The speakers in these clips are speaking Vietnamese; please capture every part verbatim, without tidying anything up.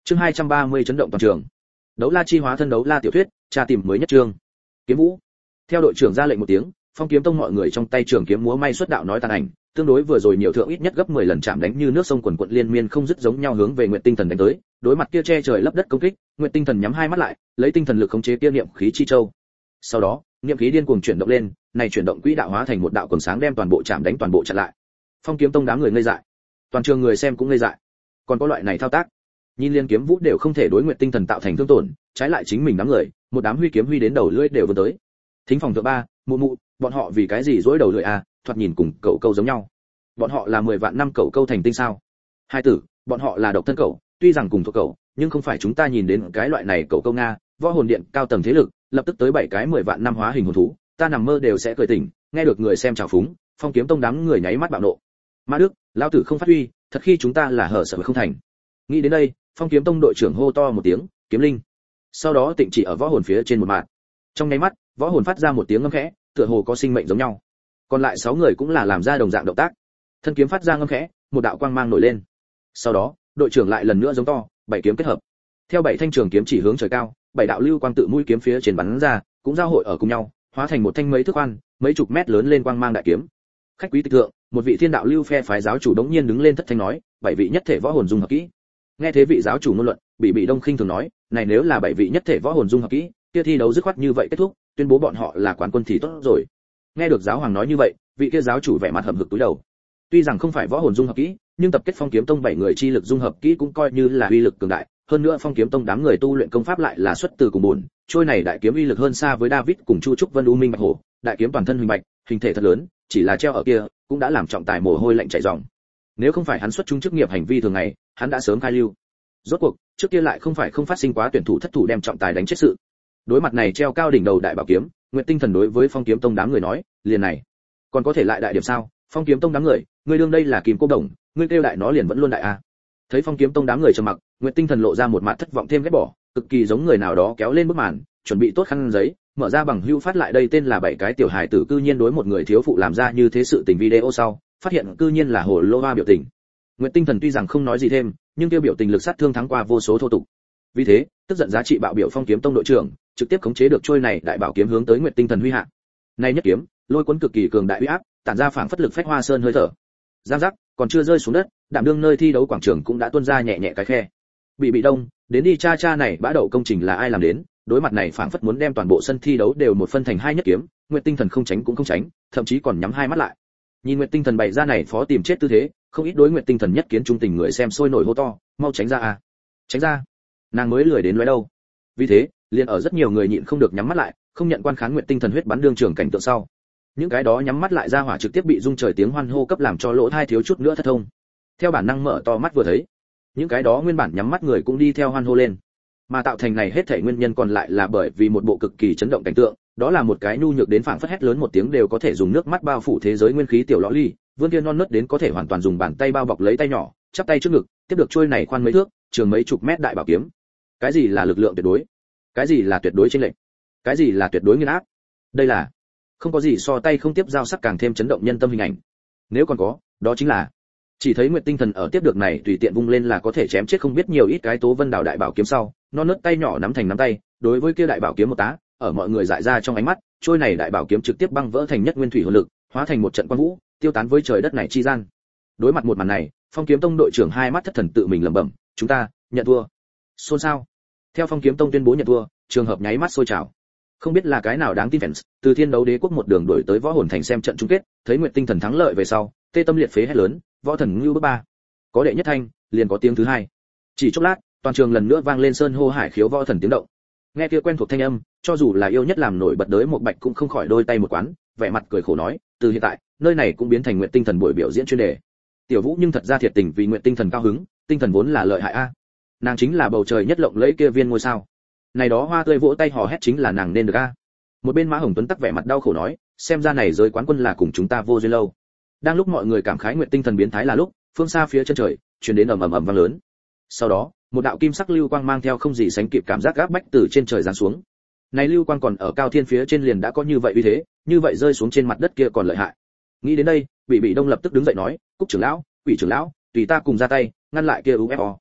Chương hai trăm ba mươi chấn động toàn trường. Đấu la chi hóa thân đấu la tiểu thuyết, tra tìm mới nhất chương. Kiếm vũ. Theo đội trưởng ra lệnh một tiếng, Phong Kiếm Tông mọi người trong tay trường kiếm múa may xuất đạo nói tàn ảnh, tương đối vừa rồi nhiều thượng ít nhất gấp mười lần chạm đánh như nước sông quần quật liên miên không dứt giống nhau hướng về Nguyệt Tinh Thần đánh tới, đối mặt kia che trời lấp đất công kích, Nguyệt Tinh Thần nhắm hai mắt lại, lấy tinh thần lực khống chế kia niệm khí chi châu. Sau đó, niệm khí điên cuồng chuyển động lên, này chuyển động quỹ đạo hóa thành một đạo quần sáng đem toàn bộ chạm đánh toàn bộ chặn lại. Phong Kiếm Tông đám người ngây dại, toàn trường người xem cũng ngây dại. Còn có loại này thao tác, nhìn liên kiếm vũ đều không thể đối Nguyệt Tinh Thần tạo thành thương tổn, trái lại chính mình đám người, một đám huy kiếm huy đến đầu lưỡi đều vươn tới. Thính phòng thượng ba, mụ mụ, bọn họ vì cái gì dối đầu lưỡi à, thoạt nhìn cùng cậu câu giống nhau. Bọn họ là mười vạn năm cậu câu thành tinh sao? Hai tử, bọn họ là độc thân cậu, tuy rằng cùng thuộc cậu, nhưng không phải chúng ta nhìn đến cái loại này cậu câu nga, võ hồn điện cao tầng thế lực, lập tức tới bảy cái mười vạn năm hóa hình hồn thú, ta nằm mơ đều sẽ cười tỉnh, nghe được người xem chào phúng, Phong Kiếm Tông đám người nháy mắt bạo nộ. Mã Đức, lão tử không phát huy, thật khi chúng ta là hở sợ không thành. Nghĩ đến đây, Phong Kiếm Tông đội trưởng hô to một tiếng, kiếm linh. Sau đó tịnh chỉ ở võ hồn phía trên một mạt. Trong nháy mắt, võ hồn phát ra một tiếng ngâm khẽ, tựa hồ có sinh mệnh giống nhau. Còn lại sáu người cũng là làm ra đồng dạng động tác. Thân kiếm phát ra ngâm khẽ, một đạo quang mang nổi lên. Sau đó, đội trưởng lại lần nữa giống to, bảy kiếm kết hợp. Theo bảy thanh trường kiếm chỉ hướng trời cao, bảy đạo lưu quang tự mũi kiếm phía trên bắn ra, cũng giao hội ở cùng nhau, hóa thành một thanh mấy thước khoan, mấy chục mét lớn lên quang mang đại kiếm. Khách quý tịch thượng, một vị thiên đạo lưu phe phái giáo chủ đống nhiên đứng lên thất thanh nói, bảy vị nhất thể võ hồn dung hợp kỹ. Nghe thế vị giáo chủ ngôn luận, bị bị đông khinh thường nói, này nếu là bảy vị nhất thể võ hồn dung hợp kỹ, kia thi đấu dứt khoát như vậy kết thúc, tuyên bố bọn họ là quán quân thì tốt rồi. Nghe được giáo hoàng nói như vậy, vị kia giáo chủ vẻ mặt hậm hực túi đầu. Tuy rằng không phải võ hồn dung hợp kỹ, nhưng tập kết Phong Kiếm Tông bảy người chi lực dung hợp kỹ cũng coi như là uy lực cường đại, hơn nữa Phong Kiếm Tông đám người tu luyện công pháp lại là xuất từ cùng buồn, trôi này đại kiếm uy lực hơn xa với David cùng Chu Trúc Vân U Minh Bạch Hổ, đại kiếm toàn thân huỳnh bạch, hình thể thật lớn, chỉ là treo ở kia, cũng đã làm trọng tài mồ hôi lạnh chảy ròng. Nếu không phải hắn xuất chúng chức nghiệp hành vi thường ngày, hắn đã sớm khai lưu. Rốt cuộc, trước kia lại không phải không phát sinh quá tuyển thủ thất thủ đem trọng tài đánh chết sự. Đối mặt này treo cao đỉnh đầu đại bảo kiếm, Nguyệt Tinh Thần đối với Phong Kiếm Tông đám người nói, liền này, còn có thể lại đại điểm sao? Phong Kiếm Tông đám người, ngươi đương đây là Kim Cô Đồng, ngươi kêu đại nó liền vẫn luôn đại a. Thấy Phong Kiếm Tông đám người trầm mặc, Nguyệt Tinh Thần lộ ra một mặt thất vọng thêm ghét bỏ, cực kỳ giống người nào đó kéo lên bức màn, chuẩn bị tốt khăn giấy, mở ra bằng hưu phát lại đây tên là bảy cái tiểu hài tử cư nhiên đối một người thiếu phụ làm ra như thế sự tình video sau, phát hiện cư nhiên là hồ lô hoa biểu tình. Nguyệt Tinh Thần tuy rằng không nói gì thêm, nhưng tiêu biểu tình lực sát thương thắng qua vô số thô tục. Vì thế, tức giận giá trị bạo biểu Phong Kiếm Tông đội trưởng, trực tiếp khống chế được trôi này đại bảo kiếm hướng tới Nguyệt Tinh Thần huy hạ. Này nhất kiếm, lôi cuốn cực kỳ cường đại uy áp, tản ra phảng phất lực phách hoa sơn hơi thở. Giang giác, còn chưa rơi xuống đất, đạm đương nơi thi đấu quảng trường cũng đã tuôn ra nhẹ nhẹ cái khe. Bị bị đông, đến đi cha cha này bã đậu công trình là ai làm đến, đối mặt này phảng phất muốn đem toàn bộ sân thi đấu đều một phân thành hai nhất kiếm, Nguyệt Tinh Thần không tránh cũng không tránh, thậm chí còn nhắm hai mắt lại. Nhìn Nguyệt Tinh Thần bày ra này phó tìm chết tư thế, không ít đối Nguyệt Tinh Thần nhất kiến trung tình người xem sôi nổi hô to, mau tránh ra a, tránh ra, nàng mới lười đến nói đâu. Vì thế, liền ở rất nhiều người nhịn không được nhắm mắt lại, không nhận quan khán Nguyệt Tinh Thần huyết bắn đương trường cảnh tượng sau. Những cái đó nhắm mắt lại ra hỏa trực tiếp bị rung trời tiếng hoan hô cấp làm cho lỗ tai thiếu chút nữa thất thông. Theo bản năng mở to mắt vừa thấy, những cái đó nguyên bản nhắm mắt người cũng đi theo hoan hô lên. Mà tạo thành này hết thảy nguyên nhân còn lại là bởi vì một bộ cực kỳ chấn động cảnh tượng, đó là một cái nhu nhược đến phảng phất hét lớn một tiếng đều có thể dùng nước mắt bao phủ thế giới nguyên khí tiểu lõ ly, vươn kia non nớt đến có thể hoàn toàn dùng bàn tay bao bọc lấy tay nhỏ, chắp tay trước ngực, tiếp được trôi này khoan mấy thước, trường mấy chục mét đại bảo kiếm. Cái gì là lực lượng tuyệt đối? Cái gì là tuyệt đối chênh lệch? Cái gì là tuyệt đối nghiền áp? Đây là không có gì so tay không tiếp giao sắc càng thêm chấn động nhân tâm hình ảnh. Nếu còn có, đó chính là chỉ thấy Nguyệt Tinh Thần ở tiếp được này tùy tiện vung lên là có thể chém chết không biết nhiều ít cái Tố Vân Đảo đại bảo kiếm sau, non nớt tay nhỏ nắm thành nắm tay, đối với kia đại bảo kiếm một tá, ở mọi người dại ra trong ánh mắt, trôi này đại bảo kiếm trực tiếp băng vỡ thành nhất nguyên thủy hồn lực, hóa thành một trận quang vũ, tiêu tán với trời đất này chi gian. Đối mặt một màn này, Phong Kiếm Tông đội trưởng hai mắt thất thần tự mình lẩm bẩm, chúng ta nhận thua. Xôn xao. Theo Phong Kiếm Tông tuyên bố nhận thua, trường hợp nháy mắt sôi trào. Không biết là cái nào đáng tin fans, từ Thiên Đấu Đế quốc một đường đuổi tới Võ Hồn Thành xem trận chung kết, thấy Nguyệt Tinh Thần thắng lợi về sau, tê tâm liệt phế hét lớn, Võ Thần Ngưu bước ba. Có đệ nhất thanh, liền có tiếng thứ hai. Chỉ chốc lát, toàn trường lần nữa vang lên sơn hô hải khiếu võ thần tiếng động. Nghe kia quen thuộc thanh âm, cho dù là yêu nhất làm nổi bật đới một bạch cũng không khỏi đôi tay một quán, vẻ mặt cười khổ nói, từ hiện tại, nơi này cũng biến thành Nguyệt Tinh Thần buổi biểu diễn chuyên đề. Tiểu Vũ nhưng thật ra thiệt tình vì Nguyệt Tinh Thần cao hứng, tinh thần vốn là lợi hại a. Nàng chính là bầu trời nhất lộng lẫy kia viên ngôi sao. Này đó hoa tươi vỗ tay hò hét chính là nàng nên được a. Một bên Mã Hồng Tuấn tắc vẻ mặt đau khổ nói, xem ra này giới quán quân là cùng chúng ta vô duyên lâu. Đang lúc mọi người cảm khái Nguyệt Tinh Thần biến thái là lúc, phương xa phía chân trời truyền đến ầm ầm ầm vang lớn. Sau đó, một đạo kim sắc lưu quang mang theo không gì sánh kịp cảm giác gáp bách từ trên trời giáng xuống. Này lưu quang còn ở cao thiên phía trên liền đã có như vậy uy thế, như vậy rơi xuống trên mặt đất kia còn lợi hại. Nghĩ đến đây, Bị Bị Đông lập tức đứng dậy nói, "Cúc trưởng lão, Quỷ trưởng lão, tùy ta cùng ra tay, ngăn lại kia u ép o."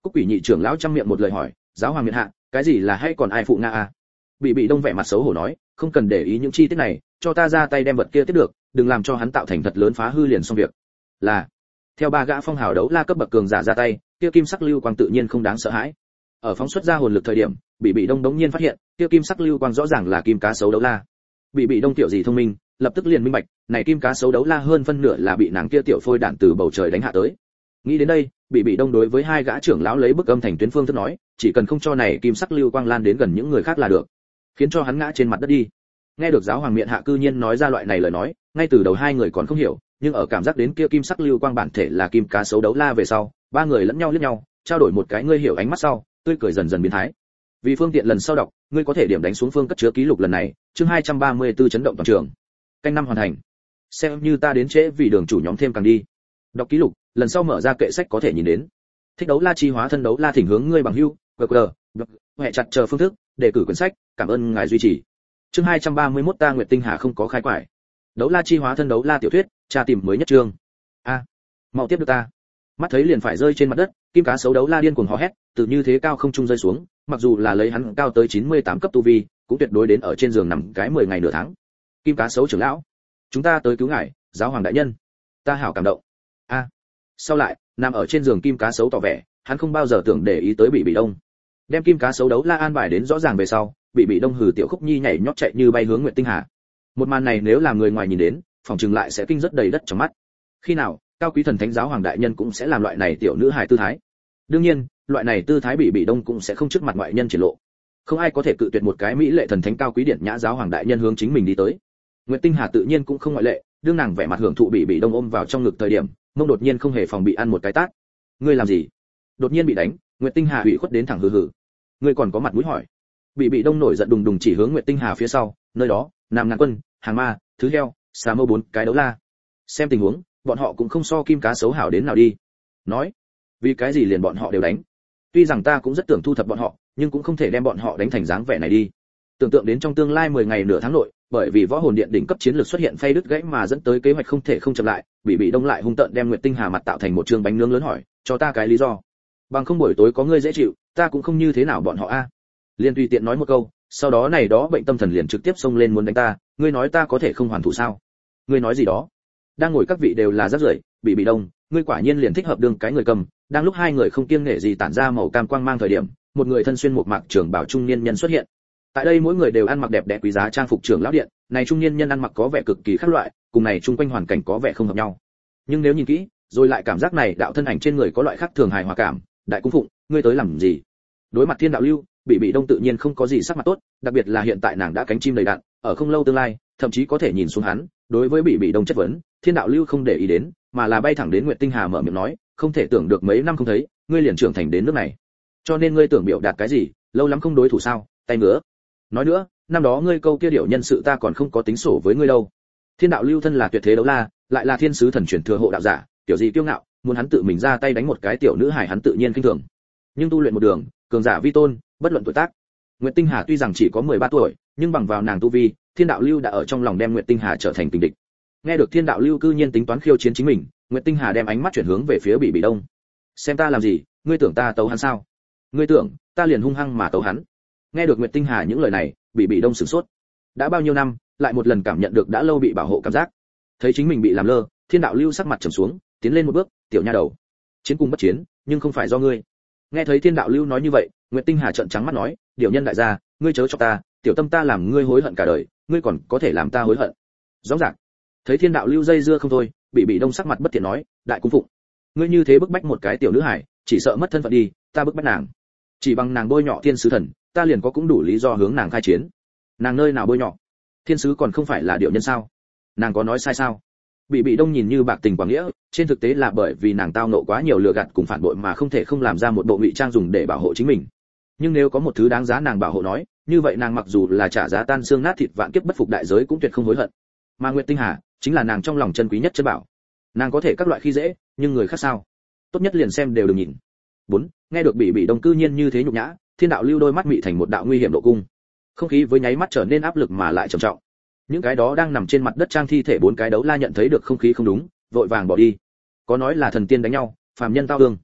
Cúc Quỷ nhị trưởng lão trăm miệng một lời hỏi, giáo hoàng miện hạ, cái gì là hay còn ai phụ nga à? Bị bị đông vẻ mặt xấu hổ nói, không cần để ý những chi tiết này, cho ta ra tay đem vật kia tiếp được, đừng làm cho hắn tạo thành thật lớn phá hư liền xong việc. Là. Theo ba gã phong hào đấu la cấp bậc cường giả ra tay, kia kim sắc lưu quang tự nhiên không đáng sợ hãi. Ở phóng xuất ra hồn lực thời điểm, bị bị đông đống nhiên phát hiện, kia kim sắc lưu quang rõ ràng là kim cá sấu đấu la. Bị bị đông tiểu gì thông minh, lập tức liền minh bạch, này kim cá sấu đấu la hơn phân nửa là bị nàng kia tiểu phôi đạn từ bầu trời đánh hạ tới. Nghĩ đến đây, bị bị đông đối với hai gã trưởng lão lấy bức âm thành tuyến phương thức nói, chỉ cần không cho này kim sắc lưu quang lan đến gần những người khác là được, khiến cho hắn ngã trên mặt đất đi. Nghe được giáo hoàng miện hạ cư nhiên nói ra loại này lời nói, ngay từ đầu hai người còn không hiểu, nhưng ở cảm giác đến kia kim sắc lưu quang bản thể là kim cá sấu đấu la về sau, ba người lẫn nhau liếc nhau, trao đổi một cái ngươi hiểu ánh mắt sau, tươi cười dần dần biến thái. Vì phương tiện lần sau đọc, ngươi có thể điểm đánh xuống phương cất chứa ký lục lần này, chương hai trăm ba mươi tư chấn động toàn trường. Canh năm hoàn thành. Xem như ta đến trễ vì đường chủ nhóm thêm càng đi. Đọc ký lục, lần sau mở ra kệ sách có thể nhìn đến. Thích đấu la chi hóa thân đấu la thỉnh hướng ngươi bằng hữu, qr, blog, hệ chặt chờ phương thức, đề cử quyển sách, cảm ơn ngài duy trì. Chương hai trăm ba mươi mốt ta Nguyệt Tinh Hà không có khai quải. Đấu la chi hóa thân đấu la tiểu thuyết, tra tìm mới nhất chương. A, à, mau tiếp được ta. Mắt thấy liền phải rơi trên mặt đất, kim cá sấu đấu la điên cuồng hò hét, từ như thế cao không trung rơi xuống, mặc dù là lấy hắn cao tới chín mươi tám cấp tu vi, cũng tuyệt đối đến ở trên giường nằm cái mười ngày nửa tháng. Kim cá sấu trưởng lão, chúng ta tới cứu ngài, giáo hoàng đại nhân. Ta hảo cảm động. A. À, sau lại, nằm ở trên giường kim cá sấu tỏ vẻ, hắn không bao giờ tưởng để ý tới bị bị đông. Đem kim cá sấu đấu la an bài đến rõ ràng về sau, bị bị đông hừ tiểu khúc nhi nhảy nhót chạy như bay hướng Nguyệt Tinh Hà. Một màn này nếu làm người ngoài nhìn đến, phòng trừng lại sẽ kinh rất đầy đất trong mắt. Khi nào, cao quý thần thánh giáo hoàng đại nhân cũng sẽ làm loại này tiểu nữ hài tư thái. Đương nhiên, loại này tư thái bị bị đông cũng sẽ không trước mặt ngoại nhân triển lộ. Không ai có thể cự tuyệt một cái mỹ lệ thần thánh cao quý điển nhã giáo hoàng đại nhân hướng chính mình đi tới. Nguyệt Tinh Hà tự nhiên cũng không ngoại lệ, đương nàng vẻ mặt hưởng thụ bị bị đông ôm vào trong ngực thời điểm, mông đột nhiên không hề phòng bị ăn một cái tát. Ngươi làm gì? Đột nhiên bị đánh, Nguyệt Tinh Hà ủy khuất đến thẳng hừ hừ. Ngươi còn có mặt mũi hỏi? Bị bị đông nổi giận đùng đùng chỉ hướng Nguyệt Tinh Hà phía sau, nơi đó, Nam Ngàn Quân, Hàng Ma, Thứ Heo, Xà Mâu bốn cái đấu la. Xem tình huống, bọn họ cũng không so kim cá xấu hảo đến nào đi. Nói, vì cái gì liền bọn họ đều đánh? Tuy rằng ta cũng rất tưởng thu thập bọn họ, nhưng cũng không thể đem bọn họ đánh thành dáng vẻ này đi. Tưởng tượng đến trong tương lai mười ngày nửa tháng nội, bởi vì võ hồn điện đỉnh cấp chiến lược xuất hiện phay đứt gãy mà dẫn tới kế hoạch không thể không chậm lại, bị bị đông lại hung tợn đem Nguyệt Tinh Hà mặt tạo thành một trường bánh nướng lớn hỏi, cho ta cái lý do. Bằng không buổi tối có ngươi dễ chịu, ta cũng không như thế nào bọn họ a. Liên tùy tiện nói một câu, sau đó này đó bệnh tâm thần liền trực tiếp xông lên muốn đánh ta, ngươi nói ta có thể không hoàn thủ sao? Ngươi nói gì đó? Đang ngồi các vị đều là rác rưởi, bị bị đông, ngươi quả nhiên liền thích hợp đương cái người cầm. Đang lúc hai người không kiêng nể gì tản ra màu cam quang mang thời điểm, một người thân xuyên một mạc trưởng bảo trung niên nhân xuất hiện. Tại đây mỗi người đều ăn mặc đẹp đẽ quý giá trang phục trưởng lão điện, này trung niên nhân ăn mặc có vẻ cực kỳ khác loại, cùng này chung quanh hoàn cảnh có vẻ không hợp nhau. Nhưng nếu nhìn kỹ, rồi lại cảm giác này đạo thân ảnh trên người có loại khác thường hài hòa cảm. Đại cung phụng, ngươi tới làm gì? Đối mặt thiên đạo lưu, bị bị đông tự nhiên không có gì sắc mặt tốt, đặc biệt là hiện tại nàng đã cánh chim đầy đạn, ở không lâu tương lai, thậm chí có thể nhìn xuống hắn. Đối với bị bị đông chất vấn, thiên đạo lưu không để ý đến, mà là bay thẳng đến Nguyệt Tinh Hà mở miệng nói, không thể tưởng được mấy năm không thấy, ngươi liền trưởng thành đến nước này. Cho nên ngươi tưởng biểu đạt cái gì, lâu lắm không đối thủ sao? Tay ngứa. Nói nữa, năm đó ngươi câu kia điệu nhân sự ta còn không có tính sổ với ngươi đâu. Thiên đạo lưu thân là tuyệt thế đấu la, lại là thiên sứ thần truyền thừa hộ đạo giả, tiểu gì kiêu ngạo, muốn hắn tự mình ra tay đánh một cái tiểu nữ hài hắn tự nhiên kinh thường. Nhưng tu luyện một đường, cường giả vi tôn, bất luận tuổi tác. Nguyệt Tinh Hà tuy rằng chỉ có mười ba tuổi, nhưng bằng vào nàng tu vi, Thiên đạo lưu đã ở trong lòng đem Nguyệt Tinh Hà trở thành tình địch. Nghe được Thiên đạo lưu cư nhiên tính toán khiêu chiến chính mình, Nguyệt Tinh Hà đem ánh mắt chuyển hướng về phía Bị Bị Đông. Xem ta làm gì, ngươi tưởng ta tấu hắn sao? Ngươi tưởng, ta liền hung hăng mà tấu hắn. Nghe được Nguyệt Tinh Hà những lời này, Bị Bị Đông sửng sốt. Đã bao nhiêu năm, lại một lần cảm nhận được đã lâu bị bảo hộ cảm giác. Thấy chính mình bị làm lơ, Thiên đạo lưu sắc mặt trầm xuống, tiến lên một bước, tiểu nha đầu, chiến cùng bất chiến, nhưng không phải do ngươi. Nghe thấy Thiên đạo lưu nói như vậy, Nguyệt Tinh Hà trợn trắng mắt nói, điều nhân đại gia, ngươi chớ cho ta, tiểu tâm ta làm ngươi hối hận cả đời, ngươi còn có thể làm ta hối hận. Rõ ràng. Thấy Thiên đạo lưu dây dưa không thôi, Bị Bị Đông sắc mặt bất thiện nói, đại cung phụng, ngươi như thế bức bách một cái tiểu nữ hải, chỉ sợ mất thân phận đi, ta bức bách nàng, chỉ bằng nàng bôi nhọ thiên sứ thần, ta liền có cũng đủ lý do hướng nàng khai chiến. Nàng nơi nào bôi nhọ? Thiên sứ còn không phải là điệu nhân sao? Nàng có nói sai sao? Bị Bị Đông nhìn như bạc tình quảng nghĩa, trên thực tế là bởi vì nàng tao nộ quá nhiều lừa gạt cùng phản bội mà không thể không làm ra một bộ ngụy trang dùng để bảo hộ chính mình. Nhưng nếu có một thứ đáng giá nàng bảo hộ nói, như vậy nàng mặc dù là trả giá tan xương nát thịt vạn kiếp bất phục đại giới cũng tuyệt không hối hận. Mà Nguyệt Tinh Hà chính là nàng trong lòng chân quý nhất chân bảo. Nàng có thể các loại khi dễ, nhưng người khác sao? Tốt nhất liền xem đều đừng nhìn. Bốn, nghe được Bị Bị Đông cư nhiên như thế nhục nhã, Thiên đạo lưu đôi mắt mị thành một đạo nguy hiểm độ cung. Không khí với nháy mắt trở nên áp lực mà lại trầm trọng. Những cái đó đang nằm trên mặt đất trang thi thể bốn cái đấu la nhận thấy được không khí không đúng, vội vàng bỏ đi. Có nói là thần tiên đánh nhau, phàm nhân tao thương.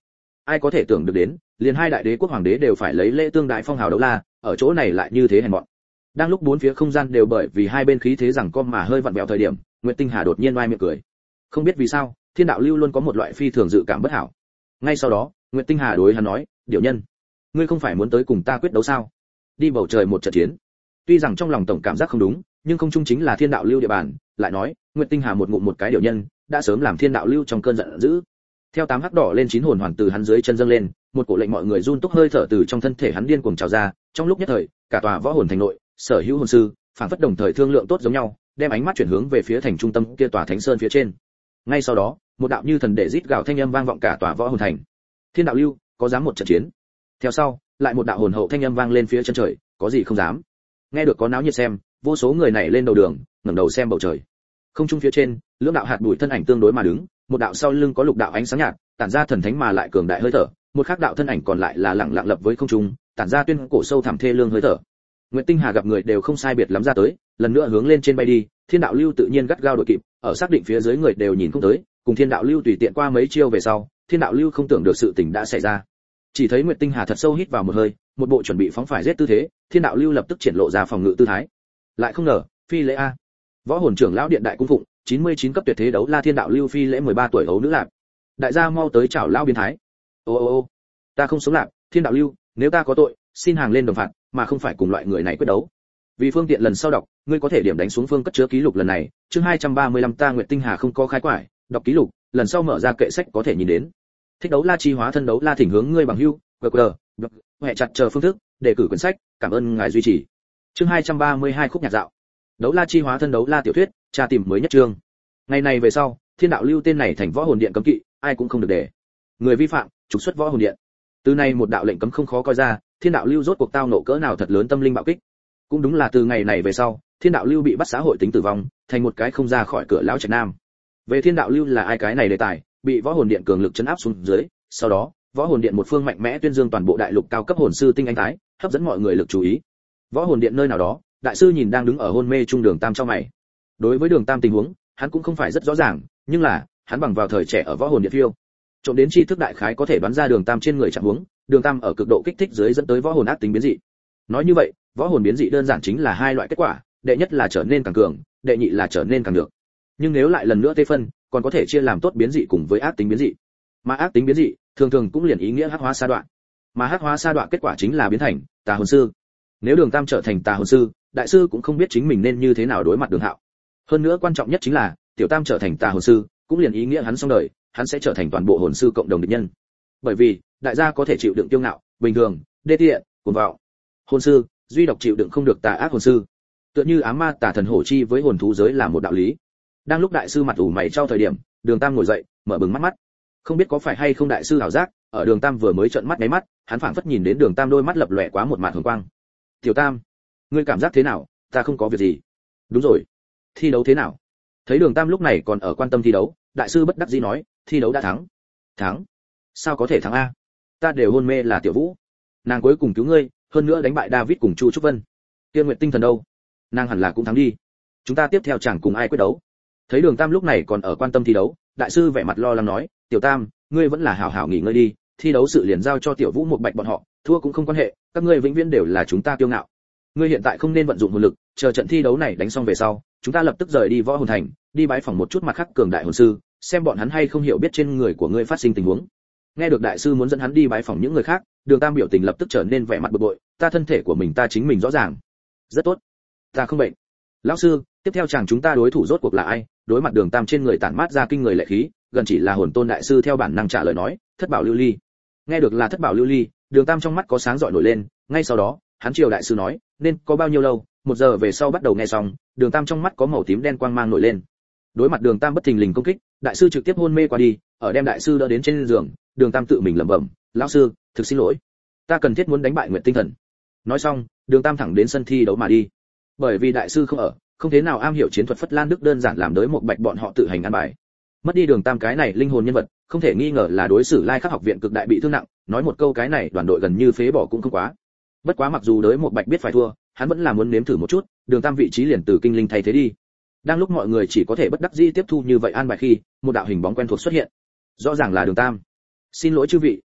ai có thể tưởng được đến, liền hai đại đế quốc hoàng đế đều phải lấy lễ tương đại phong hào đấu la, ở chỗ này lại như thế hèn mọn. Đang lúc bốn phía không gian đều bởi vì hai bên khí thế rằng co mà hơi vặn vẹo thời điểm, Nguyệt Tinh Hà đột nhiên oai miệng cười. Không biết vì sao, Thiên Đạo Lưu luôn có một loại phi thường dự cảm bất hảo. Ngay sau đó, Nguyệt Tinh Hà đối hắn nói, "Điểu nhân, ngươi không phải muốn tới cùng ta quyết đấu sao? Đi bầu trời một trận chiến." Tuy rằng trong lòng tổng cảm giác không đúng, nhưng không chung chính là Thiên Đạo Lưu địa bàn, lại nói, Nguyệt Tinh Hà một ngụm một cái điểu nhân, đã sớm làm Thiên Đạo Lưu trong cơn giận dữ. Theo tám hắc đỏ lên chín hồn hoàn từ hắn dưới chân dâng lên, một cổ lệnh mọi người run túc hơi thở từ trong thân thể hắn điên cuồng trào ra, trong lúc nhất thời, cả tòa võ hồn thành nội, sở hữu hồn sư, phản phất đồng thời thương lượng tốt giống nhau, đem ánh mắt chuyển hướng về phía thành trung tâm kia tòa thánh sơn phía trên. Ngay sau đó, một đạo như thần để rít gào thanh âm vang vọng cả tòa võ hồn thành. Thiên Đạo Lưu, có dám một trận chiến? Theo sau, lại một đạo hồn hậu thanh âm vang lên phía chân trời, có gì không dám? Nghe được có náo nhiệt xem, vô số người này lên đầu đường, ngẩng đầu xem bầu trời. Không trung phía trên, lưỡng đạo hạt bụi thân ảnh tương đối mà đứng, một đạo sau lưng có lục đạo ánh sáng nhạt, tản ra thần thánh mà lại cường đại hơi thở, một khác đạo thân ảnh còn lại là lặng lặng lập với không trung, tản ra tuyên cổ sâu thẳm thê lương hơi thở. Nguyệt Tinh Hà gặp người đều không sai biệt lắm ra tới, lần nữa hướng lên trên bay đi, Thiên Đạo Lưu tự nhiên gắt gao đội kịp, ở xác định phía dưới người đều nhìn không tới, cùng Thiên Đạo Lưu tùy tiện qua mấy chiêu về sau, Thiên Đạo Lưu không tưởng được sự tình đã xảy ra. Chỉ thấy Nguyệt Tinh Hà thật sâu hít vào một hơi, một bộ chuẩn bị phóng phải giết tư thế, Thiên Đạo Lưu lập tức triển lộ ra phòng ngự tư thái. Lại không ngờ, phi lễ a. Võ hồn trưởng lão điện đại cung phụng, chín mươi chín cấp tuyệt thế đấu la Thiên Đạo Lưu phi lễ mười ba tuổi ấu nữ lạc. Đại gia mau tới chào lão biến thái. Ô ô ô, ta không sống lạc, Thiên Đạo Lưu, nếu ta có tội, xin hàng lên đồng phạt, mà không phải cùng loại người này quyết đấu. Vì phương tiện lần sau đọc, ngươi có thể điểm đánh xuống phương cất chứa ký lục lần này, chương hai trăm ba mươi lăm ta Nguyệt Tinh Hà không có khái quải, đọc ký lục, lần sau mở ra kệ sách có thể nhìn đến. Thích đấu la chi hóa thân đấu la thỉnh hướng ngươi bằng hữu, gờ gờ, hệ chặt chờ phương thức, để cử quyển sách, cảm ơn ngài duy trì. Chương hai trăm ba mươi hai khúc nhạc dạo. Đấu la chi hóa thân đấu la tiểu thuyết, tra tìm mới nhất chương. Ngày này về sau, Thiên Đạo Lưu tên này thành võ hồn điện cấm kỵ, ai cũng không được để. Người vi phạm, trục xuất võ hồn điện. Từ nay một đạo lệnh cấm không khó coi ra, Thiên Đạo Lưu rốt cuộc tao nộ cỡ nào thật lớn tâm linh bạo kích. Cũng đúng là từ ngày này về sau, Thiên Đạo Lưu bị bắt xã hội tính tử vong, thành một cái không ra khỏi cửa lão trạch nam. Về Thiên Đạo Lưu là ai cái này đề tài, bị võ hồn điện cường lực chấn áp xuống dưới, sau đó, võ hồn điện một phương mạnh mẽ tuyên dương toàn bộ đại lục cao cấp hồn sư tinh anh tái, hấp dẫn mọi người lực chú ý. Võ hồn điện nơi nào đó, đại sư nhìn đang đứng ở hôn mê trung Đường Tam trong mày. Đối với Đường Tam tình huống, hắn cũng không phải rất rõ ràng, nhưng là, hắn bằng vào thời trẻ ở võ hồn điện phiêu, trộm đến tri thức đại khái có thể đoán ra Đường Tam trên người trạng huống, Đường Tam ở cực độ kích thích dưới dẫn tới võ hồn ác tính biến dị. Nói như vậy, võ hồn biến dị đơn giản chính là hai loại kết quả, đệ nhất là trở nên càng cường, đệ nhị là trở nên càng được. Nhưng nếu lại lần nữa tê phân, còn có thể chia làm tốt biến dị cùng với ác tính biến dị. Mà ác tính biến dị, thường thường cũng liền ý nghĩa hắc hóa sa đoạn. Mà hắc hóa sa đoạn kết quả chính là biến thành tà hồn sư. Nếu Đường Tam trở thành tà hồn sư, đại sư cũng không biết chính mình nên như thế nào đối mặt Đường Hạo. Hơn nữa quan trọng nhất chính là, Tiểu Tam trở thành tà hồn sư, cũng liền ý nghĩa hắn xong đời, hắn sẽ trở thành toàn bộ hồn sư cộng đồng địch nhân. Bởi vì, đại gia có thể chịu đựng kiêu ngạo, bình thường, đê tiện, cuồng vọng. Hồn sư, duy độc chịu đựng không được tà ác hồn sư. Tựa như ám ma tà thần hổ chi với hồn thú giới là một đạo lý. Đang lúc đại sư mặt ủ mày trao thời điểm, Đường Tam ngồi dậy, mở bừng mắt mắt. Không biết có phải hay không đại sư ảo giác, ở Đường Tam vừa mới trợn mắt mấy mắt, hắn phảng phất nhìn đến Đường Tam đôi mắt lập lòe quá một mạt hường quang. "Tiểu Tam, ngươi cảm giác thế nào?" "Ta không có việc gì." "Đúng rồi, thi đấu thế nào?" Thấy Đường Tam lúc này còn ở quan tâm thi đấu, đại sư bất đắc dĩ nói, "Thi đấu đã thắng." "Thắng? Sao có thể thắng a? Ta đều hôn mê là Tiểu Vũ. Nàng cuối cùng cứu ngươi, hơn nữa đánh bại David cùng Chu Trúc Vân. Tiên Nguyệt tinh thần đâu? Nàng hẳn là cũng thắng đi. Chúng ta tiếp theo chẳng cùng ai quyết đấu?" Thấy Đường Tam lúc này còn ở quan tâm thi đấu, đại sư vẻ mặt lo lắng nói, "Tiểu Tam, ngươi vẫn là hảo hảo nghỉ ngơi đi, thi đấu sự liền giao cho Tiểu Vũ một Bạch bọn họ, thua cũng không quan hệ, các ngươi vĩnh viễn đều là chúng ta kiêu ngạo. Ngươi hiện tại không nên vận dụng hồn lực, chờ trận thi đấu này đánh xong về sau, chúng ta lập tức rời đi võ hồn thành, đi bái phỏng một chút mặt khác cường đại hồn sư, xem bọn hắn hay không hiểu biết trên người của ngươi phát sinh tình huống." Nghe được đại sư muốn dẫn hắn đi bái phỏng những người khác, Đường Tam biểu tình lập tức trở nên vẻ mặt bực bội, "Ta thân thể của mình ta chính mình rõ ràng." "Rất tốt, ta không bệnh." "Lão sư, tiếp theo chàng chúng ta đối thủ rốt cuộc là ai?" Đối mặt Đường Tam trên người tản mát ra kinh người lệ khí, gần chỉ là hồn tôn đại sư theo bản năng trả lời nói, "Thất bảo lưu ly." Nghe được là Thất bảo lưu ly, Đường Tam trong mắt có sáng rọi nổi lên, ngay sau đó, hắn chiều đại sư nói, "Nên có bao nhiêu lâu?" Một giờ về sau bắt đầu nghe xong, Đường Tam trong mắt có màu tím đen quang mang nổi lên. Đối mặt Đường Tam bất thình lình công kích, đại sư trực tiếp hôn mê qua đi, ở đem đại sư đỡ đến trên giường, Đường Tam tự mình lẩm bẩm, "Lão sư, thực xin lỗi, ta cần thiết muốn đánh bại Nguyệt tinh thần." Nói xong, Đường Tam thẳng đến sân thi đấu mà đi. Bởi vì đại sư không ở, không thế nào am hiểu chiến thuật Phất Lan Đức đơn giản làm đới một Bạch bọn họ tự hành ăn bài. Mất đi Đường Tam cái này linh hồn nhân vật, không thể nghi ngờ là đối xử Lai Khắc học viện cực đại bị thương nặng, nói một câu cái này đoàn đội gần như phế bỏ cũng không quá. Bất quá mặc dù đới một Bạch biết phải thua, hắn vẫn là muốn nếm thử một chút, Đường Tam vị trí liền từ kinh linh thay thế đi. Đang lúc mọi người chỉ có thể bất đắc dĩ tiếp thu như vậy an bài khi, một đạo hình bóng quen thuộc xuất hiện. Rõ ràng là Đường Tam. "Xin lỗi chư vị,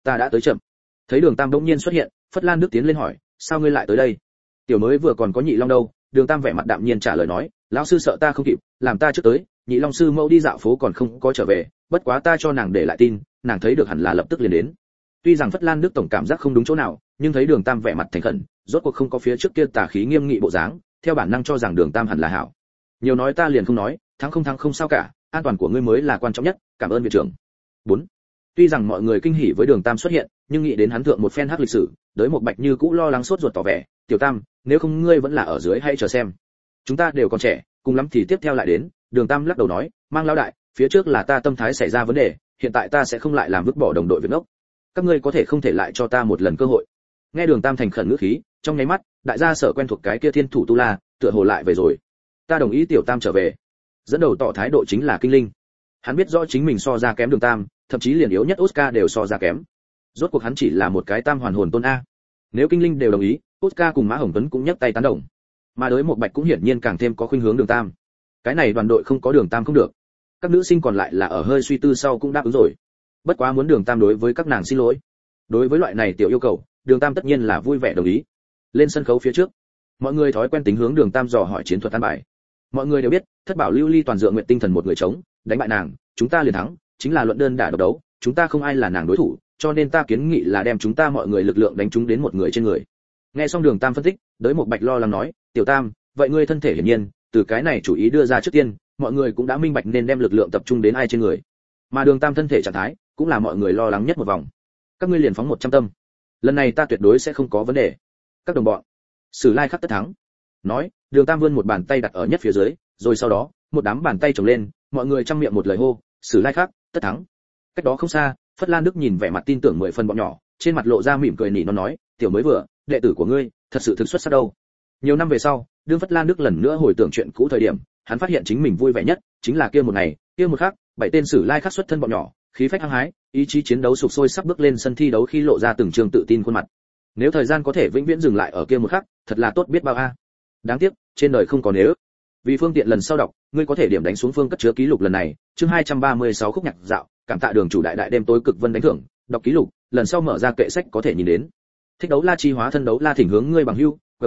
ta đã tới chậm. Thấy Đường Tam bỗng nhiên xuất hiện, Phất Lan Đức tiến lên hỏi, sao ngươi lại tới đây? Tiểu mới vừa còn có Nhị Long đâu? Đường Tam vẻ mặt đạm nhiên trả lời nói, lão sư sợ ta không kịp, làm ta trước tới, Nhị Long sư mẫu đi dạo phố còn không có trở về, bất quá ta cho nàng để lại tin, nàng thấy được hẳn là lập tức liền đến. Tuy rằng Phất Lan Đức tổng cảm giác không đúng chỗ nào, nhưng thấy Đường Tam vẻ mặt thành khẩn, rốt cuộc không có phía trước kia tà khí nghiêm nghị bộ dáng, theo bản năng cho rằng Đường Tam hẳn là hảo. Nhiều nói ta liền không nói, thắng không thắng không sao cả, an toàn của ngươi mới là quan trọng nhất, cảm ơn viện trưởng. bốn. Tuy rằng mọi người kinh hỉ với Đường Tam xuất hiện, nhưng nghĩ đến hắn thượng một phen hắc lịch sử, Đới Một Bạch như cũ lo lắng sốt ruột tỏ vẻ, "Tiểu Tam, nếu không ngươi vẫn là ở dưới hãy chờ xem. Chúng ta đều còn trẻ, cùng lắm thì tiếp theo lại đến." Đường Tam lắc đầu nói, "Mang lão đại, phía trước là ta tâm thái xảy ra vấn đề, hiện tại ta sẽ không lại làm vứt bỏ đồng đội việc ngốc. Các ngươi có thể không thể lại cho ta một lần cơ hội." Nghe Đường Tam thành khẩn ngữ khí, trong nháy mắt, đại gia sở quen thuộc cái kia Thiên Thủ Tu La, tựa hồ lại về rồi. "Ta đồng ý Tiểu Tam trở về." Dẫn đầu tỏ thái độ chính là Kinh Linh. Hắn biết rõ chính mình so ra kém Đường Tam, thậm chí liền yếu nhất Oscar đều so ra kém. Rốt cuộc hắn chỉ là một cái tam hoàn hồn tôn a. Nếu Kinh Linh đều đồng ý, Oscar cùng Mã Hồng Tuấn cũng nhấc tay tán đồng. Mà Đới Một Bạch cũng hiển nhiên càng thêm có khuynh hướng Đường Tam. Cái này đoàn đội không có Đường Tam không được. Các nữ sinh còn lại là ở hơi suy tư sau cũng đáp ứng rồi. Bất quá muốn Đường Tam đối với các nàng xin lỗi. Đối với loại này tiểu yêu cầu, Đường Tam tất nhiên là vui vẻ đồng ý. Lên sân khấu phía trước, mọi người thói quen tính hướng Đường Tam dò hỏi chiến thuật an bài. Mọi người đều biết, thất bảo lưu ly toàn dựa nguyện tinh thần một người chống, đánh bại nàng, chúng ta liền thắng, chính là luận đơn đả độc đấu, chúng ta không ai là nàng đối thủ, cho nên ta kiến nghị là đem chúng ta mọi người lực lượng đánh trúng đến một người trên người. Nghe xong Đường Tam phân tích, Đới Một Bạch lo lắng nói, "Tiểu Tam, vậy ngươi thân thể hiển nhiên, từ cái này chủ ý đưa ra trước tiên, mọi người cũng đã minh bạch nên đem lực lượng tập trung đến ai trên người." Mà Đường Tam thân thể trạng thái, cũng là mọi người lo lắng nhất một vòng. "Các ngươi liền phóng một trăm tâm. Lần này ta tuyệt đối sẽ không có vấn đề." Các đồng bọn, Sử Lai khắc tất thắng. Nói, Đường Tam vươn một bàn tay đặt ở nhất phía dưới, rồi sau đó, một đám bàn tay chồng lên, mọi người trăm miệng một lời hô, "Sử Lai khắc, tất thắng." Cách đó không xa, Phất Lan Đức nhìn vẻ mặt tin tưởng mười phần bọn nhỏ, trên mặt lộ ra mỉm cười nỉ nó nói, "Tiểu mới vừa, đệ tử của ngươi, thật sự thực xuất sắc đâu." Nhiều năm về sau, đương Phất Lan Đức lần nữa hồi tưởng chuyện cũ thời điểm, hắn phát hiện chính mình vui vẻ nhất, chính là kia một ngày, kia một khắc, bảy tên Sử Lai khắc xuất thân bọn nhỏ, khí phách hăng hái, ý chí chiến đấu sục sôi sắp bước lên sân thi đấu khi lộ ra từng trường tự tin khuôn mặt. Nếu thời gian có thể vĩnh viễn dừng lại ở kia một khắc, thật là tốt biết bao a. Đáng tiếc, trên đời không có nếu. Vì phương tiện lần sau đọc, ngươi có thể điểm đánh xuống phương cất chứa ký lục lần này, chương hai trăm ba mươi sáu khúc nhạc dạo, cảm tạ Đường chủ đại đại đêm tối cực vân đánh thưởng, đọc ký lục, lần sau mở ra kệ sách có thể nhìn đến. Thích đấu la chi hóa thân đấu la thỉnh hướng ngươi bằng hữu, qr,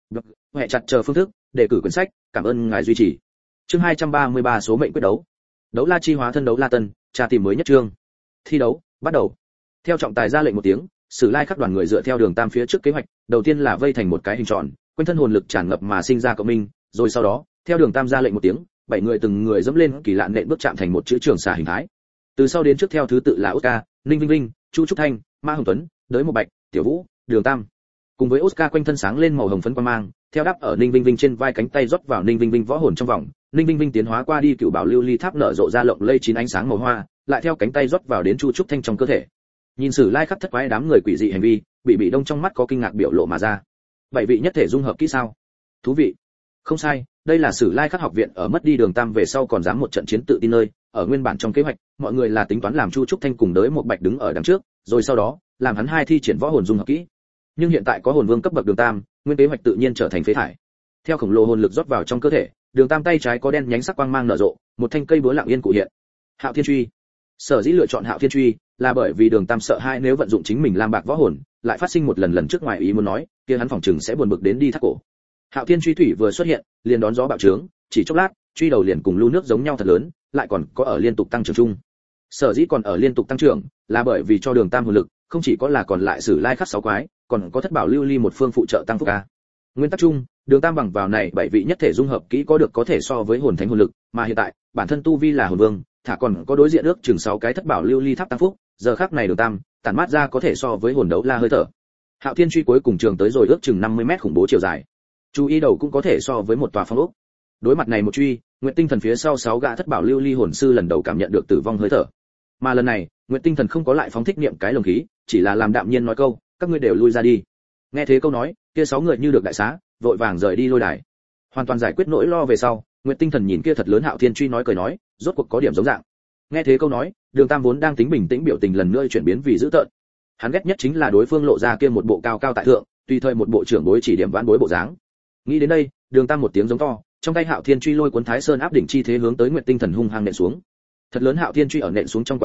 hệ chặt chờ phương thức, đề cử quyển sách, cảm ơn ngài duy trì. Chương hai trăm ba mươi ba số mệnh quyết đấu. Đấu la chi hóa thân đấu la tân, tra tìm mới nhất chương. Thi đấu, bắt đầu. Theo trọng tài ra lệnh một tiếng, Sử Lai khắc đoàn người dựa theo Đường Tam phía trước kế hoạch, đầu tiên là vây thành một cái hình tròn, quanh thân hồn lực tràn ngập mà sinh ra cộng minh, rồi sau đó, theo Đường Tam ra lệnh một tiếng, bảy người từng người dẫm lên kỳ lạ nện bước chạm thành một chữ trường xà hình thái. Từ sau đến trước theo thứ tự là Oscar, Ninh Vinh Vinh, Chu Trúc Thanh, Ma Hồng Tuấn, Đới Một Bạch, Tiểu Vũ, Đường Tam. Cùng với Oscar quanh thân sáng lên màu hồng phấn quang mang, theo đắp ở Ninh Vinh Vinh trên vai cánh tay rót vào Ninh Vinh Vinh võ hồn trong vòng, Ninh Vinh Vinh tiến hóa qua đi cựu bảo lưu ly tháp nở rộ ra lộng lây chín ánh sáng màu hoa, lại theo cánh tay rót vào đến Chu Trúc Thanh trong cơ thể. Nhìn Sử Lai khắc thất quái đám người quỷ dị hành vi, bị bị đông trong mắt có kinh ngạc biểu lộ mà ra. Bảy vị nhất thể dung hợp kỹ sao? Thú vị. Không sai, đây là Sử Lai khắc học viện ở mất đi Đường Tam về sau còn dám một trận chiến tự tin nơi, ở nguyên bản trong kế hoạch, mọi người là tính toán làm Chu Trúc Thanh cùng Đới Một Bạch đứng ở đằng trước, rồi sau đó, làm hắn hai thi triển võ hồn dung hợp kỹ. Nhưng hiện tại có hồn vương cấp bậc Đường Tam, nguyên kế hoạch tự nhiên trở thành phế thải. Theo khổng lồ hồn lực rót vào trong cơ thể, Đường Tam tay trái có đen nhánh sắc quang mang nở rộ, một thanh cây búa lặng yên cụ hiện. Hạo Thiên Truy. Sở dĩ lựa chọn Hạo Thiên Truy, là bởi vì Đường Tam sợ hai nếu vận dụng chính mình lam bạc võ hồn, lại phát sinh một lần lần trước ngoài ý muốn nói, kia hắn phòng trừng sẽ buồn bực đến đi thắt cổ. Hạo Thiên Truy thủy vừa xuất hiện, liền đón gió bạo trướng, chỉ chốc lát, truy đầu liền cùng lưu nước giống nhau thật lớn, lại còn có ở liên tục tăng trưởng chung. Sở dĩ còn ở liên tục tăng trưởng, là bởi vì cho Đường Tam hồn lực, không chỉ có là còn lại Sử Lai khắc sáu quái, còn có thất bảo lưu ly một phương phụ trợ tăng phúc a. Nguyên tắc chung, Đường Tam bằng vào này bảy vị nhất thể dung hợp kỹ có được có thể so với hồn thánh hồn lực, mà hiện tại, bản thân tu vi là hồn vương, thả còn có đối diện ước chừng sáu cái thất bảo lưu ly tháp tăng phúc, giờ khắc này Đường Tam, tản mát ra có thể so với hồn đấu la hơi thở. Hạo Thiên Truy cuối cùng trường tới rồi ước chừng năm mươi mét khủng bố chiều dài. Chú ý đầu cũng có thể so với một tòa phong ốc. Đối mặt này một truy, Nguyệt Tinh Thần phía sau sáu gã thất bảo lưu ly hồn sư lần đầu cảm nhận được tử vong hơi thở. Mà lần này, Nguyệt Tinh Thần không có lại phóng thích niệm cái lồng khí, chỉ là làm đạm nhiên nói câu, các ngươi đều lui ra đi. Nghe thế câu nói, kia sáu người như được đại xá, vội vàng rời đi lôi đài. Hoàn toàn giải quyết nỗi lo về sau, Nguyệt Tinh Thần nhìn kia thật lớn Hạo Thiên Truy nói cười nói, rốt cuộc có điểm giống dạng. Nghe thế câu nói, Đường Tam vốn đang tính bình tĩnh biểu tình lần nữa chuyển biến vì dữ tợn. Hắn ghét nhất chính là đối phương lộ ra kia một bộ cao cao tại thượng, tùy thời một bộ trưởng bối chỉ điểm vãn bối bộ dáng. Nghĩ đến đây, Đường Tam một tiếng giống to, trong tay Hạo Thiên Truy lôi cuốn Thái Sơn áp đỉnh chi thế hướng tới Nguyệt Tinh Thần hung hăng nện xuống. Thật lớn Hạo Thiên Truy ở nện xuống trong quá trình,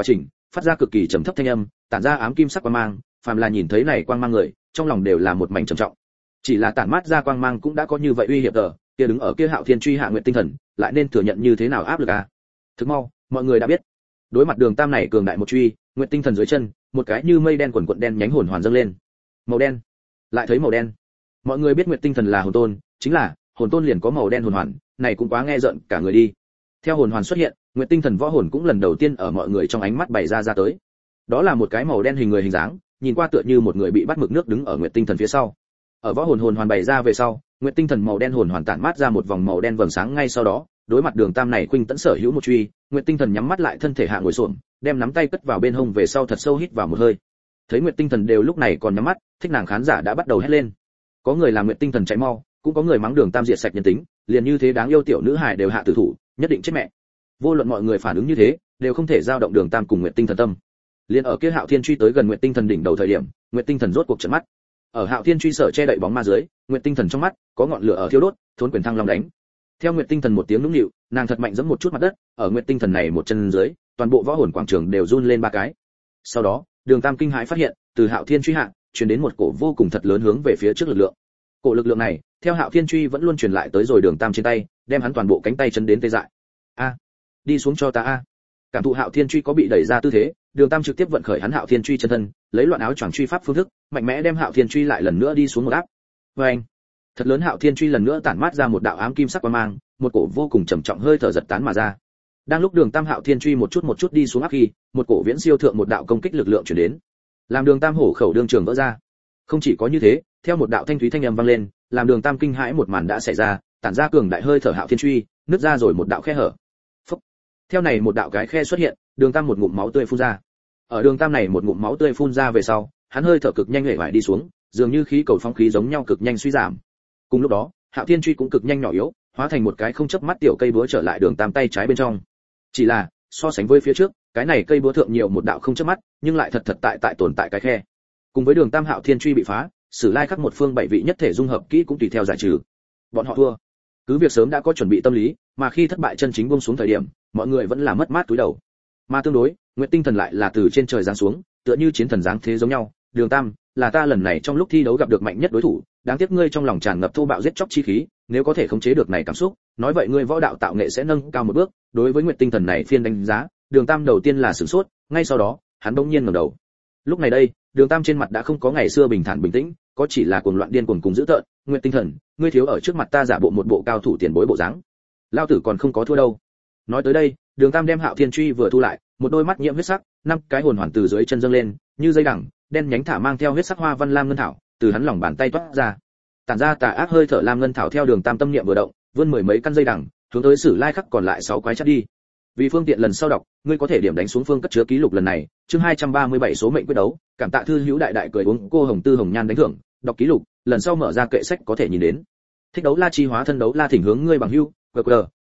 phát ra cực kỳ trầm thấp thanh âm, tản ra ám kim sắc quang mang, phàm là nhìn thấy này quang mang người, trong lòng đều là một mảnh trầm trọng. Chỉ là tản mát ra quang mang cũng đã có như vậy uy hiểm rồi, kia đứng ở kia Hạo Thiên truy hạ Nguyệt Tinh Thần, lại nên thừa nhận như thế nào áp lực à? Thực mau, mọi người đã biết. Đối mặt Đường Tam này cường đại một truy, Nguyệt Tinh Thần dưới chân, một cái như mây đen quần quần đen nhánh hồn hoàn dâng lên. Màu đen, lại thấy màu đen. Mọi người biết Nguyệt Tinh Thần là hồn tôn, chính là hồn tôn liền có màu đen hồn hoàn, này cũng quá nghe rợn cả người đi. Theo hồn hoàn xuất hiện, Nguyệt Tinh Thần võ hồn cũng lần đầu tiên ở mọi người trong ánh mắt bày ra ra tới. Đó là một cái màu đen hình người hình dáng, nhìn qua tựa như một người bị bắt mực nước đứng ở Nguyệt Tinh Thần phía sau. Ở võ hồn hồn hoàn bày ra về sau, Nguyệt Tinh Thần màu đen hồn hoàn tản mát ra một vòng màu đen vầng sáng ngay sau đó, đối mặt Đường Tam này khuynh tẫn sở hữu một truy, Nguyệt Tinh Thần nhắm mắt lại thân thể hạ ngồi xổm, đem nắm tay cất vào bên hông về sau thật sâu hít vào một hơi. Thấy Nguyệt Tinh Thần đều lúc này còn nhắm mắt, thích nàng khán giả đã bắt đầu hét lên. Có người làm Nguyệt Tinh Thần chạy mau, cũng có người mắng Đường Tam diệt sạch nhân tính, liền như thế đáng yêu tiểu nữ hài đều hạ tử thủ, nhất định chết mẹ. Vô luận mọi người phản ứng như thế, đều không thể dao động Đường Tam cùng Nguyệt Tinh Thần tâm. Liên ở kia Hạo Thiên truy tới gần Nguyệt Tinh Thần đỉnh đầu thời điểm, Nguyệt Tinh Thần rốt cuộc trợn mắt. Ở Hạo Thiên truy sở che đậy bóng ma dưới, Nguyệt Tinh Thần trong mắt có ngọn lửa ở thiêu đốt, thốn quyền thăng long đánh. Theo Nguyệt Tinh Thần một tiếng nũng nịu, nàng thật mạnh giẫm một chút mặt đất, ở Nguyệt Tinh Thần này một chân dưới, toàn bộ võ hồn quảng trường đều run lên ba cái. Sau đó, Đường Tam kinh hãi phát hiện, từ Hạo Thiên truy hạ, truyền đến một cổ vô cùng thật lớn hướng về phía trước lực lượng. Cổ lực lượng này, theo Hạo Thiên truy vẫn luôn truyền lại tới rồi Đường Tam trên tay, đem hắn toàn bộ cánh tay chấn đến tê dại. A, đi xuống cho ta a. Cảm thụ Hạo Thiên truy có bị đẩy ra tư thế, Đường Tam trực tiếp vận khởi hắn Hạo Thiên truy chân thân, lấy loạn áo choàng truy pháp phương thức, mạnh mẽ đem Hạo Thiên truy lại lần nữa đi xuống một áp. Oeng! Thật lớn Hạo Thiên truy lần nữa tản mát ra một đạo ám kim sắc quang mang, một cổ vô cùng trầm trọng hơi thở giật tán mà ra. Đang lúc Đường Tam Hạo Thiên truy một chút một chút đi xuống áp khi, một cổ viễn siêu thượng một đạo công kích lực lượng truyền đến, làm Đường Tam hổ khẩu đương trường vỡ ra. Không chỉ có như thế, theo một đạo thanh thúy thanh âm vang lên, làm Đường Tam kinh hãi một màn đã xảy ra, tản ra cường đại hơi thở Hạo Thiên truy, nứt ra rồi một đạo khe hở. Phốc. Theo này một đạo cái khe xuất hiện, Đường Tam một ngụm máu tươi phun ra. Ở Đường Tam này một ngụm máu tươi phun ra về sau, hắn hơi thở cực nhanh nhảy vải đi xuống, dường như khí cầu phong khí giống nhau cực nhanh suy giảm. Cùng lúc đó, Hạo Thiên truy cũng cực nhanh nhỏ yếu, hóa thành một cái không chớp mắt tiểu cây búa trở lại Đường Tam tay trái bên trong. Chỉ là, so sánh với phía trước, cái này cây búa thượng nhiều một đạo không chớp mắt, nhưng lại thật thật tại tại tồn tại cái khe. Cùng với Đường Tam Hạo Thiên truy bị phá, Sử Lai khắc một phương bảy vị nhất thể dung hợp kỹ cũng tùy theo giải trừ. Bọn họ thua. Cứ việc sớm đã có chuẩn bị tâm lý, mà khi thất bại chân chính buông xuống thời điểm, mọi người vẫn là mất mát túi đầu. Mà tương đối, Nguyệt Tinh Thần lại là từ trên trời giáng xuống, tựa như chiến thần giáng thế giống nhau. Đường Tam, là ta lần này trong lúc thi đấu gặp được mạnh nhất đối thủ, đáng tiếc ngươi trong lòng tràn ngập thô bạo giết chóc chi khí, nếu có thể khống chế được này cảm xúc, nói vậy ngươi võ đạo tạo nghệ sẽ nâng cao một bước. Đối với Nguyệt Tinh Thần này phiên đánh giá, Đường Tam đầu tiên là sửng sốt, ngay sau đó, hắn bỗng nhiên ngẩng đầu. Lúc này đây, Đường Tam trên mặt đã không có ngày xưa bình thản bình tĩnh, có chỉ là cuồng loạn điên cuồng cùng dữ tợn. Nguyệt Tinh Thần, ngươi thiếu ở trước mặt ta giả bộ một bộ cao thủ tiền bối bộ dáng. Lao tử còn không có thua đâu. Nói tới đây, Đường Tam đem Hạo Thiên truy vừa thu lại, một đôi mắt nhiễm huyết sắc, năm cái hồn hoàn từ dưới chân dâng lên, như dây đằng, đen nhánh thả mang theo huyết sắc hoa văn lam ngân thảo, từ hắn lòng bàn tay toát ra. Tản ra tà ác hơi thở lam ngân thảo theo Đường Tam tâm niệm vừa động, vươn mười mấy căn dây đằng, hướng tới Sử Lai khắc còn lại sáu quái chắt đi. Vì phương tiện lần sau đọc, ngươi có thể điểm đánh xuống phương cất chứa ký lục lần này, chương hai trăm ba mươi bảy số mệnh quyết đấu, cảm tạ thư hữu đại đại cười uống cô hồng tư hồng nhan đánh thưởng, đọc ký lục, lần sau mở ra kệ sách có thể nhìn đến. Thích đấu la chi hóa thân đấu la thỉnh hướng ngươi bằng hữu, qr,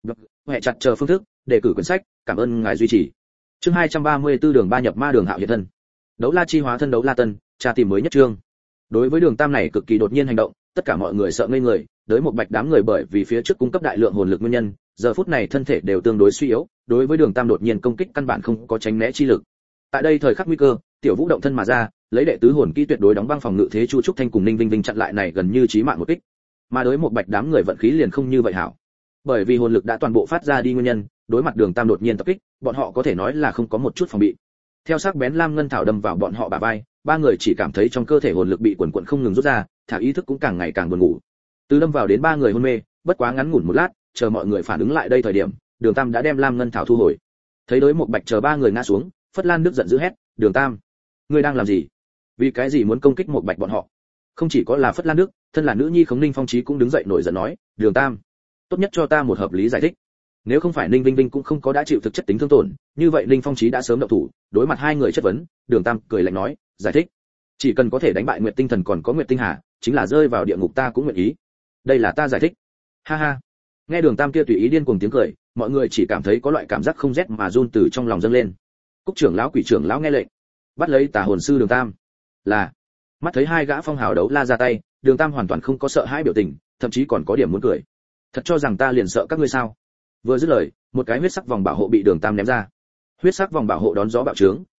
hệ chặt chờ phương thức, đề cử quyển sách, cảm ơn ngài duy trì. Chương hai trăm ba mươi tư đường ba nhập ma đường Hạo hiện thân. Đấu la chi hóa thân đấu la tân, tra tìm mới nhất chương. Đối với Đường Tam này cực kỳ đột nhiên hành động, tất cả mọi người sợ ngây người, đối một bạch đám người bởi vì phía trước cung cấp đại lượng hồn lực nguyên nhân, giờ phút này thân thể đều tương đối suy yếu, đối với Đường Tam đột nhiên công kích căn bản không có tránh né chi lực. Tại đây thời khắc nguy cơ, Tiểu Vũ động thân mà ra, lấy đệ tứ hồn kỹ tuyệt đối đóng băng phòng ngự thế Chu Trúc Thanh cùng Ninh Vinh Vinh chặn lại này gần như chí mạng một kích. Mà đối một bạch đám người vận khí liền không như vậy hảo. Bởi vì hồn lực đã toàn bộ phát ra đi nguyên nhân, đối mặt Đường Tam đột nhiên tập kích, bọn họ có thể nói là không có một chút phòng bị. Theo sắc bén lam ngân thảo đâm vào bọn họ bả vai, ba người chỉ cảm thấy trong cơ thể hồn lực bị quần quần không ngừng rút ra, thả ý thức cũng càng ngày càng buồn ngủ. Từ đâm vào đến ba người hôn mê, bất quá ngắn ngủn một lát, chờ mọi người phản ứng lại đây thời điểm, Đường Tam đã đem lam ngân thảo thu hồi. Thấy đối một bạch chờ ba người ngã xuống, Phất Lan Đức giận dữ hét, "Đường Tam, ngươi đang làm gì? Vì cái gì muốn công kích một bạch bọn họ?" Không chỉ có là Phất Lan Đức, thân là nữ nhi Khống Ninh Phong Chí cũng đứng dậy nổi giận nói, "Đường Tam, tốt nhất cho ta một hợp lý giải thích. Nếu không phải Ninh Vinh Vinh cũng không có đã chịu thực chất tính thương tổn, như vậy Ninh Phong Chí đã sớm động thủ." Đối mặt hai người chất vấn, Đường Tam cười lạnh nói, "Giải thích? Chỉ cần có thể đánh bại Nguyệt Tinh Thần còn có Nguyệt Tinh Hà, chính là rơi vào địa ngục ta cũng nguyện ý. Đây là ta giải thích." Ha ha. Nghe Đường Tam kia tùy ý điên cuồng tiếng cười, mọi người chỉ cảm thấy có loại cảm giác không rét mà run từ trong lòng dâng lên. Cúc trưởng lão, Quỷ trưởng lão nghe lệnh, bắt lấy Tà hồn sư Đường Tam. Là. Mắt thấy hai gã phong hào đấu la ra tay, Đường Tam hoàn toàn không có sợ hãi biểu tình, thậm chí còn có điểm muốn cười. Thật cho rằng ta liền sợ các ngươi sao? Vừa dứt lời, một cái huyết sắc vòng bảo hộ bị Đường Tam ném ra. Huyết sắc vòng bảo hộ đón gió bạo trướng,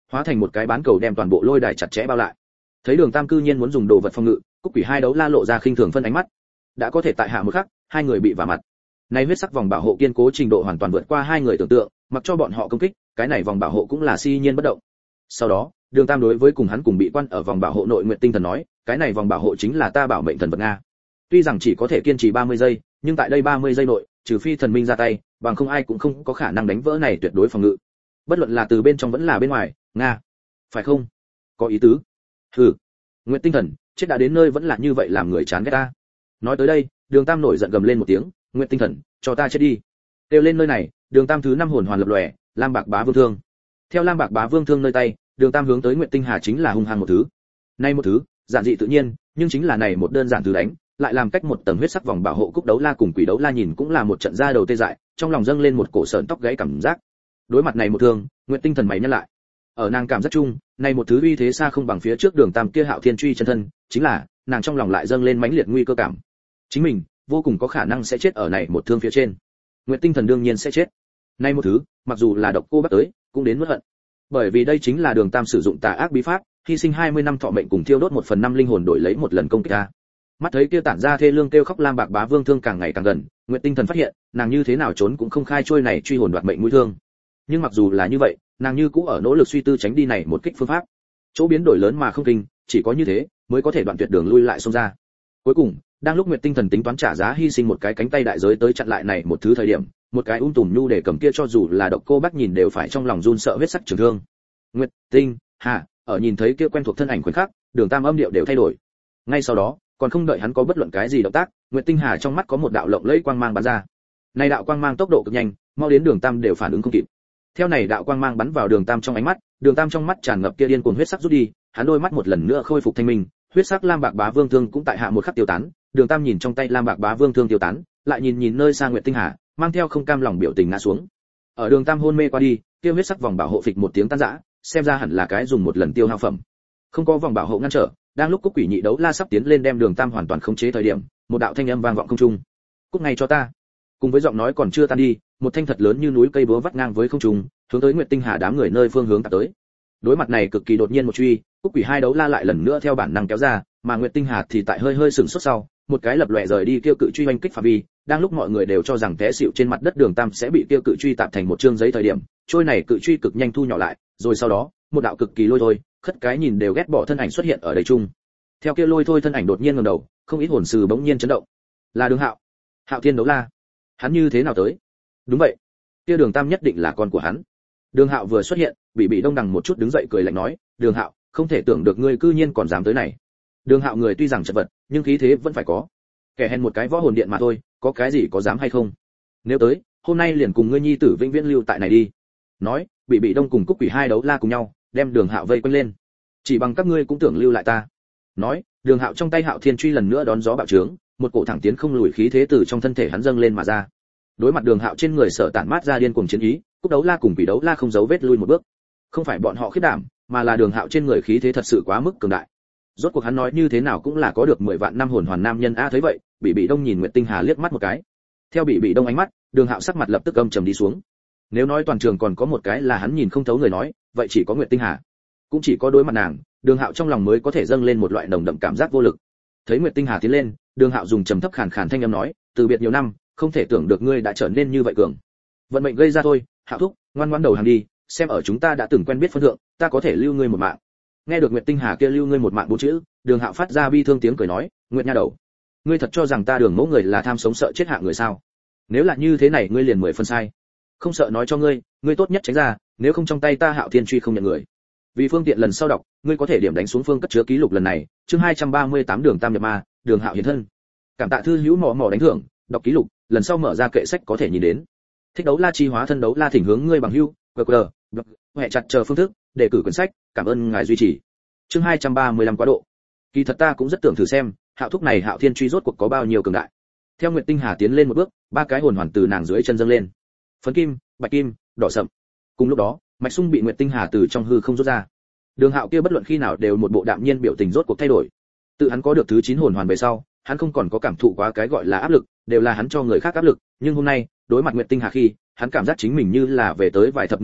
hóa thành một cái bán cầu đem toàn bộ lôi đài chặt chẽ bao lại. Thấy Đường Tam cư nhiên muốn dùng đồ vật phòng ngự, Cúc Quỷ hai đấu la lộ ra khinh thường phân ánh mắt. Đã có thể tại hạ một khắc, hai người bị vả mặt. Này huyết sắc vòng bảo hộ kiên cố trình độ hoàn toàn vượt qua hai người tưởng tượng, mặc cho bọn họ công kích, cái này vòng bảo hộ cũng là si nhiên bất động. Sau đó, Đường Tam đối với cùng hắn cùng bị quan ở vòng bảo hộ nội nguyện tinh thần nói, cái này vòng bảo hộ chính là ta bảo mệnh thần vật nga. Tuy rằng chỉ có thể kiên trì ba mươi giây, nhưng tại đây ba mươi giây nội, trừ phi thần minh ra tay, bằng không ai cũng không có khả năng đánh vỡ này tuyệt đối phòng ngự. Bất luận là từ bên trong vẫn là bên ngoài, nga. Phải không? Có ý tứ. Hừ. Nguyệt tinh thần, chết đã đến nơi vẫn là như vậy làm người chán ghét ta. Nói tới đây, Đường Tam nổi giận gầm lên một tiếng, Nguyệt tinh thần, cho ta chết đi. Kêu lên nơi này, Đường Tam thứ năm hồn hoàn lập lòe, Lam Bạc Bá Vương Thương. Theo Lam Bạc Bá Vương Thương nơi tay, Đường Tam hướng tới Nguyệt Tinh Hà chính là hung hăng một thứ. Nay một thứ, giản dị tự nhiên, nhưng chính là này một đơn giản thứ đánh, lại làm cách một tầng huyết sắc vòng bảo hộ Cúc Đấu La cùng Quỷ Đấu La nhìn cũng là một trận da đầu tê dại, trong lòng dâng lên một cổ sởn tóc gáy cảm giác. Đối mặt này một thương, Nguyệt Tinh thần mày nhăn lại. Ở nàng cảm giác chung, này một thứ uy thế xa không bằng phía trước Đường Tam kia Hạo Thiên truy chân thân, chính là, nàng trong lòng lại dâng lên mãnh liệt nguy cơ cảm. Chính mình, vô cùng có khả năng sẽ chết ở này một thương phía trên. Nguyệt Tinh thần đương nhiên sẽ chết. Nay một thứ, mặc dù là độc cô bắt tới, cũng đến mất hận. Bởi vì đây chính là Đường Tam sử dụng tà ác bí pháp, hy sinh hai mươi năm thọ mệnh cùng thiêu đốt một phần năm linh hồn đổi lấy một lần công kích ta. Mắt thấy kia tản ra thê lương kêu khóc Lam Bạc Bá Vương Thương càng ngày càng gần, Nguyệt Tinh thần phát hiện, nàng như thế nào trốn cũng không khai trôi này truy hồn đoạt mệnh mũi thương. Nhưng mặc dù là như vậy, nàng như cũ ở nỗ lực suy tư tránh đi này một kích phương pháp. Chỗ biến đổi lớn mà không kinh, chỉ có như thế mới có thể đoạn tuyệt đường lui lại xông ra. Cuối cùng, đang lúc Nguyệt Tinh thần tính toán trả giá hy sinh một cái cánh tay đại giới tới chặn lại này một thứ thời điểm, một cái ung tùm nhu để cầm kia cho dù là độc cô bác nhìn đều phải trong lòng run sợ huyết sắc trường thương. Nguyệt Tinh Hà, ở nhìn thấy kia quen thuộc thân ảnh khoảnh khắc, Đường Tam âm điệu đều thay đổi. Ngay sau đó, còn không đợi hắn có bất luận cái gì động tác, Nguyệt Tinh Hà trong mắt có một đạo lộng lẫy quang mang bắn ra. Này đạo quang mang tốc độ cực nhanh, mau đến Đường Tam đều phản ứng không kịp. Theo này đạo quang mang bắn vào Đường Tam trong ánh mắt, Đường Tam trong mắt tràn ngập kia điên cuồng huyết sắc rút đi, hắn đôi mắt một lần nữa khôi phục thanh minh, huyết sắc Lam Bạc Bá Vương Thương cũng tại hạ một khắc tiêu tán. Đường Tam nhìn trong tay Lam Bạc Bá Vương Thương tiêu tán, lại nhìn nhìn nơi xa Nguyệt Tinh Hà, mang theo không cam lòng biểu tình ngã xuống. Ở Đường Tam hôn mê qua đi, kia huyết sắc vòng bảo hộ phịch một tiếng tan rã, xem ra hẳn là cái dùng một lần tiêu hao phẩm. Không có vòng bảo hộ ngăn trở, đang lúc Cúc Quỷ nhị đấu la sắp tiến lên đem Đường Tam hoàn toàn khống chế thời điểm, một đạo thanh âm vang vọng không trung. "Cúc ngay cho ta." Cùng với giọng nói còn chưa tan đi, một thanh thật lớn như núi cây búa vắt ngang với không trung, hướng tới Nguyệt Tinh Hà đám người nơi phương hướng tạt tới. Đối mặt này cực kỳ đột nhiên một truy, Cúc Quỷ hai đấu la lại lần nữa theo bản năng kéo ra, mà Nguyệt Tinh Hà thì tại hơi hơi sừng sốt sau, một cái lập lòe rời đi kêu cự truy oanh kích phạm vi, đang lúc mọi người đều cho rằng té xỉu trên mặt đất Đường Tam sẽ bị kêu cự truy tạp thành một trương giấy thời điểm, trôi này cự truy cực nhanh thu nhỏ lại, rồi sau đó, một đạo cực kỳ lôi thôi, khất cái nhìn đều ghét bỏ thân ảnh xuất hiện ở đây chung. Theo kia lôi thôi thân ảnh đột nhiên ngẩng đầu, không ít hồn sư bỗng nhiên chấn động. Là Đường Hạo, Hạo Thiên đấu la. Hắn như thế nào tới? Đúng vậy, kia Đường Tam nhất định là con của hắn. Đường Hạo vừa xuất hiện, bị bị đông đằng một chút đứng dậy cười lạnh nói, Đường Hạo, không thể tưởng được ngươi cư nhiên còn dám tới này. Đường Hạo người tuy rằng chật vật, nhưng khí thế vẫn phải có. Kẻ hèn một cái võ hồn điện mà thôi, có cái gì có dám hay không? Nếu tới, hôm nay liền cùng ngươi nhi tử vĩnh viễn lưu tại này đi. Nói, bị bị đông cùng Cúc Quỷ hai đấu la cùng nhau, đem Đường Hạo vây quanh lên. Chỉ bằng các ngươi cũng tưởng lưu lại ta. Nói, Đường Hạo trong tay Hạo Thiên truy lần nữa đón gió bạo trướng, một cổ thẳng tiến không lùi khí thế từ trong thân thể hắn dâng lên mà ra. Đối mặt Đường Hạo trên người sở tản mát ra điên cuồng chiến ý, Cúc đấu la cùng Quỷ đấu la không giấu vết lui một bước. Không phải bọn họ khiếp đảm, mà là Đường Hạo trên người khí thế thật sự quá mức cường đại. Rốt cuộc hắn nói như thế nào cũng là có được mười vạn năm hồn hoàn nam nhân a. Thấy vậy, Bị Bị Đông nhìn Nguyệt Tinh Hà liếc mắt một cái. Theo Bị Bị Đông ánh mắt, Đường Hạo sắc mặt lập tức âm trầm đi xuống. Nếu nói toàn trường còn có một cái là hắn nhìn không thấu người nói, vậy chỉ có Nguyệt Tinh Hà. Cũng chỉ có đối mặt nàng, Đường Hạo trong lòng mới có thể dâng lên một loại nồng đậm cảm giác vô lực. Thấy Nguyệt Tinh Hà tiến lên, Đường Hạo dùng trầm thấp khàn khàn thanh âm nói, từ biệt nhiều năm, không thể tưởng được ngươi đã trở nên như vậy cường. Vận mệnh gây ra thôi, Hạo thúc, ngoan ngoãn đầu hàng đi, xem ở chúng ta đã từng quen biết phân thượng, ta có thể lưu ngươi một mạng. Nghe được Nguyệt Tinh Hà kia lưu ngươi một mạng bốn chữ, Đường Hạo phát ra bi thương tiếng cười nói, Nguyệt nha đầu, ngươi thật cho rằng ta Đường mẫu người là tham sống sợ chết hạ người sao? Nếu là như thế này ngươi liền mười phân sai. Không sợ nói cho ngươi, ngươi tốt nhất tránh ra, nếu không trong tay ta Hạo Thiên truy không nhận người. Vì phương tiện lần sau đọc, ngươi có thể điểm đánh xuống phương cất chứa ký lục lần này, chương hai trăm ba mươi tám Đường Tam nhập ma, Đường Hạo hiện thân. Cảm tạ thư hữu mò mò đánh thưởng, đọc ký lục, lần sau mở ra kệ sách có thể nhìn đến. Thích đấu la chi hóa thân đấu la thỉnh hướng ngươi bằng hữu, quy quy, hệ chặt chờ phương thức, để cử quyển sách, cảm ơn ngài duy trì. Chương hai trăm ba mươi lăm quá độ. Kỳ thật ta cũng rất tưởng thử xem, Hạo thúc này Hạo Thiên truy rốt cuộc có bao nhiêu cường đại. Theo Nguyệt Tinh Hà tiến lên một bước, ba cái hồn hoàn từ nàng dưới chân dâng lên. Phấn kim, bạch kim, đỏ sậm. Cùng lúc đó, mạch sung bị Nguyệt Tinh Hà từ trong hư không rút ra. Đường Hạo kia bất luận khi nào đều một bộ đạm nhiên biểu tình rốt cuộc thay đổi. Tự hắn có được thứ chín hồn hoàn về sau, hắn không còn có cảm thụ quá cái gọi là áp lực, đều là hắn cho người khác áp lực, nhưng hôm nay, đối mặt Nguyệt Tinh Hà khi, hắn cảm giác chính mình như là về tới vài thập niên trước,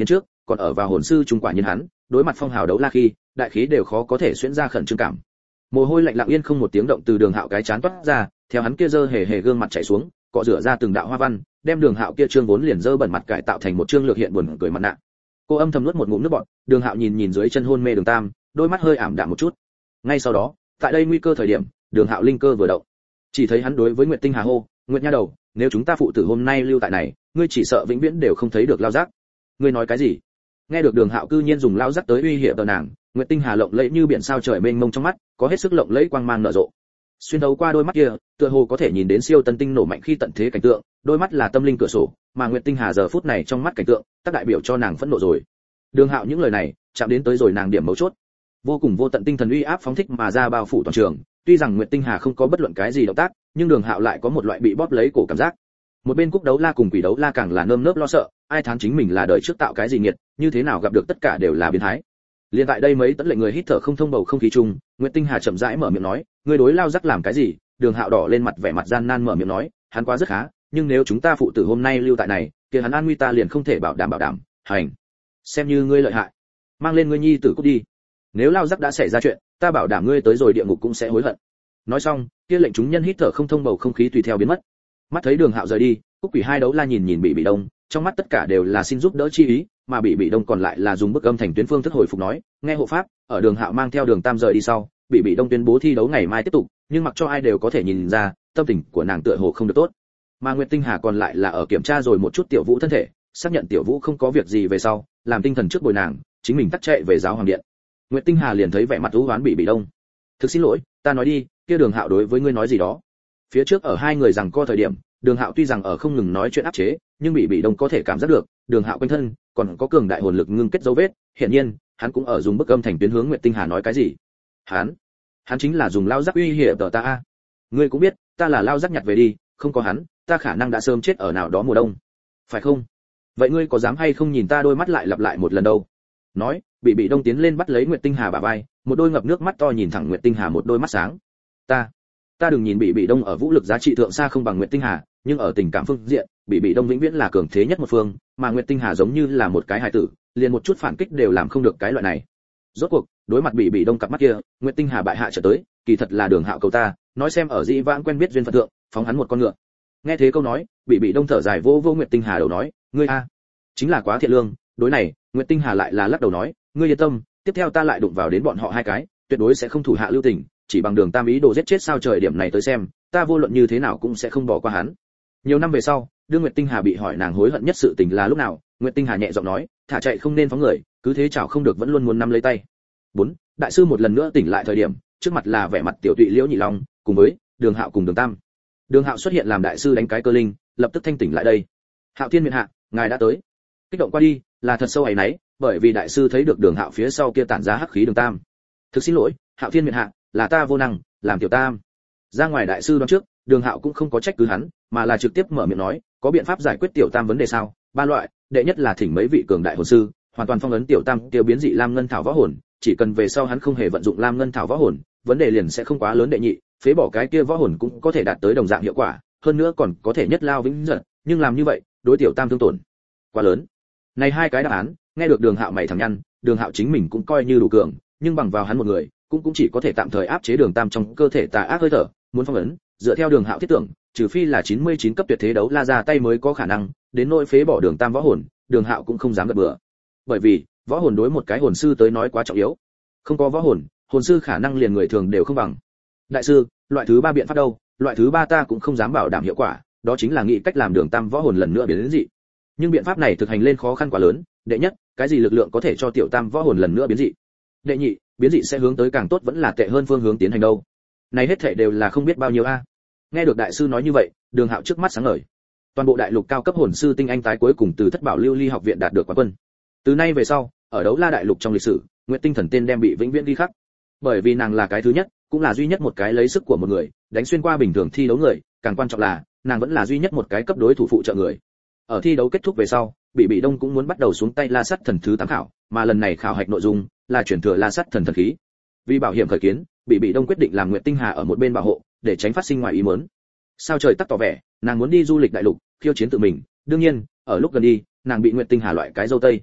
còn ở vào hồn sư trung quả nhiên hắn, đối mặt phong hào đấu la khi, đại khí đều khó có thể xuyễn ra khẩn trương cảm. Mồ hôi lạnh lặng yên không một tiếng động từ Đường Hạo cái chán toát ra, theo hắn kia dơ hề hề gương mặt chảy xuống, cọ rửa ra từng đạo hoa văn, đem Đường Hạo kia trương vốn liền dơ bẩn mặt cải tạo thành một trương lược hiện buồn cười mặt nạ. Cô âm thầm nuốt một ngụm nước bọt, Đường Hạo nhìn nhìn dưới chân hôn mê Đường Tam, đôi mắt hơi ảm đạm một chút. Ngay sau đó, tại đây nguy cơ thời điểm, Đường Hạo linh cơ vừa động, chỉ thấy hắn đối với Nguyệt Tinh Hà hô, "Nguyệt nha đầu, nếu chúng ta phụ tử hôm nay lưu tại này, ngươi chỉ sợ vĩnh viễn đều không thấy được lao giác." "Ngươi nói cái gì?" Nghe được Đường Hạo cư nhiên dùng lao giác tới uy hiếp tờ nàng, Nguyệt Tinh Hà lộng lẫy như biển sao trời mênh mông trong mắt, có hết sức lộng lẫy quang mang nở rộ. Xuyên thấu qua đôi mắt kia, tựa hồ có thể nhìn đến siêu tân tinh nổ mạnh khi tận thế cảnh tượng, đôi mắt là tâm linh cửa sổ, mà Nguyệt Tinh Hà giờ phút này trong mắt cảnh tượng, tác đại biểu cho nàng phẫn nộ rồi. Đường Hạo những lời này, chạm đến tới rồi nàng điểm mấu chốt. Vô cùng vô tận tinh thần uy áp phóng thích mà ra bao phủ toàn trường, tuy rằng Nguyệt Tinh Hà không có bất luận cái gì động tác, nhưng Đường Hạo lại có một loại bị bóp lấy cổ cảm giác. Một bên Cúc Đấu La cùng Quỷ Đấu La càng là nơm nớp lo sợ, ai thán chính mình là đời trước tạo cái gì nghiệt, như thế nào gặp được tất cả đều là biến thái. Liên tại đây mấy tấn lệnh người hít thở không thông bầu không khí chung, Nguyệt Tinh Hà chậm rãi mở miệng nói, ngươi đối lao rắc làm cái gì? Đường Hạo đỏ lên mặt vẻ mặt gian nan mở miệng nói, hắn quá rất khá, nhưng nếu chúng ta phụ tử hôm nay lưu tại này, kia hắn an nguy ta liền không thể bảo đảm bảo đảm. Hành, xem như ngươi lợi hại, mang lên ngươi nhi tử cút đi. Nếu lao rắc đã xảy ra chuyện, ta bảo đảm ngươi tới rồi địa ngục cũng sẽ hối hận. Nói xong, kia lệnh chúng nhân hít thở không thông bầu không khí tùy theo biến mất. Mắt thấy Đường Hạo rời đi, Cúc Quỷ hai đấu la nhìn nhìn Bị Bị Đông, trong mắt tất cả đều là xin giúp đỡ chi ý, mà Bị Bị Đông còn lại là dùng bức âm thành tuyến phương thức hồi phục nói, nghe hộ pháp, ở Đường Hạo mang theo Đường Tam rời đi sau, Bị Bị Đông tuyên bố thi đấu ngày mai tiếp tục, nhưng mặc cho ai đều có thể nhìn ra, tâm tình của nàng tựa hồ không được tốt. Mà Nguyệt Tinh Hà còn lại là ở kiểm tra rồi một chút Tiểu Vũ thân thể, xác nhận Tiểu Vũ không có việc gì về sau, làm tinh thần trước bồi nàng, chính mình tắt chạy về giáo hoàng điện. Nguyệt Tinh Hà liền thấy vẻ mặt u uất Bị Bị Đông. Thực xin lỗi, ta nói đi, kia Đường Hạo đối với ngươi nói gì đó. Phía trước ở hai người rằng co thời điểm, Đường Hạo tuy rằng ở không ngừng nói chuyện áp chế, nhưng Bị Bị Đông có thể cảm giác được, Đường Hạo quanh thân còn có cường đại hồn lực ngưng kết dấu vết, hiển nhiên, hắn cũng ở dùng bức âm thành tuyến hướng Nguyệt Tinh Hà nói cái gì. Hắn, hắn chính là dùng lao giác uy hiểm tờ ta a. Ngươi cũng biết, ta là lao giác nhặt về đi, không có hắn, ta khả năng đã sớm chết ở nào đó mùa đông. Phải không? Vậy ngươi có dám hay không nhìn ta đôi mắt lại lặp lại một lần đâu? Nói, Bị Bị Đông tiến lên bắt lấy Nguyệt Tinh Hà bả vai, một đôi ngập nước mắt to nhìn thẳng Nguyệt Tinh Hà một đôi mắt sáng. Ta, ta đừng nhìn Bị Bị Đông ở vũ lực giá trị thượng xa không bằng Nguyệt Tinh Hà, nhưng ở tình cảm phương diện, Bị Bị Đông vĩnh viễn là cường thế nhất một phương, mà Nguyệt Tinh Hà giống như là một cái hài tử, liền một chút phản kích đều làm không được cái loại này. Rốt cuộc, đối mặt Bị Bị Đông cặp mắt kia, Nguyệt Tinh Hà bại hạ trở tới, kỳ thật là Đường Hạo cầu ta, nói xem ở dĩ vãng quen biết duyên phận thượng, phóng hắn một con ngựa. Nghe thế câu nói, Bị Bị Đông thở dài vô vô Nguyệt Tinh Hà đầu nói, ngươi a, chính là quá thiện lương. Đối này, Nguyệt Tinh Hà lại là lắc đầu nói, ngươi yên tâm, tiếp theo ta lại đụng vào đến bọn họ hai cái, tuyệt đối sẽ không thủ hạ lưu tình, chỉ bằng Đường Tam ý đồ giết chết sao trời điểm này tới xem, ta vô luận như thế nào cũng sẽ không bỏ qua hắn. Nhiều năm về sau, đương Nguyệt Tinh Hà bị hỏi nàng hối hận nhất sự tình là lúc nào, Nguyệt Tinh Hà nhẹ giọng nói, thả chạy không nên phóng người, cứ thế chảo không được vẫn luôn muốn nắm lấy tay. Bốn, đại sư một lần nữa tỉnh lại thời điểm, trước mặt là vẻ mặt tiểu tụy Liễu Nhị Long, cùng với Đường Hạo cùng Đường Tam. Đường Hạo xuất hiện làm đại sư đánh cái cơ linh, lập tức thanh tỉnh lại đây. Hạo Thiên miện hạ, ngài đã tới. Kích động qua đi, là thật sâu ấy nấy, bởi vì đại sư thấy được Đường Hạo phía sau kia tản ra hắc khí Đường Tam. Thực xin lỗi, Hạo Thiên miện hạ, là ta vô năng, làm tiểu Tam. Ra ngoài đại sư đoán trước, Đường Hạo cũng không có trách cứ hắn, mà là trực tiếp mở miệng nói, có biện pháp giải quyết tiểu Tam vấn đề sao? Ba loại, đệ nhất là thỉnh mấy vị cường đại hồn sư, hoàn toàn phong ấn tiểu Tam tiêu biến dị lam ngân thảo võ hồn, chỉ cần về sau hắn không hề vận dụng lam ngân thảo võ hồn, vấn đề liền sẽ không quá lớn. Đệ nhị, phế bỏ cái kia võ hồn cũng có thể đạt tới đồng dạng hiệu quả, hơn nữa còn có thể nhất lao vĩnh giật, nhưng làm như vậy, đối tiểu Tam thương tổn quá lớn. Này hai cái đáp án, nghe được Đường Hạo mày thẳng nhăn, Đường Hạo chính mình cũng coi như đủ cường, nhưng bằng vào hắn một người, cũng cũng chỉ có thể tạm thời áp chế Đường Tam trong cơ thể tà ác hơi thở, muốn phong ấn, dựa theo Đường Hạo thiết tưởng, trừ phi là chín mươi chín cấp tuyệt thế đấu la ra tay mới có khả năng, đến nỗi phế bỏ Đường Tam võ hồn, Đường Hạo cũng không dám gật bừa. Bởi vì, võ hồn đối một cái hồn sư tới nói quá trọng yếu. Không có võ hồn, hồn sư khả năng liền người thường đều không bằng. Đại sư, loại thứ ba biện pháp đâu? Loại thứ ba ta cũng không dám bảo đảm hiệu quả, đó chính là nghĩ cách làm Đường Tam võ hồn lần nữa biến đến dị. Nhưng biện pháp này thực hành lên khó khăn quá lớn, đệ nhất, cái gì lực lượng có thể cho tiểu Tam võ hồn lần nữa biến dị? Đệ nhị, biến dị sẽ hướng tới càng tốt vẫn là tệ hơn phương hướng tiến hành đâu? Này hết thảy đều là không biết bao nhiêu a. Nghe được đại sư nói như vậy, Đường Hạo trước mắt sáng ngời. Toàn bộ đại lục cao cấp hồn sư tinh anh tái cuối cùng từ Thất Bảo Lưu Ly học viện đạt được quán quân. Từ nay về sau, ở đấu la đại lục trong lịch sử, Nguyệt Tinh Thần tên đem bị vĩnh viễn ghi khắc. Bởi vì nàng là cái thứ nhất, cũng là duy nhất một cái lấy sức của một người, đánh xuyên qua bình thường thi đấu người, càng quan trọng là, nàng vẫn là duy nhất một cái cấp đối thủ phụ trợ người. Ở thi đấu kết thúc về sau, Bị Bị Đông cũng muốn bắt đầu xuống tay La Sắt Thần thứ tám khảo, mà lần này khảo hạch nội dung là chuyển thừa La Sắt Thần thần khí. Vì bảo hiểm khởi kiến, Bị Bị Đông quyết định làm Nguyệt Tinh Hà ở một bên bảo hộ, để tránh phát sinh ngoài ý muốn. Sao trời tắc tỏ vẻ, nàng muốn đi du lịch đại lục, khiêu chiến tự mình, đương nhiên, ở lúc gần đi, nàng bị Nguyệt Tinh Hà loại cái dâu tây.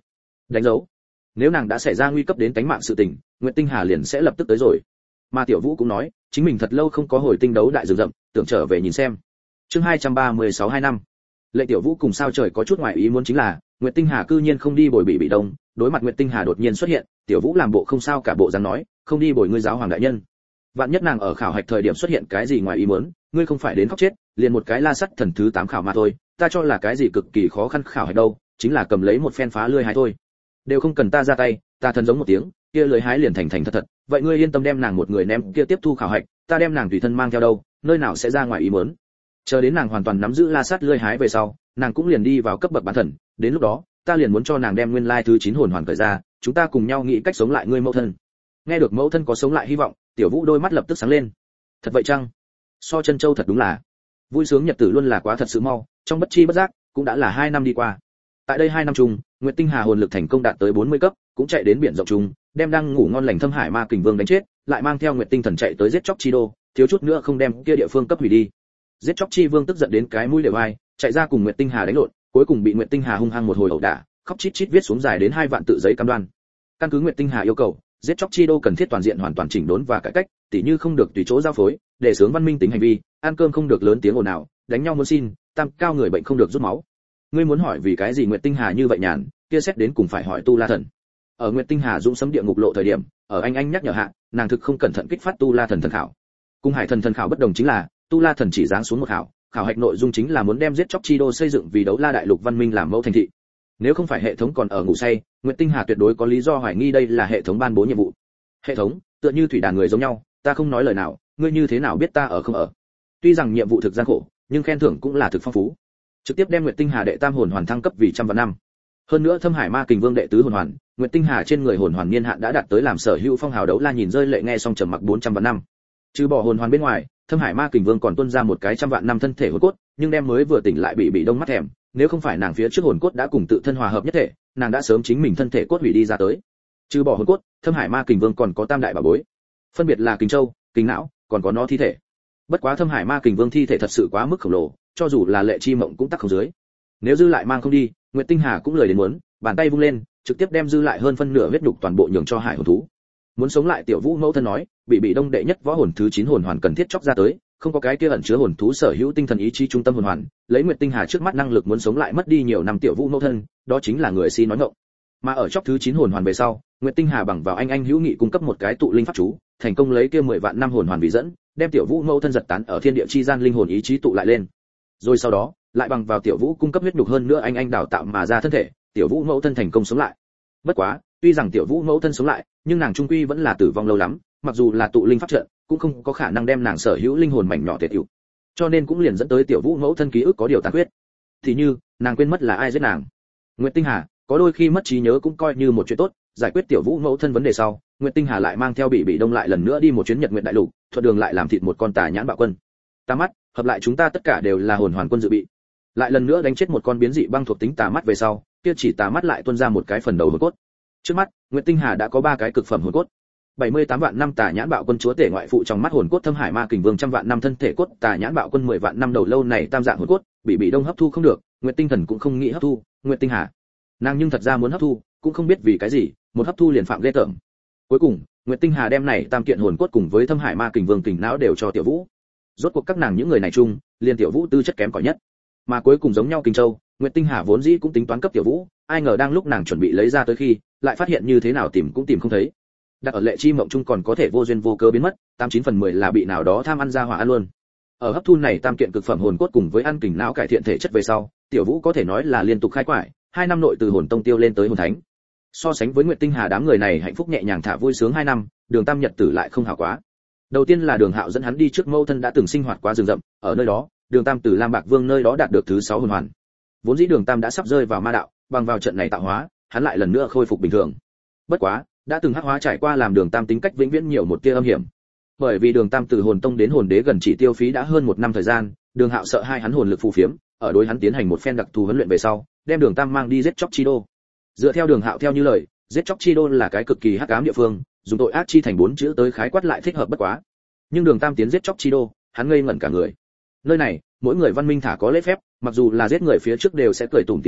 đánh dấu. Nếu nàng đã xảy ra nguy cấp đến tính mạng sự tình, Nguyệt Tinh Hà liền sẽ lập tức tới rồi. Mà Tiểu Vũ cũng nói, chính mình thật lâu không có hồi tinh đấu đại rừng rậm, tưởng trở về nhìn xem. Chương hai trăm ba mươi sáu hai năm. Lệ Tiểu Vũ cùng sao trời có chút ngoài ý muốn chính là, Nguyệt Tinh Hà cư nhiên không đi bồi bị bị đông, đối mặt Nguyệt Tinh Hà đột nhiên xuất hiện, Tiểu Vũ làm bộ không sao cả bộ dáng nói, không đi bồi ngươi giáo hoàng đại nhân. Vạn nhất nàng ở khảo hạch thời điểm xuất hiện cái gì ngoài ý muốn, ngươi không phải đến khóc chết, liền một cái la sắt thần thứ tám khảo mà thôi, ta cho là cái gì cực kỳ khó khăn khảo hạch đâu, chính là cầm lấy một phen phá lưỡi hái thôi. Đều không cần ta ra tay, ta thần giống một tiếng, kia lưỡi hái liền thành thành thật thật, vậy ngươi yên tâm đem nàng một người ném kia tiếp thu khảo hạch, ta đem nàng tùy thân mang theo đâu, nơi nào sẽ ra ngoài ý muốn. Chờ đến nàng hoàn toàn nắm giữ la sắt lưỡi hái về sau, nàng cũng liền đi vào cấp bậc bán thần, đến lúc đó, ta liền muốn cho nàng đem nguyên lai thứ chín hồn hoàn cởi ra, chúng ta cùng nhau nghĩ cách sống lại ngươi mẫu thân. Nghe được mẫu thân có sống lại hy vọng, Tiểu Vũ đôi mắt lập tức sáng lên. Thật vậy chăng? So chân châu thật đúng là. Vui sướng nhật tử luôn là quá thật sự mau, trong bất chi bất giác, cũng đã là hai năm đi qua. Tại đây hai năm chung, Nguyệt Tinh Hà hồn lực thành công đạt tới bốn mươi cấp, cũng chạy đến biển rộng chung, đem đang ngủ ngon lành Thâm Hải Ma Kình Vương đánh chết, lại mang theo Nguyệt Tinh Thần chạy tới giết chóc chi đô, thiếu chút nữa không đem kia địa phương cấp hủy đi. Giết chóc chi vương tức giận đến cái mũi đều ai, chạy ra cùng Nguyệt Tinh Hà đánh lộn, cuối cùng bị Nguyệt Tinh Hà hung hăng một hồi ẩu đả, khóc chít chít viết xuống dài đến hai vạn tự giấy cam đoan. Căn cứ Nguyệt Tinh Hà yêu cầu, giết chóc chi đô cần thiết toàn diện hoàn toàn chỉnh đốn và cải cách, tỉ như không được tùy chỗ giao phối, để sướng văn minh tính hành vi, ăn cơm không được lớn tiếng ồn ào, đánh nhau muốn xin, tam cao người bệnh không được rút máu. Ngươi muốn hỏi vì cái gì Nguyệt Tinh Hà như vậy nhàn, kia xét đến cùng phải hỏi Tu La Thần. Ở Nguyệt Tinh Hà dũng sấm địa ngục lộ thời điểm, ở anh anh nhắc nhở hạ, nàng thực không cẩn thận kích phát Tu La Thần thần khảo. Cùng Hải Thần thần khảo bất đồng chính là, Tu La Thần chỉ giáng xuống một khảo, khảo hạch nội dung chính là muốn đem giết chóc chi đô xây dựng vì đấu la đại lục văn minh làm mẫu thành thị. Nếu không phải hệ thống còn ở ngủ say, Nguyệt Tinh Hà tuyệt đối có lý do hoài nghi đây là hệ thống ban bố nhiệm vụ. Hệ thống, tựa như thủy đàn người giống nhau, ta không nói lời nào, ngươi như thế nào biết ta ở không ở? Tuy rằng nhiệm vụ thực gian khổ, nhưng khen thưởng cũng là thực phong phú. Trực tiếp đem Nguyệt Tinh Hà đệ tam hồn hoàn thăng cấp vì trăm vạn năm. Hơn nữa Thâm Hải Ma Kình Vương đệ tứ hồn hoàn, Nguyệt Tinh Hà trên người hồn hoàn niên hạn đã đạt tới làm sở hữu phong hào đấu la nhìn rơi lệ nghe xong trầm mặc bốn trăm vạn năm. Trừ bỏ hồn hoàn bên ngoài, Thâm Hải Ma Kình Vương còn tuôn ra một cái trăm vạn năm thân thể hồn cốt, nhưng đem mới vừa tỉnh lại bị bị đông mắt thèm, nếu không phải nàng phía trước hồn cốt đã cùng tự thân hòa hợp nhất thể, nàng đã sớm chính mình thân thể cốt hủy đi ra tới. Trừ bỏ hồn cốt, Thâm Hải Ma Kình Vương còn có tam đại bảo bối, phân biệt là kình châu, kình não, còn có nó thi thể. Bất quá Thâm Hải Ma Kình Vương thi thể thật sự quá mức khổng lồ, cho dù là Lệ Chi Mộng cũng tắc không dưới. Nếu dư lại mang không đi, Nguyệt Tinh Hà cũng lời đến muốn, bàn tay vung lên, trực tiếp đem dư lại hơn phân nửa huyết nhục toàn bộ nhường cho Hải hồn thú. Muốn sống lại Tiểu Vũ mẫu thân nói, bị bị đông đệ nhất võ hồn thứ chín hồn hoàn cần thiết chóc ra tới, không có cái kia ẩn chứa hồn thú sở hữu tinh thần ý chí trung tâm hồn hoàn, lấy Nguyệt Tinh Hà trước mắt năng lực muốn sống lại mất đi nhiều năm Tiểu Vũ mẫu thân, đó chính là người si nói ngọng. Mà ở chóc thứ chín hồn hoàn về sau, Nguyệt Tinh Hà bằng vào anh anh hữu nghị cung cấp một cái tụ linh pháp chú, thành công lấy kia mười vạn năm hồn hoàn vì dẫn, đem Tiểu Vũ mẫu thân giật tán ở thiên địa chi gian linh hồn ý chí tụ lại lên. Rồi sau đó, lại bằng vào Tiểu Vũ cung cấp huyết nhục hơn nữa anh anh đào tạo mà ra thân thể, Tiểu Vũ mẫu thân thành công sống lại. Bất quá, tuy rằng Tiểu Vũ mẫu thân sống lại, nhưng nàng trung quy vẫn là tử vong lâu lắm, mặc dù là tụ linh pháp trận, cũng không có khả năng đem nàng sở hữu linh hồn mảnh nhỏ tiệt hữu. Cho nên cũng liền dẫn tới Tiểu Vũ mẫu thân ký ức có điều tàn khuyết. Thì như, nàng quên mất là ai giết nàng. Nguyệt Tinh Hà, có đôi khi mất trí nhớ cũng coi như một chuyện tốt, giải quyết Tiểu Vũ mẫu thân vấn đề sau, Nguyệt Tinh Hà lại mang theo bị bị đông lại lần nữa đi một chuyến Nhật Nguyệt đại lục, thuận đường lại làm thịt một con tà nhãn bạo quân. Tà mắt, hợp lại chúng ta tất cả đều là hồn hoàn quân dự bị. Lại lần nữa đánh chết một con biến dị băng thuộc tính tà mắt về sau, kia chỉ tà mắt lại tuôn ra một cái phần đầu hồn cốt. Trước mắt, Nguyệt Tinh Hà đã có ba cái cực phẩm hồn cốt. bảy mươi tám vạn năm tà nhãn bạo quân chúa tể ngoại phụ trong mắt hồn cốt Thâm Hải Ma Kình Vương trăm vạn năm thân thể cốt tà nhãn bạo quân mười vạn năm đầu lâu này tam dạng hồn cốt, bị bị đông hấp thu không được, Nguyệt Tinh Thần cũng không nghĩ hấp thu, Nguyệt Tinh Hà. Nàng nhưng thật ra muốn hấp thu, cũng không biết vì cái gì, một hấp thu liền phạm ghê tởm. Cuối cùng, Nguyệt Tinh Hà đem này tam kiện hồn cốt cùng với Thâm Hải Ma Kình Vương kình não đều cho Tiểu Vũ. Rốt cuộc các nàng những người này chung, liền Tiểu Vũ tư chất kém cỏi nhất. Mà cuối cùng giống nhau Kình Châu, Nguyệt Tinh Hà vốn dĩ cũng tính toán cấp Tiểu Vũ, ai ngờ đang lúc nàng chuẩn bị lấy ra tới khi, lại phát hiện như thế nào tìm cũng tìm không thấy. Đặt ở Lệ Chi Mộng chung còn có thể vô duyên vô cớ biến mất, tám chín phần mười là bị nào đó tham ăn ra hỏa ăn luôn. Ở hấp thu này tam kiện cực phẩm hồn cốt cùng với ăn kình não cải thiện thể chất về sau, Tiểu Vũ có thể nói là liên tục khai quải, hai năm nội từ hồn tông tiêu lên tới hồn thánh. So sánh với Nguyệt Tinh Hà đám người này hạnh phúc nhẹ nhàng thả vui sướng hai năm, Đường Tam nhật tử lại không hảo quá. Đầu tiên là Đường Hạo dẫn hắn đi trước mâu thân đã từng sinh hoạt qua rừng rậm, ở nơi đó, Đường Tam từ Lam Bạc Vương nơi đó đạt được thứ sáu hồn hoàn. Vốn dĩ Đường Tam đã sắp rơi vào ma đạo, bằng vào trận này tạo hóa, hắn lại lần nữa khôi phục bình thường. Bất quá, đã từng hắc hóa trải qua làm Đường Tam tính cách vĩnh viễn nhiều một tia âm hiểm. Bởi vì Đường Tam từ hồn tông đến hồn đế gần chỉ tiêu phí đã hơn một năm thời gian, Đường Hạo sợ hai hắn hồn lực phù phiếm, ở đối hắn tiến hành một phen đặc thù huấn luyện về sau, đem Đường Tam mang đi giết chóc chi đô. Dựa theo Đường Hạo theo như lời, giết chóc chi đô là cái cực kỳ hắc ám địa phương, dùng tội ác chi thành bốn chữ tới khái quát lại thích hợp bất quá. Nhưng Đường Tam tiến giết chóc chi đô, hắn ngây ngẩn cả người. Nơi này, mỗi người văn minh thả có lễ phép, mặc dù là giết người phía trước đều sẽ cười tủm tỉm hỏi,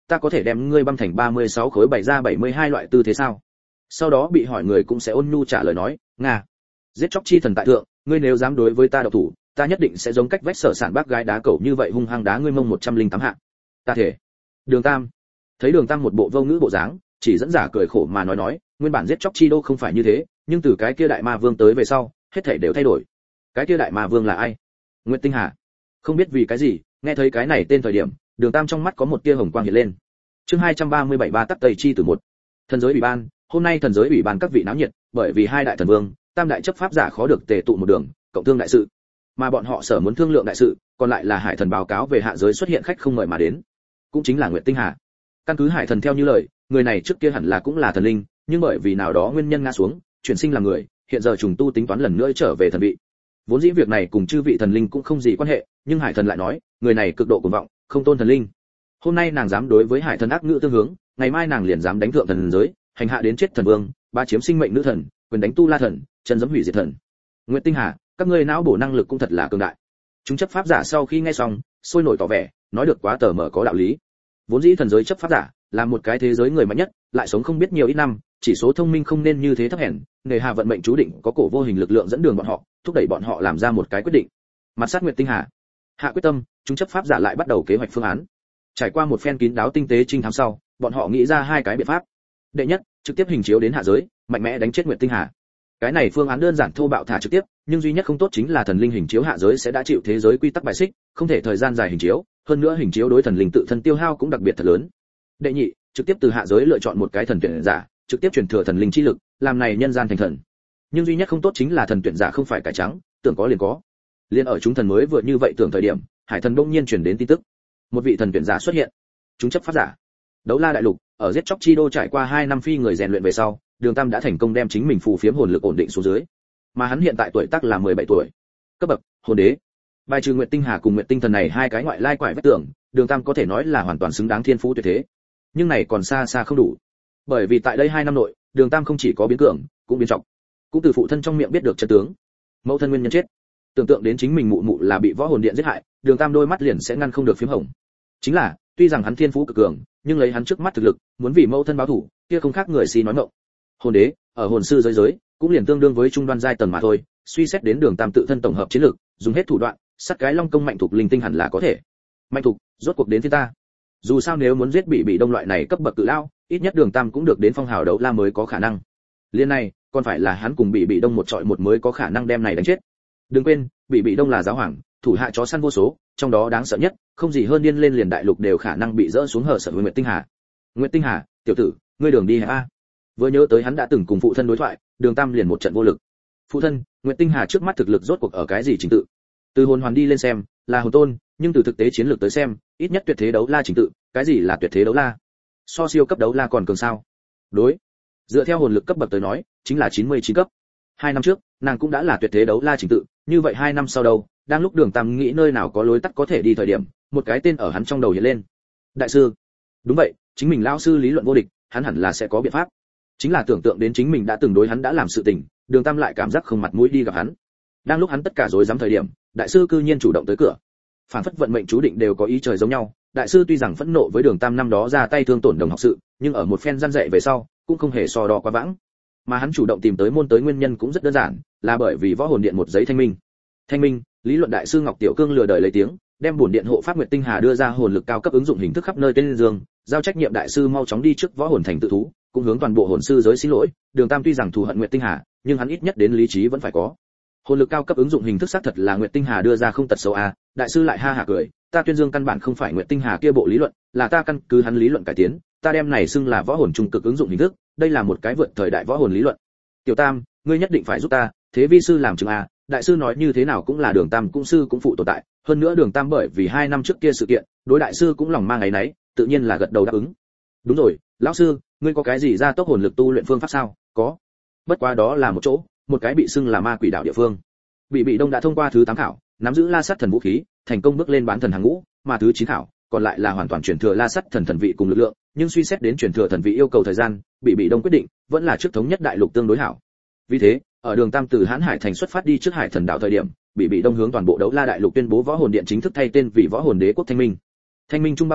ta có thể đem ngươi băm thành ba mươi sáu khối bày ra bảy mươi hai loại tư thế sao? Sau đó bị hỏi người cũng sẽ ôn nhu trả lời nói, nga, giết chóc chi thần tại thượng, ngươi nếu dám đối với ta độc thủ, ta nhất định sẽ giống cách vách sở sản bác gái đá cẩu như vậy hung hăng đá ngươi mông một trăm lẻ tám hạ. Ta thể. Đường Tam, thấy Đường Tam một bộ vô ngữ bộ dáng, chỉ dẫn giả cười khổ mà nói nói, nguyên bản giết chóc chi đô không phải như thế, nhưng từ cái kia đại ma vương tới về sau, hết thảy đều thay đổi. Cái kia đại ma vương là ai? Nguyệt Tinh Hà. Không biết vì cái gì, nghe thấy cái này tên thời điểm, Đường Tam trong mắt có một tia hồng quang hiện lên. Chương hai trăm ba mươi bảy ba tắc tây chi từ một. Thần giới ủy ban, hôm nay thần giới ủy ban các vị náo nhiệt, bởi vì hai đại thần vương, tam đại chấp pháp giả khó được tề tụ một đường, cộng thương đại sự. Mà bọn họ sở muốn thương lượng đại sự, còn lại là Hải Thần báo cáo về hạ giới xuất hiện khách không mời mà đến, cũng chính là Nguyệt Tinh Hà. Căn cứ Hải Thần theo như lời, người này trước kia hẳn là cũng là thần linh, nhưng bởi vì nào đó nguyên nhân ngã xuống, chuyển sinh làm người, hiện giờ trùng tu tính toán lần nữa trở về thần vị. Vốn dĩ việc này cùng chư vị thần linh cũng không gì quan hệ, nhưng Hải Thần lại nói, người này cực độ cuồng vọng, không tôn thần linh. Hôm nay nàng dám đối với Hải Thần ác ngữ tương hướng, ngày mai nàng liền dám đánh thượng thần giới, hành hạ đến chết thần vương, ba chiếm sinh mệnh nữ thần, quyền đánh tu la thần, chân giẫm hủy diệt thần. Nguyệt Tinh Hà, các ngươi não bổ năng lực cũng thật là cường đại. Chúng chấp pháp giả sau khi nghe xong, sôi nổi tỏ vẻ, nói được quá tờ mở có đạo lý. Vốn dĩ thần giới chấp pháp giả là một cái thế giới người mạnh nhất, lại sống không biết nhiều ít năm, chỉ số thông minh không nên như thế thấp hèn, nghề hà vận mệnh chú định có cổ vô hình lực lượng dẫn đường bọn họ, thúc đẩy bọn họ làm ra một cái quyết định. Mặt sát Nguyệt Tinh Hà, hạ quyết tâm, chúng chấp pháp giả lại bắt đầu kế hoạch phương án. Trải qua một phen kín đáo tinh tế trinh thám sau, bọn họ nghĩ ra hai cái biện pháp. Đệ nhất, trực tiếp hình chiếu đến hạ giới, mạnh mẽ đánh chết Nguyệt Tinh Hà. Cái này phương án đơn giản thô bạo thả trực tiếp, nhưng duy nhất không tốt chính là thần linh hình chiếu hạ giới sẽ đã chịu thế giới quy tắc bài xích, không thể thời gian dài hình chiếu, hơn nữa hình chiếu đối thần linh tự thân tiêu hao cũng đặc biệt thật lớn. Đệ nhị, trực tiếp từ hạ giới lựa chọn một cái thần tuyển giả, trực tiếp truyền thừa thần linh chi lực, làm này nhân gian thành thần. Nhưng duy nhất không tốt chính là thần tuyển giả không phải cải trắng, tưởng có liền có. Liên ở chúng thần mới vừa như vậy tưởng thời điểm, Hải Thần bỗng nhiên truyền đến tin tức, một vị thần tuyển giả xuất hiện. Chúng chấp pháp giả, Đấu La đại lục, ở giết chóc chi đô trải qua hai năm phi người rèn luyện về sau, Đường Tam đã thành công đem chính mình phù phiếm hồn lực ổn định xuống dưới. Mà hắn hiện tại tuổi tác là mười bảy tuổi. Cấp bậc hồn đế. Bài trừ Nguyệt Tinh Hà cùng Nguyệt Tinh Thần này hai cái ngoại lai quải vết tưởng, Đường Tam có thể nói là hoàn toàn xứng đáng thiên phú tuyệt thế. Nhưng này còn xa xa không đủ. Bởi vì tại đây hai năm nội, Đường Tam không chỉ có biến cường, cũng biến trọng. Cũng từ phụ thân trong miệng biết được chân tướng. Mẫu thân nguyên nhân chết. Tưởng tượng đến chính mình mụ mụ là bị võ hồn điện giết hại, Đường Tam đôi mắt liền sẽ ngăn không được phím hồng. Chính là, tuy rằng hắn thiên phú cực cường, nhưng lấy hắn trước mắt thực lực, muốn vì mẫu thân báo thù, kia không khác người si nói mộng. Hồn đế, ở hồn sư giới giới, cũng liền tương đương với trung đoan giai tầng mà thôi, suy xét đến Đường Tam tự thân tổng hợp chiến lược, dùng hết thủ đoạn, sát cái long công mạnh thuộc linh tinh hẳn là có thể. Mạnh thuộc, rốt cuộc đến phía ta. Dù sao nếu muốn giết bị bị đông loại này cấp bậc cự lao, ít nhất Đường Tam cũng được đến phong hào đấu la mới có khả năng. Liên này, còn phải là hắn cùng bị bị đông một trọi một mới có khả năng đem này đánh chết. Đừng quên, bị bị đông là giáo hoàng, thủ hạ chó săn vô số, trong đó đáng sợ nhất, không gì hơn điên lên liền đại lục đều khả năng bị dỡ xuống hở sợ với Nguyệt Tinh Hà. Nguyệt Tinh Hà, tiểu tử, ngươi đường đi hả a? Vừa nhớ tới hắn đã từng cùng phụ thân đối thoại, Đường Tam liền một trận vô lực. Phụ thân, Nguyệt Tinh Hà trước mắt thực lực rốt cuộc ở cái gì trình tự? Từ hồn hoàn đi lên xem, là hồn tôn, nhưng từ thực tế chiến lược tới xem, ít nhất tuyệt thế đấu la trình tự, cái gì là tuyệt thế đấu la? So siêu cấp đấu la còn cường sao? Đối. Dựa theo hồn lực cấp bậc tới nói, chính là chín mươi chín cấp. Hai năm trước, nàng cũng đã là tuyệt thế đấu la trình tự, như vậy hai năm sau đâu, đang lúc Đường Tam nghĩ nơi nào có lối tắt có thể đi thời điểm, một cái tên ở hắn trong đầu hiện lên. Đại sư. Đúng vậy, chính mình lão sư lý luận vô địch, hắn hẳn là sẽ có biện pháp. Chính là tưởng tượng đến chính mình đã từng đối hắn đã làm sự tình, Đường Tam lại cảm giác không mặt mũi đi gặp hắn. Đang lúc hắn tất cả rối rắm thời điểm, đại sư cư nhiên chủ động tới cửa. Phản phất vận mệnh chú định đều có ý trời giống nhau, đại sư tuy rằng phẫn nộ với Đường Tam năm đó ra tay thương tổn đồng học sự, nhưng ở một phen gian dạy về sau, cũng không hề so đo quá vãng. Mà hắn chủ động tìm tới môn tới nguyên nhân cũng rất đơn giản, là bởi vì võ hồn điện một giấy thanh minh. Thanh minh, lý luận đại sư Ngọc Tiểu Cương lừa đời lấy tiếng, đem bổn điện hộ pháp Nguyệt Tinh Hà đưa ra hồn lực cao cấp ứng dụng hình thức khắp nơi tên dương, giao trách nhiệm đại sư mau chóng đi trước võ hồn thành tự thú, cũng hướng toàn bộ hồn sư giới xin lỗi. Đường Tam tuy rằng thù hận Nguyệt Tinh Hà, nhưng hắn ít nhất đến lý trí vẫn phải có. Hồn lực cao cấp ứng dụng hình thức xác thật là Nguyệt Tinh Hà đưa ra không tật xấu a, đại sư lại ha hả cười, ta tuyên dương căn bản không phải Nguyệt Tinh Hà kia bộ lý luận, là ta căn cứ hắn lý luận cải tiến, ta đem này xưng là võ hồn trung cực ứng dụng hình thức, đây là một cái vượt thời đại võ hồn lý luận. Tiểu Tam, ngươi nhất định phải giúp ta, thế vi sư làm chứng a, đại sư nói như thế nào cũng là Đường Tam cũng sư cũng phụ tồn tại, hơn nữa Đường Tam bởi vì hai năm trước kia sự kiện, đối đại sư cũng lòng mang ấy nấy, tự nhiên là gật đầu đáp ứng. Đúng rồi, lão sư, ngươi có cái gì ra tốc hồn lực tu luyện phương pháp sao? Có. Bất quá đó là một chỗ, một cái bị xưng là ma quỷ đạo địa phương. Bị bị đông đã thông qua thứ tám khảo, nắm giữ La Sắt thần vũ khí, thành công bước lên bán thần hàng ngũ, mà thứ chín khảo, còn lại là hoàn toàn chuyển thừa La Sắt thần thần vị cùng lực lượng, nhưng suy xét đến chuyển thừa thần vị yêu cầu thời gian, bị bị đông quyết định, vẫn là trước thống nhất đại lục tương đối hảo. Vì thế, ở Đường Tam từ Hán Hải thành xuất phát đi trước Hải Thần đạo thời điểm, bị bị đông hướng toàn bộ Đấu La đại lục tuyên bố võ hồn điện chính thức thay tên vì võ hồn đế quốc Thanh Minh. Thanh Minh trung bao gồm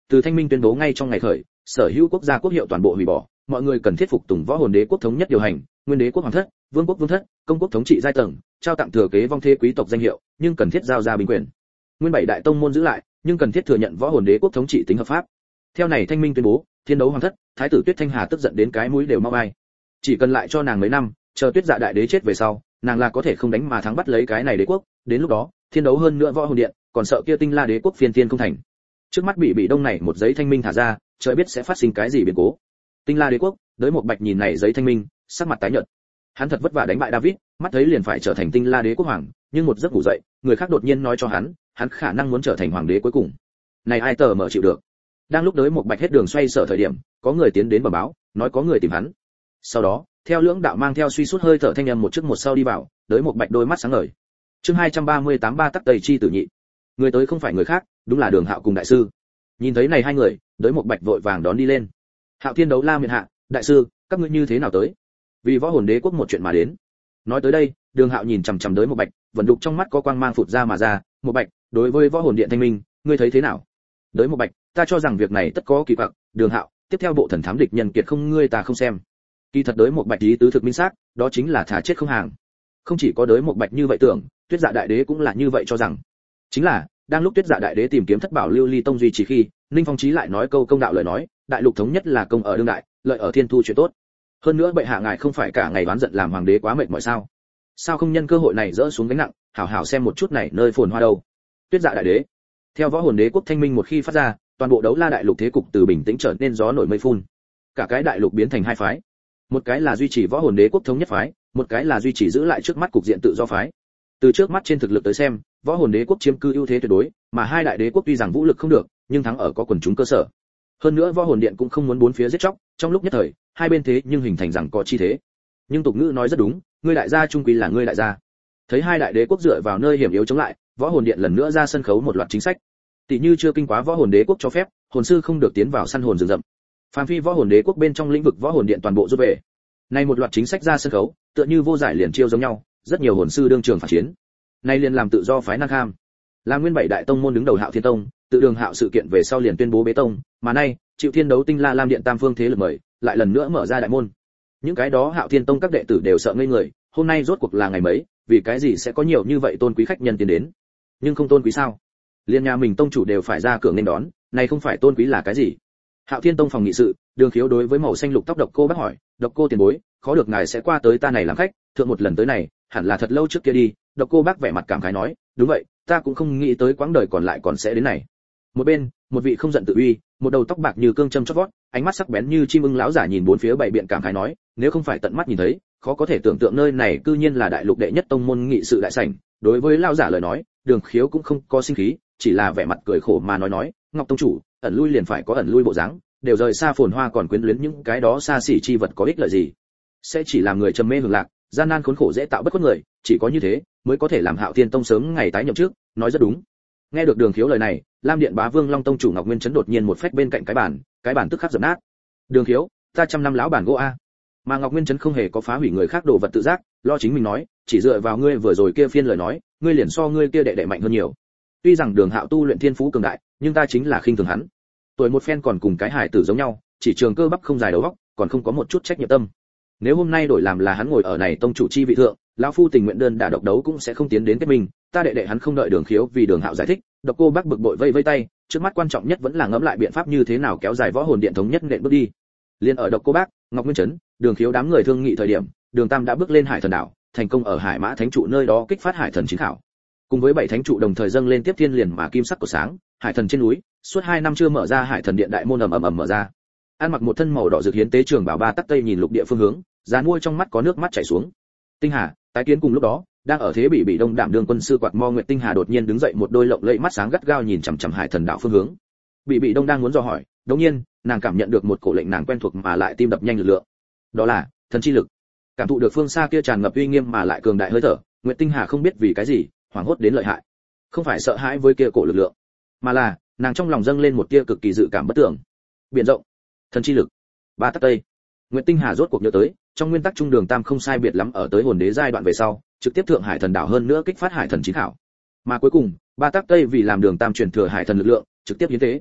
từ Thanh Minh tuyên bố ngay trong ngày khởi, sở hữu quốc gia quốc hiệu toàn bộ hủy bỏ, mọi người cần thiết phục tùng võ hồn đế quốc thống nhất điều hành, nguyên đế quốc hoàng thất, vương quốc vương thất, công quốc thống trị giai tầng, trao tặng thừa kế vong thê quý tộc danh hiệu, nhưng cần thiết giao ra binh quyền. Nguyên bảy đại tông môn giữ lại, nhưng cần thiết thừa nhận võ hồn đế quốc thống trị tính hợp pháp. Theo này Thanh Minh tuyên bố, thiên đấu hoàng thất, thái tử Tuyết Thanh Hà tức giận đến cái mũi đều mau ai. Chỉ cần lại cho nàng mấy năm, chờ Tuyết Dạ đại đế chết về sau, nàng là có thể không đánh mà thắng bắt lấy cái này đế quốc, đến lúc đó, thiên đấu hơn nữa võ hồn điện, còn sợ kia Tinh La đế quốc phiên thiên không thành. Trước mắt bị bị đông này một giấy thanh minh thả ra, trời biết sẽ phát sinh cái gì biến cố. Tinh La đế quốc, Đới Một Bạch nhìn này giấy thanh minh, sắc mặt tái nhợt. Hắn thật vất vả đánh bại David, mắt thấy liền phải trở thành Tinh La đế quốc hoàng, nhưng một giấc ngủ dậy, người khác đột nhiên nói cho hắn, hắn khả năng muốn trở thành hoàng đế cuối cùng. Này ai tờ mở chịu được. Đang lúc Đới Một Bạch hết đường xoay sở thời điểm, có người tiến đến bẩm báo, nói có người tìm hắn. Sau đó, theo lưỡng đạo mang theo suy sút hơi thở thanh âm một trước một sau đi vào, Đới Một Bạch đôi mắt sáng ngời. Chương hai trăm ba mươi tám ba tắc tây chi tử nhị. Người tới không phải người khác, đúng là Đường Hạo cùng đại sư. Nhìn thấy này hai người, Đới Một Bạch vội vàng đón đi lên. Hạo Thiên đấu la miện hạ, đại sư, các ngươi như thế nào tới? Vì võ hồn đế quốc một chuyện mà đến. Nói tới đây, Đường Hạo nhìn chằm chằm Đới Một Bạch, vận đục trong mắt có quang mang phụt ra mà ra. Một Bạch, đối với võ hồn điện thanh minh, ngươi thấy thế nào? Đới Một Bạch, ta cho rằng việc này tất có kỳ quặc. Đường Hạo, tiếp theo bộ thần thám địch nhân kiệt không ngươi ta không xem. Kỳ thật Đới Một Bạch ý tứ thực minh xác, đó chính là thả chết không hàng. Không chỉ có Đới Một Bạch như vậy tưởng, Tuyết Dạ đại đế cũng là như vậy cho rằng. Chính là, đang lúc Tuyết Dạ đại đế tìm kiếm thất bảo lưu ly tông duy trì khi, Ninh Phong Chí lại nói câu công đạo lời nói, đại lục thống nhất là công ở đương đại, lợi ở thiên thu chuyện tốt. Hơn nữa bệ hạ ngài không phải cả ngày oán giận làm hoàng đế quá mệt mỏi sao? Sao không nhân cơ hội này dỡ xuống gánh nặng, hảo hảo xem một chút này nơi phồn hoa đâu. Tuyết Dạ đại đế. Theo võ hồn đế quốc thanh minh một khi phát ra, toàn bộ đấu la đại lục thế cục từ bình tĩnh trở nên gió nổi mây phun. Cả cái đại lục biến thành hai phái. Một cái là duy trì võ hồn đế quốc thống nhất phái, một cái là duy trì giữ lại trước mắt cục diện tự do phái. Từ trước mắt trên thực lực tới xem, võ hồn đế quốc chiếm cư ưu thế tuyệt đối, mà hai đại đế quốc tuy rằng vũ lực không được, nhưng thắng ở có quần chúng cơ sở. Hơn nữa võ hồn điện cũng không muốn bốn phía giết chóc, trong lúc nhất thời, hai bên thế nhưng hình thành rằng có chi thế. Nhưng tục ngữ nói rất đúng, ngươi đại gia trung quy là ngươi đại gia. Thấy hai đại đế quốc dựa vào nơi hiểm yếu chống lại, võ hồn điện lần nữa ra sân khấu một loạt chính sách. Tỷ như chưa kinh quá võ hồn đế quốc cho phép, hồn sư không được tiến vào săn hồn rừng rậm. Phàm phi võ hồn đế quốc bên trong lĩnh vực võ hồn điện toàn bộ rút về. Nay một loạt chính sách ra sân khấu, tựa như vô giải liền chiêu giống nhau, rất nhiều hồn sư đương trường phản chiến. Nay liền làm tự do phái năng kham. Là nguyên bảy đại tông môn đứng đầu Hạo Thiên Tông, tự Đường Hạo sự kiện về sau liền tuyên bố bế tông, mà nay, chịu Thiên đấu Tinh La Lam điện tam phương thế lực mời, lại lần nữa mở ra đại môn. Những cái đó Hạo Thiên Tông các đệ tử đều sợ ngây người, hôm nay rốt cuộc là ngày mấy, vì cái gì sẽ có nhiều như vậy tôn quý khách nhân tiến đến? Nhưng không tôn quý sao? Liên nhà mình tông chủ đều phải ra cửa nên đón, này không phải tôn quý là cái gì? Hạo Thiên Tông phòng nghị sự, Đường Khiếu đối với màu xanh lục tóc Độc Cô bác hỏi, Độc Cô tiền bối, khó được ngài sẽ qua tới ta này làm khách, thượng một lần tới này, hẳn là thật lâu trước kia đi. Độc Cô bác vẻ mặt cảm khái nói, đúng vậy, ta cũng không nghĩ tới quãng đời còn lại còn sẽ đến này. Một bên, một vị không giận tự uy, một đầu tóc bạc như cương châm chót vót, ánh mắt sắc bén như chim ưng lão giả nhìn bốn phía bảy biện cảm khái nói, nếu không phải tận mắt nhìn thấy, khó có thể tưởng tượng nơi này cư nhiên là đại lục đệ nhất tông môn nghị sự đại sảnh. Đối với lão giả lời nói, Đường Khiếu cũng không có sinh khí, chỉ là vẻ mặt cười khổ mà nói nói, Ngọc tông chủ, ẩn lui liền phải có ẩn lui bộ dáng, đều rời xa phồn hoa còn quyến luyến những cái đó xa xỉ chi vật có ích lợi gì? Sẽ chỉ làm người trầm mê hưởng lạc, gian nan khốn khổ dễ tạo bất khuất người, chỉ có như thế mới có thể làm Hạo Thiên Tông sớm ngày tái nhậm trước, nói rất đúng. Nghe được Đường Khiếu lời này, Lam Điện Bá Vương Long tông chủ Ngọc Nguyên Chấn đột nhiên một phách bên cạnh cái bàn, cái bàn tức khắc dập nát. Đường Khiếu, ta trăm năm lão bản gỗ a. Mà Ngọc Nguyên Chấn không hề có phá hủy người khác đồ vật tự giác, lo chính mình nói, chỉ dựa vào ngươi vừa rồi kia phiên lời nói, ngươi liền so ngươi kia đệ đệ mạnh hơn nhiều. Tuy rằng Đường Hạo tu luyện thiên phú cường đại, nhưng ta chính là khinh thường hắn. Tuổi một phen còn cùng cái hải tử giống nhau, chỉ trường cơ bắp không dài đầu óc, còn không có một chút trách nhiệm tâm. Nếu hôm nay đổi làm là hắn ngồi ở này tông chủ chi vị thượng, lão phu tình nguyện đơn đả độc đấu cũng sẽ không tiến đến kết minh, ta đệ đệ hắn không đợi Đường Khiếu vì Đường Hạo giải thích, Độc Cô bác bực bội vây vây tay, trước mắt quan trọng nhất vẫn là ngẫm lại biện pháp như thế nào kéo dài võ hồn điện thống nhất nện bước đi. Liên ở Độc Cô bác, Ngọc Nguyên Chấn, Đường Khiếu đám người thương nghị thời điểm, Đường Tam đã bước lên Hải Thần đảo, thành công ở Hải Mã Thánh trụ nơi đó kích phát Hải Thần chính khảo. Cùng với bảy thánh trụ đồng thời dâng lên tiếp thiên liền mà kim sắc của sáng, Hải Thần trên núi, suốt hai năm chưa mở ra Hải Thần điện đại môn ầm ầm ầm mở ra. An mặc một thân màu đỏ rực hiến tế trường bảo ba tắc tây nhìn lục địa phương hướng, dán môi trong mắt có nước mắt chảy xuống. Tinh Hà, tái kiến cùng lúc đó, đang ở thế bị bị đông đảm đương quân sư quạt mo Nguyệt Tinh Hà đột nhiên đứng dậy một đôi lộng lẫy mắt sáng gắt gao nhìn chằm chằm Hải Thần đảo phương hướng. Bị bị đông đang muốn dò hỏi, đột nhiên, nàng cảm nhận được một cổ lệnh nàng quen thuộc mà lại tim đập nhanh lực lượng. Đó là thần chi lực. Cảm thụ được phương xa kia tràn ngập uy nghiêm mà lại cường đại hơi thở, Nguyệt Tinh Hà không biết vì cái gì, hoảng hốt đến lợi hại. Không phải sợ hãi với kia cổ lực lượng, mà là nàng trong lòng dâng lên một tia cực kỳ dự cảm bất tưởng. Biển rộng, thần chi lực, ba tắc tây. Nguyệt Tinh Hà rốt cuộc nhớ tới, trong nguyên tắc trung Đường Tam không sai biệt lắm ở tới hồn đế giai đoạn về sau, trực tiếp thượng Hải Thần đảo hơn nữa kích phát Hải Thần chính khảo. Mà cuối cùng, ba tắc tây vì làm Đường Tam truyền thừa Hải Thần lực lượng, trực tiếp hiến tế.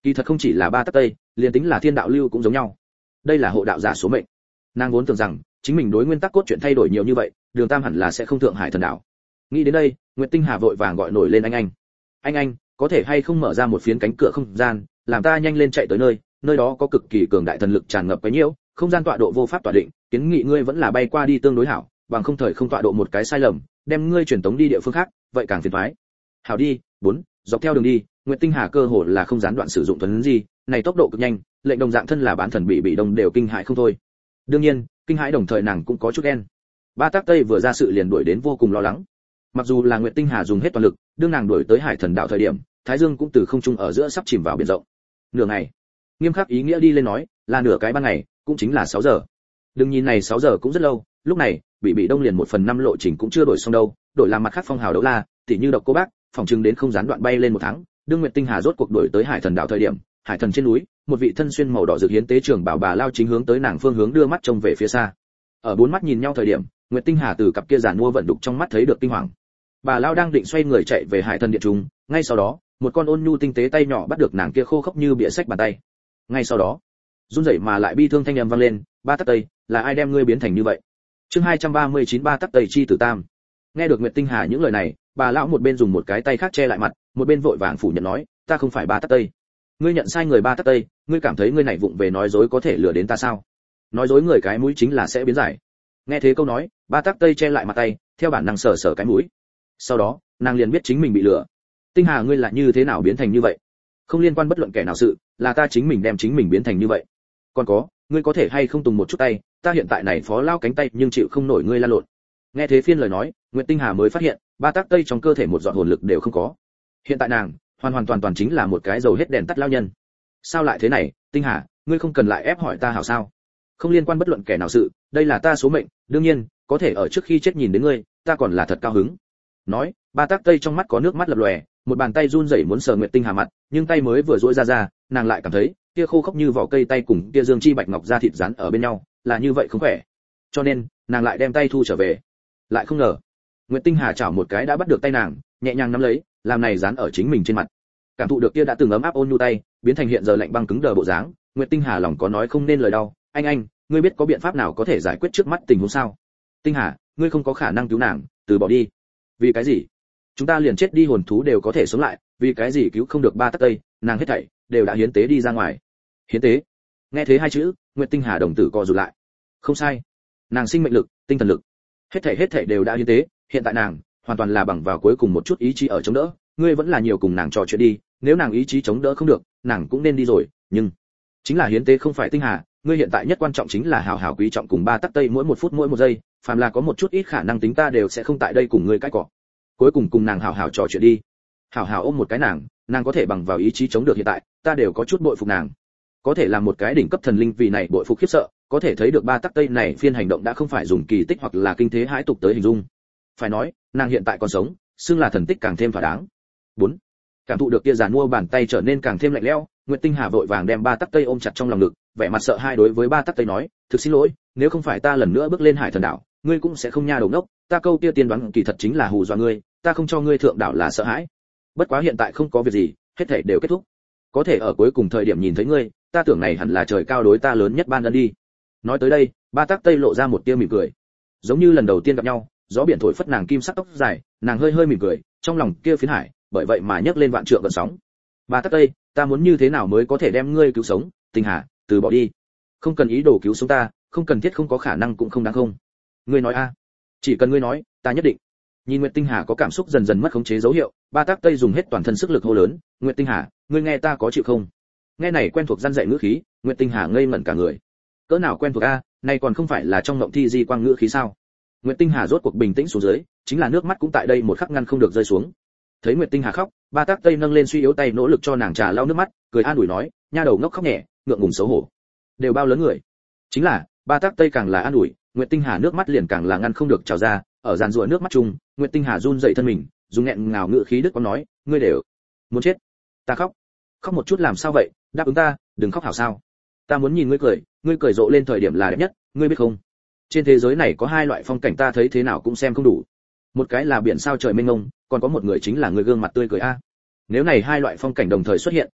Kỳ thật không chỉ là ba tắc tây, liền tính là thiên đạo lưu cũng giống nhau. Đây là hộ đạo giả số mệnh. Nàng vốn tưởng rằng chính mình đối nguyên tắc cốt truyện thay đổi nhiều như vậy, Đường Tam hẳn là sẽ không thượng hải thần đạo. Nghĩ đến đây, Nguyệt Tinh Hà vội vàng gọi nổi lên anh anh. Anh anh, có thể hay không mở ra một phiến cánh cửa không gian, làm ta nhanh lên chạy tới nơi, nơi đó có cực kỳ cường đại thần lực tràn ngập cái nhiễu, không gian tọa độ vô pháp tọa định, kiến nghị ngươi vẫn là bay qua đi tương đối hảo, bằng không thời không tọa độ một cái sai lầm, đem ngươi truyền tống đi địa phương khác, vậy càng phiền toái. Hảo đi, bốn, dọc theo đường đi, Nguyệt Tinh Hà cơ hồ là không gián đoạn sử dụng thuần gì, này tốc độ cực nhanh, lệnh đồng dạng thân là bán thần bị bị đồng đều kinh hãi không thôi. Đương nhiên, kinh hãi đồng thời nàng cũng có chút ghen. Ba Tác Tây vừa ra sự liền đuổi đến vô cùng lo lắng. Mặc dù là Nguyệt Tinh Hà dùng hết toàn lực, đương nàng đuổi tới Hải Thần đạo thời điểm, Thái Dương cũng từ không trung ở giữa sắp chìm vào biển rộng. Nửa ngày, nghiêm khắc ý nghĩa đi lên nói, là nửa cái ban ngày, cũng chính là sáu giờ. Đừng nhìn này sáu giờ cũng rất lâu, lúc này, bị bị đông liền một phần năm lộ trình cũng chưa đổi xong đâu, đổi làm mặt khác phong hào đấu la, tỉ như độc cô bác, phòng trừng đến không gián đoạn bay lên một tháng. Đương Nguyệt Tinh Hà rốt cuộc đuổi tới Hải Thần đạo thời điểm, Hải Thần trên núi, một vị thân xuyên màu đỏ dược hiến tế trưởng bảo bà lao chính hướng tới nàng phương hướng đưa mắt trông về phía xa. Ở bốn mắt nhìn nhau thời điểm, Nguyệt Tinh Hà từ cặp kia giàn mua vận đục trong mắt thấy được kinh hoàng. Bà lao đang định xoay người chạy về Hải Thần điện trung, ngay sau đó, một con ôn nhu tinh tế tay nhỏ bắt được nàng kia khô khốc như bìa sách bàn tay. Ngay sau đó, run rẩy mà lại bi thương thanh âm vang lên, "Ba Tắc Tây, là ai đem ngươi biến thành như vậy?" Chương hai trăm ba mươi chín Ba Tắc Tây chi tử tam. Nghe được Nguyệt Tinh Hà những lời này, bà lão một bên dùng một cái tay khác che lại mặt, một bên vội vàng phủ nhận nói, "Ta không phải Ba Tắc Tây. Ngươi nhận sai người Ba Tắc Tây, ngươi cảm thấy ngươi này vụng về nói dối có thể lừa đến ta sao? Nói dối người cái mũi chính là sẽ biến giải." Nghe thế câu nói, Ba Tắc Tây che lại mặt tay, theo bản năng sờ sờ cái mũi. Sau đó, nàng liền biết chính mình bị lừa. "Tinh Hà, ngươi là như thế nào biến thành như vậy? Không liên quan bất luận kẻ nào sự, là ta chính mình đem chính mình biến thành như vậy. Còn có, ngươi có thể hay không tùng một chút tay, ta hiện tại này phó lao cánh tay nhưng chịu không nổi ngươi la lộn." Nghe thế phiên lời nói, Nguyệt Tinh Hà mới phát hiện, Ba Tắc Tây trong cơ thể một giọt hồn lực đều không có. Hiện tại nàng, hoàn hoàn toàn toàn chính là một cái dầu hết đèn tắt lao nhân. Sao lại thế này, Tinh Hà, ngươi không cần lại ép hỏi ta hảo sao? Không liên quan bất luận kẻ nào sự, đây là ta số mệnh, đương nhiên, có thể ở trước khi chết nhìn đến ngươi, ta còn là thật cao hứng. Nói, Ba Tắc Tây trong mắt có nước mắt lập lòe, một bàn tay run rẩy muốn sờ Nguyệt Tinh Hà mặt, nhưng tay mới vừa duỗi ra ra, nàng lại cảm thấy, kia khô khốc như vỏ cây tay cùng kia dương chi bạch ngọc da thịt dán ở bên nhau, là như vậy không khỏe. Cho nên, nàng lại đem tay thu trở về. Lại không ngờ, Nguyệt Tinh Hà chảo một cái đã bắt được tay nàng, nhẹ nhàng nắm lấy, làm này dán ở chính mình trên mặt. Cảm thụ được kia đã từng ấm áp ôn nhu tay, biến thành hiện giờ lạnh băng cứng đờ bộ dáng, Nguyệt Tinh Hà lòng có nói không nên lời đau, "Anh anh, ngươi biết có biện pháp nào có thể giải quyết trước mắt tình huống sao? Tinh Hà, ngươi không có khả năng cứu nàng, từ bỏ đi." "Vì cái gì? Chúng ta liền chết đi hồn thú đều có thể sống lại, vì cái gì cứu không được Ba Tắc Tây?" Nàng hết thảy đều đã hiến tế đi ra ngoài. Hiến tế? Nghe thế hai chữ, Nguyệt Tinh Hà đồng tử co rụt lại. Không sai, nàng sinh mệnh lực, tinh thần lực, hết thảy hết thảy đều đã hiến tế, hiện tại nàng hoàn toàn là bằng vào cuối cùng một chút ý chí ở chống đỡ, ngươi vẫn là nhiều cùng nàng trò chuyện đi, nếu nàng ý chí chống đỡ không được, nàng cũng nên đi rồi, nhưng chính là hiến tế không phải Tinh Hà, ngươi hiện tại nhất quan trọng chính là hảo hảo quý trọng cùng Ba Tắc Tây mỗi một phút mỗi một giây, phàm là có một chút ít khả năng tính ta đều sẽ không tại đây cùng ngươi cãi cọ. Cuối cùng cùng nàng hảo hảo trò chuyện đi. Hảo hảo ôm một cái nàng, nàng có thể bằng vào ý chí chống được hiện tại, ta đều có chút bội phục nàng. Có thể là một cái đỉnh cấp thần linh vì này bội phục khiếp sợ, có thể thấy được Ba Tắc Tây này phiên hành động đã không phải dùng kỳ tích hoặc là kinh thế hãi tục tới hình dung. Phải nói, nàng hiện tại còn sống, xưng là thần tích càng thêm thỏa đáng. bốn. Cảm thụ được kia giàn mua bàn tay trở nên càng thêm lạnh lẽo, Nguyệt Tinh Hà vội vàng đem Ba Tắc Tây ôm chặt trong lòng ngực, vẻ mặt sợ hãi đối với Ba Tắc Tây nói, "Thực xin lỗi, nếu không phải ta lần nữa bước lên Hải Thần đảo, ngươi cũng sẽ không nha đầu ngốc, ta câu kia tiên đoán kỳ thật chính là hù dọa ngươi, ta không cho ngươi thượng đảo là sợ hãi. Bất quá hiện tại không có việc gì, hết thảy đều kết thúc. Có thể ở cuối cùng thời điểm nhìn thấy ngươi, ta tưởng này hẳn là trời cao đối ta lớn nhất ban ân đi." Nói tới đây, Ba Tắc Tây lộ ra một tia mỉm cười. Giống như lần đầu tiên gặp nhau, gió biển thổi phất nàng kim sắc tóc dài, nàng hơi hơi mỉm cười, trong lòng kia phiến hải, bởi vậy mà nhấc lên vạn trượng gợn sóng. "Ba Tắc Tây, ta muốn như thế nào mới có thể đem ngươi cứu sống, Tinh Hà, từ bỏ đi. Không cần ý đồ cứu sống ta, không cần thiết không có khả năng cũng không đáng không. Ngươi nói a? Chỉ cần ngươi nói, ta nhất định." Nhìn Nguyệt Tinh Hà có cảm xúc dần dần mất khống chế dấu hiệu, Ba Tắc Tây dùng hết toàn thân sức lực hô lớn, "Nguyệt Tinh Hà, ngươi nghe ta có chịu không?" Nghe này quen thuộc răn dạy ngữ khí, Nguyệt Tinh Hà ngây ngẩn cả người. Cỡ nào quen thuộc a, này còn không phải là trong ngộng thi di quang ngữ khí sao? Nguyệt Tinh Hà rốt cuộc bình tĩnh xuống dưới, chính là nước mắt cũng tại đây một khắc ngăn không được rơi xuống. Thấy Nguyệt Tinh Hà khóc, Ba Tắc Tây nâng lên suy yếu tay nỗ lực cho nàng trà lau nước mắt, cười an ủi nói, "Nha đầu ngốc khóc nhẹ, ngượng ngùng xấu hổ. Đều bao lớn người." Chính là, Ba Tắc Tây càng là an ủi, Nguyệt Tinh Hà nước mắt liền càng là ngăn không được trào ra, ở giàn rủa nước mắt chung, Nguyệt Tinh Hà run dậy thân mình, dùng nghẹn ngào ngữ khí đức có nói, "Ngươi đều muốn chết." "Ta khóc, khóc một chút làm sao vậy, đáp ứng ta, đừng khóc hảo sao? Ta muốn nhìn ngươi cười, ngươi cười rộ lên thời điểm là đẹp nhất, ngươi biết không? Trên thế giới này có hai loại phong cảnh ta thấy thế nào cũng xem không đủ. Một cái là biển sao trời mênh mông, còn có một người chính là người gương mặt tươi cười a. Nếu này hai loại phong cảnh đồng thời xuất hiện,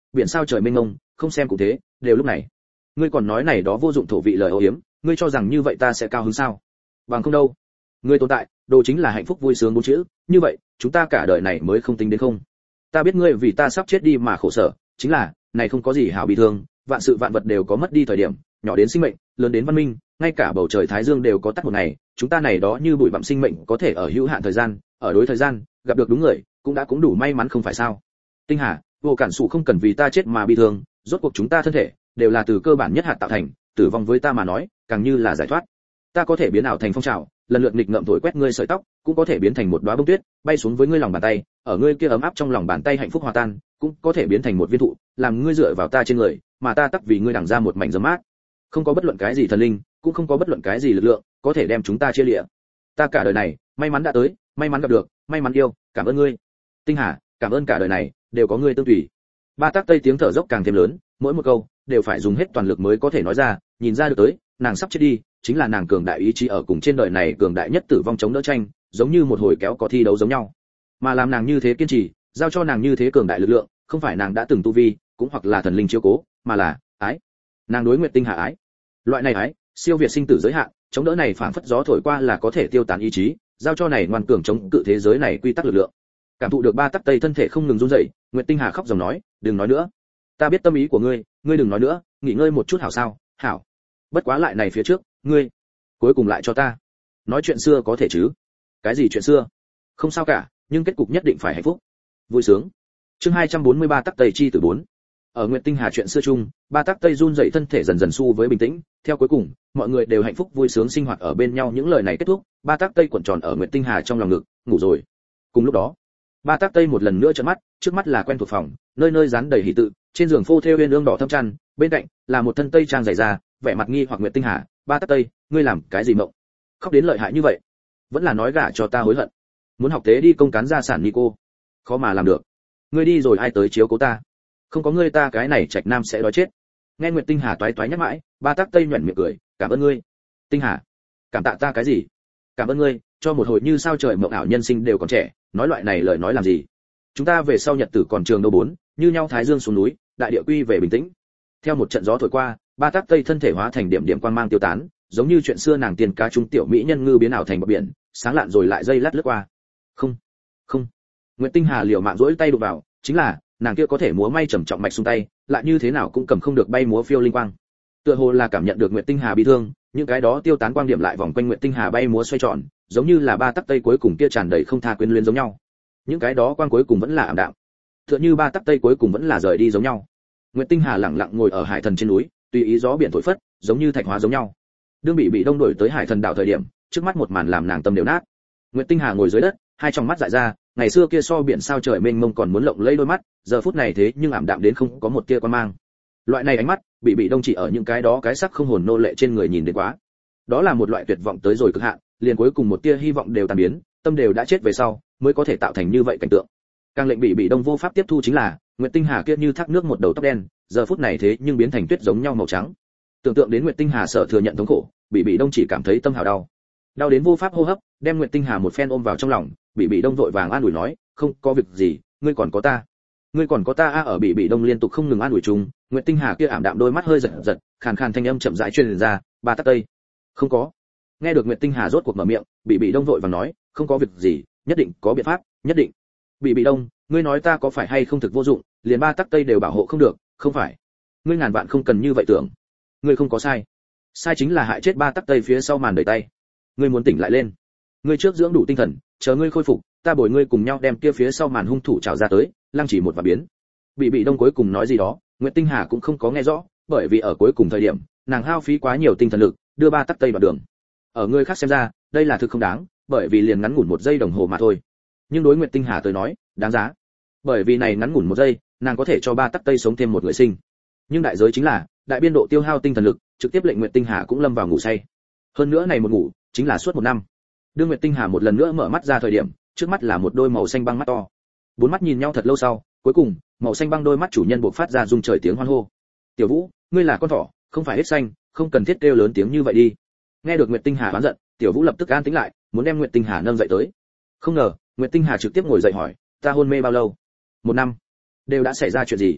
biển sao trời mênh mông, không xem cũng thế, đều lúc này. Ngươi còn nói này đó vô dụng thổ vị lời ô yếm, ngươi cho rằng như vậy ta sẽ cao hứng sao? Bằng không đâu. Ngươi tồn tại, đồ chính là hạnh phúc vui sướng bốn chữ, như vậy, chúng ta cả đời này mới không tính đến không. Ta biết ngươi vì ta sắp chết đi mà khổ sở, chính là, này không có gì hảo bị thương, vạn sự vạn vật đều có mất đi thời điểm, nhỏ đến sinh mệnh, lớn đến văn minh, ngay cả bầu trời thái dương đều có tắt một ngày, chúng ta này đó như bụi bặm sinh mệnh có thể ở hữu hạn thời gian, ở đối thời gian, gặp được đúng người, cũng đã cũng đủ may mắn không phải sao? Tinh Hà, vô cản sụ không cần vì ta chết mà bị thương, rốt cuộc chúng ta thân thể đều là từ cơ bản nhất hạt tạo thành, tử vong với ta mà nói, càng như là giải thoát. Ta có thể biến ảo thành phong trào, lần lượt nghịch ngợm thổi quét ngươi sợi tóc, cũng có thể biến thành một đóa bông tuyết, bay xuống với ngươi lòng bàn tay, ở ngươi kia ấm áp trong lòng bàn tay hạnh phúc hòa tan, cũng có thể biến thành một viên thụ, làm ngươi dựa vào ta trên người, mà ta tắc vì ngươi đằng ra một mảnh rơm mát. Không có bất luận cái gì thần linh, cũng không có bất luận cái gì lực lượng có thể đem chúng ta chia liệt. Ta cả đời này, may mắn đã tới, may mắn gặp được, may mắn yêu, cảm ơn ngươi. Tinh Hà, cảm ơn cả đời này đều có ngươi tương tùy. Ba tác tây tiếng thở dốc càng thêm lớn, mỗi một câu đều phải dùng hết toàn lực mới có thể nói ra, nhìn ra được tới, nàng sắp chết đi, chính là nàng cường đại ý chí ở cùng trên đời này cường đại nhất tử vong chống đỡ tranh, giống như một hồi kéo có thi đấu giống nhau. Mà làm nàng như thế kiên trì, giao cho nàng như thế cường đại lực lượng, không phải nàng đã từng tu vi, cũng hoặc là thần linh chiếu cố, mà là ái. Nàng đối Nguyệt Tinh Hà ái. Loại này ái, siêu việt sinh tử giới hạn, chống đỡ này phảng phất gió thổi qua là có thể tiêu tán ý chí, giao cho này ngoan cường chống cự thế giới này quy tắc lực lượng. Cảm thụ được ba tắc tây thân thể không ngừng run rẩy, Nguyệt Tinh Hà khóc dòng nói, đừng nói nữa, ta biết tâm ý của ngươi, ngươi đừng nói nữa, nghỉ ngơi một chút hảo sao? Hảo. Bất quá lại này phía trước, ngươi cuối cùng lại cho ta nói chuyện xưa có thể chứ? Cái gì chuyện xưa? Không sao cả, nhưng kết cục nhất định phải hạnh phúc, vui sướng. Chương hai trăm bốn mươi ba tắc tây chi từ bốn. Ở Nguyệt Tinh Hà chuyện xưa chung, ba tắc tây run rẩy thân thể dần dần xu với bình tĩnh, theo cuối cùng, mọi người đều hạnh phúc vui sướng sinh hoạt ở bên nhau, những lời này kết thúc, ba tắc tây cuộn tròn ở Nguyệt Tinh Hà trong lòng ngực, ngủ rồi. Cùng lúc đó, ba tắc tây một lần nữa trợn mắt, trước mắt là quen thuộc phòng, nơi nơi dán đầy hỷ tự, trên giường phô thêu uyên ương đỏ thâm chăn, bên cạnh là một thân tây trang dày da, vẻ mặt nghi hoặc Nguyệt Tinh Hà, ba tắc tây, ngươi làm cái gì mộng? Khóc đến lợi hại như vậy, vẫn là nói gả cho ta hối hận. Muốn học tế đi công cán gia sản Nico, khó mà làm được. Ngươi đi rồi ai tới chiếu cố ta? Không có ngươi ta cái này trạch nam sẽ đói chết. Nghe Nguyệt Tinh Hà toái toái nhắc mãi, ba tắc tây nhuyễn miệng cười, cảm ơn ngươi. Tinh Hà, cảm tạ ta cái gì? Cảm ơn ngươi, cho một hồi như sao trời mộng ảo nhân sinh đều còn trẻ, nói loại này lời nói làm gì? Chúng ta về sau nhật tử còn trường đâu bốn, như nhau thái dương xuống núi, đại địa quy về bình tĩnh. Theo một trận gió thổi qua, ba tắc tây thân thể hóa thành điểm điểm quang mang tiêu tán, giống như chuyện xưa nàng tiền ca trung tiểu mỹ nhân ngư biến ảo thành bờ biển, sáng lạn rồi lại dây lát lướt qua. Không, không. Nguyệt Tinh Hà liều mạng rỗi tay đụng vào, chính là nàng kia có thể múa may trầm trọng mạch xung tay, lại như thế nào cũng cầm không được bay múa phiêu linh quang. Tựa hồ là cảm nhận được Nguyệt Tinh Hà bị thương, những cái đó tiêu tán quang điểm lại vòng quanh Nguyệt Tinh Hà bay múa xoay tròn, giống như là ba tắc tây cuối cùng kia tràn đầy không tha quyến luyến giống nhau. Những cái đó quang cuối cùng vẫn là ảm đạm, tựa như ba tắc tây cuối cùng vẫn là rời đi giống nhau. Nguyệt Tinh Hà lặng lặng ngồi ở hải thần trên núi, tùy ý gió biển thổi phất, giống như thạch hóa giống nhau. Đương bị bị đông đổi tới hải thần đảo thời điểm, trước mắt một màn làm nàng tâm đều nát. Nguyệt Tinh Hà ngồi dưới đất, hai tròng mắt dại ra, ngày xưa kia so biển sao trời mênh mông còn muốn lộng lẫy đôi mắt, giờ phút này thế nhưng ảm đạm đến không có một tia quan mang. Loại này ánh mắt, bị bị đông chỉ ở những cái đó cái sắc không hồn nô lệ trên người nhìn đến quá. Đó là một loại tuyệt vọng tới rồi cực hạn, liền cuối cùng một tia hy vọng đều tan biến, tâm đều đã chết về sau, mới có thể tạo thành như vậy cảnh tượng. Càng lệnh bị bị đông vô pháp tiếp thu chính là, Nguyệt Tinh Hà kia như thác nước một đầu tóc đen, giờ phút này thế nhưng biến thành tuyết giống nhau màu trắng. Tưởng tượng đến Nguyệt Tinh Hà sợ thừa nhận thống khổ, bị bị đông chỉ cảm thấy tâm hào đau. Đau đến vô pháp hô hấp, đem Nguyệt Tinh Hà một phen ôm vào trong lòng, bị bị đông vội vàng an ủi nói, không có việc gì, ngươi còn có ta, ngươi còn có ta a. Ở bị bị đông liên tục không ngừng an ủi chung, Nguyệt Tinh Hà kia ảm đạm đôi mắt hơi giật giật, khàn khàn thanh âm chậm rãi truyền ra, ba tắc tây, không có. Nghe được Nguyệt Tinh Hà rốt cuộc mở miệng, bị bị đông vội vàng nói, không có việc gì, nhất định có biện pháp, nhất định. Bị bị đông, ngươi nói ta có phải hay không thực vô dụng, liền ba tắc tây đều bảo hộ không được, không phải? Ngươi ngàn vạn không cần như vậy tưởng, ngươi không có sai, sai chính là hại chết ba tắc tây phía sau màn đời tay. Ngươi muốn tỉnh lại lên, ngươi trước dưỡng đủ tinh thần, chờ ngươi khôi phục, ta bồi ngươi cùng nhau đem kia phía sau màn hung thủ trào ra tới, lăng chỉ một và biến. Bị bị đông cuối cùng nói gì đó, Nguyệt Tinh Hà cũng không có nghe rõ, bởi vì ở cuối cùng thời điểm, nàng hao phí quá nhiều tinh thần lực, đưa ba tắc tây vào đường. Ở người khác xem ra, đây là thực không đáng, bởi vì liền ngắn ngủn một giây đồng hồ mà thôi. Nhưng đối Nguyệt Tinh Hà tới nói, đáng giá. Bởi vì này ngắn ngủn một giây, nàng có thể cho ba tắc tây sống thêm một người sinh. Nhưng đại giới chính là, đại biên độ tiêu hao tinh thần lực, trực tiếp lệnh Nguyệt Tinh Hà cũng lâm vào ngủ say. Hơn nữa này một ngủ, chính là suốt một năm. Đương Nguyệt Tinh Hà một lần nữa mở mắt ra thời điểm, trước mắt là một đôi màu xanh băng mắt to. Bốn mắt nhìn nhau thật lâu sau, cuối cùng, màu xanh băng đôi mắt chủ nhân buộc phát ra rung trời tiếng hoan hô. "Tiểu Vũ, ngươi là con thỏ, không phải hết xanh, không cần thiết kêu lớn tiếng như vậy đi." Nghe được Nguyệt Tinh Hà oán giận, Tiểu Vũ lập tức an tĩnh lại, muốn đem Nguyệt Tinh Hà nâng dậy tới. Không ngờ, Nguyệt Tinh Hà trực tiếp ngồi dậy hỏi, "Ta hôn mê bao lâu?" "Một năm." "Đều đã xảy ra chuyện gì?"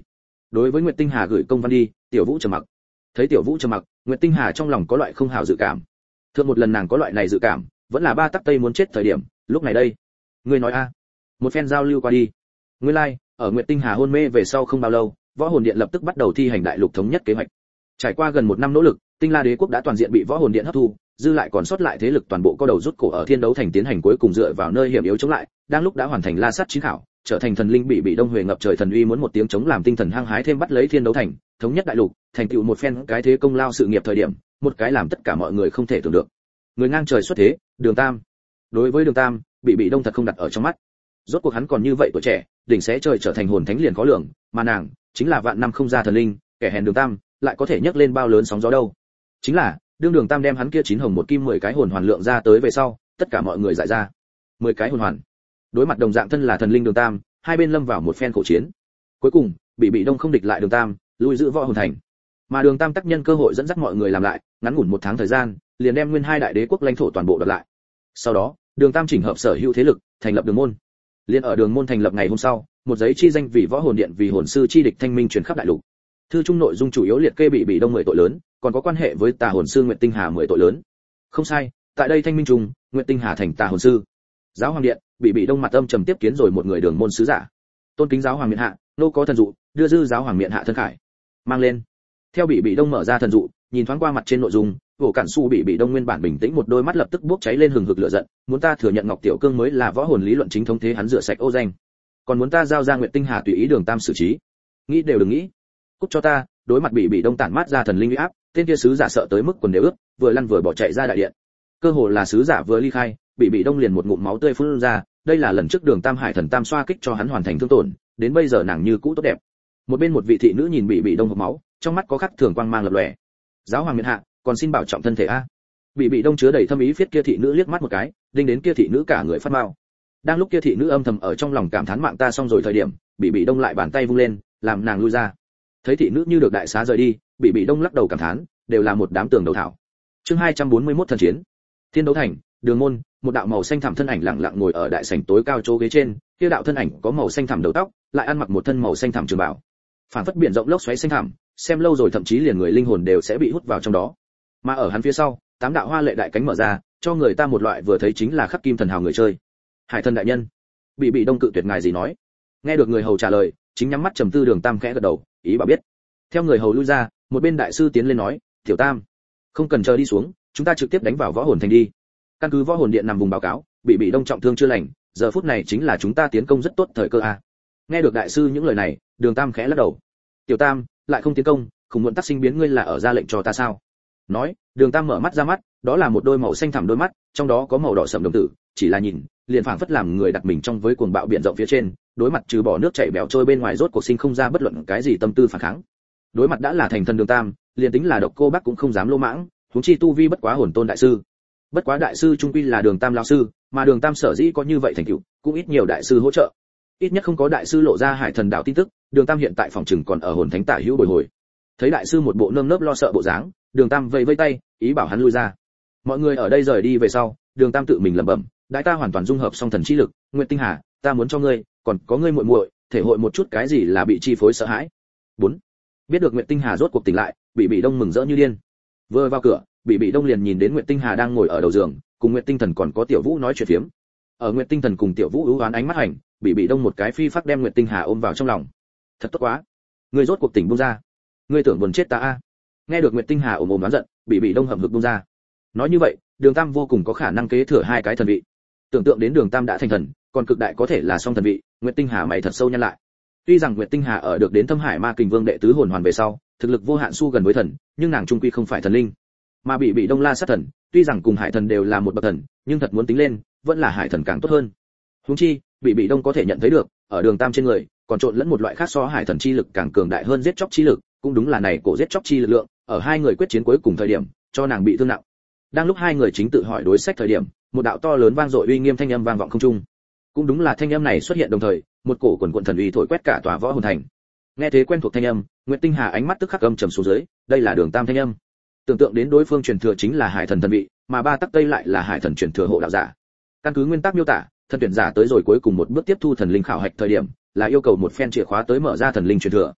Đối với Nguyệt Tinh Hà gửi công văn đi, Tiểu Vũ trầm mặc. Thấy Tiểu Vũ trầm mặc, Nguyệt Tinh Hà trong lòng có loại không hảo dự cảm. Thượng một lần nàng có loại này dự cảm, vẫn là ba tắc tây muốn chết thời điểm, lúc này đây. Ngươi nói a? Một phen giao lưu qua đi. Nguyên lai, like, ở Nguyệt Tinh Hà hôn mê về sau không bao lâu, Võ Hồn Điện lập tức bắt đầu thi hành đại lục thống nhất kế hoạch. Trải qua gần một năm nỗ lực, Tinh La Đế quốc đã toàn diện bị Võ Hồn Điện hấp thu, dư lại còn sót lại thế lực toàn bộ co đầu rút cổ ở Thiên Đấu Thành tiến hành cuối cùng dựa vào nơi hiểm yếu chống lại, đang lúc đã hoàn thành La Sát Chí khảo, trở thành thần linh bị bị Đông Huệ ngập trời thần uy muốn một tiếng chống làm tinh thần hăng hái thêm bắt lấy Thiên Đấu Thành, thống nhất đại lục, thành tựu một phen cái thế công lao sự nghiệp thời điểm, một cái làm tất cả mọi người không thể tưởng được. Người ngang trời xuất thế, Đường Tam. Đối với Đường Tam, bị bị Đông thật không đặt ở trong mắt. Rốt cuộc hắn còn như vậy tuổi trẻ, đỉnh sẽ trời trở thành hồn thánh liền có lượng, mà nàng chính là vạn năm không ra thần linh, kẻ hèn Đường Tam, lại có thể nhấc lên bao lớn sóng gió đâu. Chính là, đương Đường Tam đem hắn kia chín hồng một kim mười cái hồn hoàn lượng ra tới về sau, tất cả mọi người giải ra. mười cái hồn hoàn. Đối mặt đồng dạng thân là thần linh Đường Tam, hai bên lâm vào một phen khổ chiến. Cuối cùng, bị bị Đông không địch lại Đường Tam, lui giữ Võ Hồn Thành. Mà Đường Tam tác nhân cơ hội dẫn dắt mọi người làm lại, ngắn ngủn một tháng thời gian, liền đem nguyên hai đại đế quốc lãnh thổ toàn bộ đoạt lại. Sau đó, Đường Tam chỉnh hợp sở hữu thế lực, thành lập Đường môn. Liên ở Đường môn thành lập ngày hôm sau, một giấy chi danh vì Võ Hồn Điện vì hồn sư chi địch thanh minh truyền khắp đại lục. Thư trung nội dung chủ yếu liệt kê bị bị Đông mười tội lớn, còn có quan hệ với Tà hồn sư Nguyệt Tinh Hà mười tội lớn. Không sai, tại đây thanh minh trung, Nguyệt Tinh Hà thành Tà hồn sư. Giáo hoàng điện, bị bị Đông mặt âm trầm tiếp kiến rồi một người Đường môn sứ giả. Tôn kính giáo hoàng miện hạ, nô có thần dụ, đưa dư giáo hoàng miện hạ thân khải. Mang lên. Theo bị bị Đông mở ra thần dụ, nhìn thoáng qua mặt trên nội dung, Vũ Cản Su bị bị Đông nguyên bản bình tĩnh một đôi mắt lập tức bốc cháy lên hừng hực lửa giận, muốn ta thừa nhận Ngọc Tiểu Cương mới là võ hồn lý luận chính thống thế hắn rửa sạch ô danh. Còn muốn ta giao ra Nguyệt Tinh Hà tùy ý Đường Tam xử trí. Nghĩ đều đừng nghĩ. Cút cho ta, đối mặt bị bị Đông tản mát ra thần linh uy áp, tên kia sứ giả sợ tới mức quần đều ướt, vừa lăn vừa bỏ chạy ra đại điện. Cơ hồ là sứ giả vừa ly khai, bị bị Đông liền một ngụm máu tươi phun ra, đây là lần trước Đường Tam Hải thần tam xoa kích cho hắn hoàn thành thương tổn, đến bây giờ nàng như cũ tốt đẹp. Một bên một vị thị nữ nhìn bị bị Đông hộc máu, trong mắt có khắc thường quang mang lập lòe. Giáo hoàng miện hạ, còn xin bảo trọng thân thể a. Bị bị Đông chứa đầy thâm ý phiết kia thị nữ liếc mắt một cái, đinh đến kia thị nữ cả người phát mao. Đang lúc kia thị nữ âm thầm ở trong lòng cảm thán mạng ta xong rồi thời điểm, bị bị Đông lại bàn tay vung lên, làm nàng lui ra. Thấy thị nữ như được đại xá rời đi, bị bị Đông lắc đầu cảm thán, đều là một đám tường đầu thảo. Chương hai trăm bốn mươi mốt thần chiến. Thiên Đấu Thành, Đường môn, một đạo màu xanh thẳm thân ảnh lặng lặng ngồi ở đại sảnh tối cao chỗ ghế trên, kia đạo thân ảnh có màu xanh thẳm đầu tóc, lại ăn mặc một thân màu xanh thẳm trường bào. Phản phất biển rộng lốc xoáy xanh thẳm, xem lâu rồi thậm chí liền người linh hồn đều sẽ bị hút vào trong đó. Mà ở hắn phía sau, tám đạo hoa lệ đại cánh mở ra, cho người ta một loại vừa thấy chính là khắc kim thần hào người chơi. Hải thần đại nhân. Bị bị Đông cự tuyệt ngài gì nói. Nghe được người hầu trả lời, chính nhắm mắt trầm tư Đường Tam khẽ gật đầu, ý bảo biết. Theo người hầu lui ra, một bên đại sư tiến lên nói, "Tiểu Tam, không cần chờ đi xuống, chúng ta trực tiếp đánh vào võ hồn thành đi." Căn cứ võ hồn điện nằm vùng báo cáo, bị bị Đông trọng thương chưa lành, giờ phút này chính là chúng ta tiến công rất tốt thời cơ a. Nghe được đại sư những lời này, Đường Tam khẽ lắc đầu. "Tiểu Tam, lại không tiến công, không muộn tác sinh biến ngươi là ở ra lệnh cho ta sao?" Nói, Đường Tam mở mắt ra mắt, đó là một đôi màu xanh thẳm đôi mắt, trong đó có màu đỏ sẫm đồng tử, chỉ là nhìn, liền phảng phất làm người đặt mình trong với cuồng bạo biển rộng phía trên, đối mặt trừ bỏ nước chảy bèo trôi bên ngoài rốt cuộc sinh không ra bất luận cái gì tâm tư phản kháng. Đối mặt đã là thành thần Đường Tam, liền tính là độc cô bác cũng không dám lô mãng, huống chi tu vi bất quá hồn tôn đại sư. Bất quá đại sư trung quy là Đường Tam lão sư, mà Đường Tam sở dĩ có như vậy thành tựu, cũng ít nhiều đại sư hỗ trợ. Ít nhất không có đại sư lộ ra Hải thần đạo tin tức, Đường Tam hiện tại phòng trừng còn ở hồn thánh tả hữu bồi hồi. Thấy đại sư một bộ nơm nớp lo sợ bộ dáng, Đường Tam vẫy vẫy tay, ý bảo hắn lui ra. Mọi người ở đây rời đi về sau, Đường Tam tự mình lẩm bẩm, đại ta hoàn toàn dung hợp song thần chi lực, Nguyệt Tinh Hà, ta muốn cho ngươi, còn có ngươi muội muội, thể hội một chút cái gì là bị chi phối sợ hãi. bốn Biết được Nguyệt Tinh Hà rốt cuộc tỉnh lại, Bị Bị Đông mừng rỡ như điên. Vừa vào cửa, Bị Bị Đông liền nhìn đến Nguyệt Tinh Hà đang ngồi ở đầu giường, cùng Nguyệt Tinh Thần còn có Tiểu Vũ nói chuyện phiếm. Ở Nguyệt Tinh Thần cùng Tiểu Vũ ưu oán ánh mắt hành, Bị Bị Đông một cái phi phác đem Nguyệt Tinh Hà ôm vào trong lòng. Thật tốt quá, ngươi rốt cuộc tỉnh buông ra. Ngươi tưởng buồn chết ta a? Nghe được Nguyệt Tinh Hà ồm ồm oán giận, Bị Bị Đông hậm hực buông ra. Nói như vậy, Đường Tam vô cùng có khả năng kế thừa hai cái thần vị. Tưởng tượng đến Đường Tam đã thành thần, còn cực đại có thể là song thần vị, Nguyệt Tinh Hà mày thật sâu nhăn lại. Tuy rằng Nguyệt Tinh Hà ở được đến Thâm Hải Ma Kình Vương đệ tứ hồn hoàn về sau, thực lực vô hạn su gần với thần, nhưng nàng trung quy không phải thần linh. Mà Bị Bị Đông La sát thần, tuy rằng cùng Hải thần đều là một bậc thần, nhưng thật muốn tính lên, vẫn là Hải thần càng tốt hơn. Huống chi, Bị Bị Đông có thể nhận thấy được, ở Đường Tam trên người, còn trộn lẫn một loại khác so Hải thần chi lực càng cường đại hơn giết chóc chi lực, cũng đúng là này cổ giết chóc chi lực lượng, ở hai người quyết chiến cuối cùng thời điểm, cho nàng bị thương nặng. Đang lúc hai người chính tự hỏi đối sách thời điểm, một đạo to lớn vang dội uy nghiêm thanh âm vang vọng không trung. Cũng đúng là thanh âm này xuất hiện đồng thời, một cổ quần quần thần uy thổi quét cả tòa võ hồn thành. Nghe thế quen thuộc thanh âm, Nguyệt Tinh Hà ánh mắt tức khắc âm trầm xuống dưới, đây là Đường Tam thanh âm. Tưởng tượng đến đối phương truyền thừa chính là Hải thần thần vị, mà ba tắc tây lại là Hải thần truyền thừa hộ đạo giả. Căn cứ nguyên tắc miêu tả, thần tuyển giả tới rồi cuối cùng một bước tiếp thu thần linh khảo hạch thời điểm, là yêu cầu một phen chìa khóa tới mở ra thần linh truyền thừa.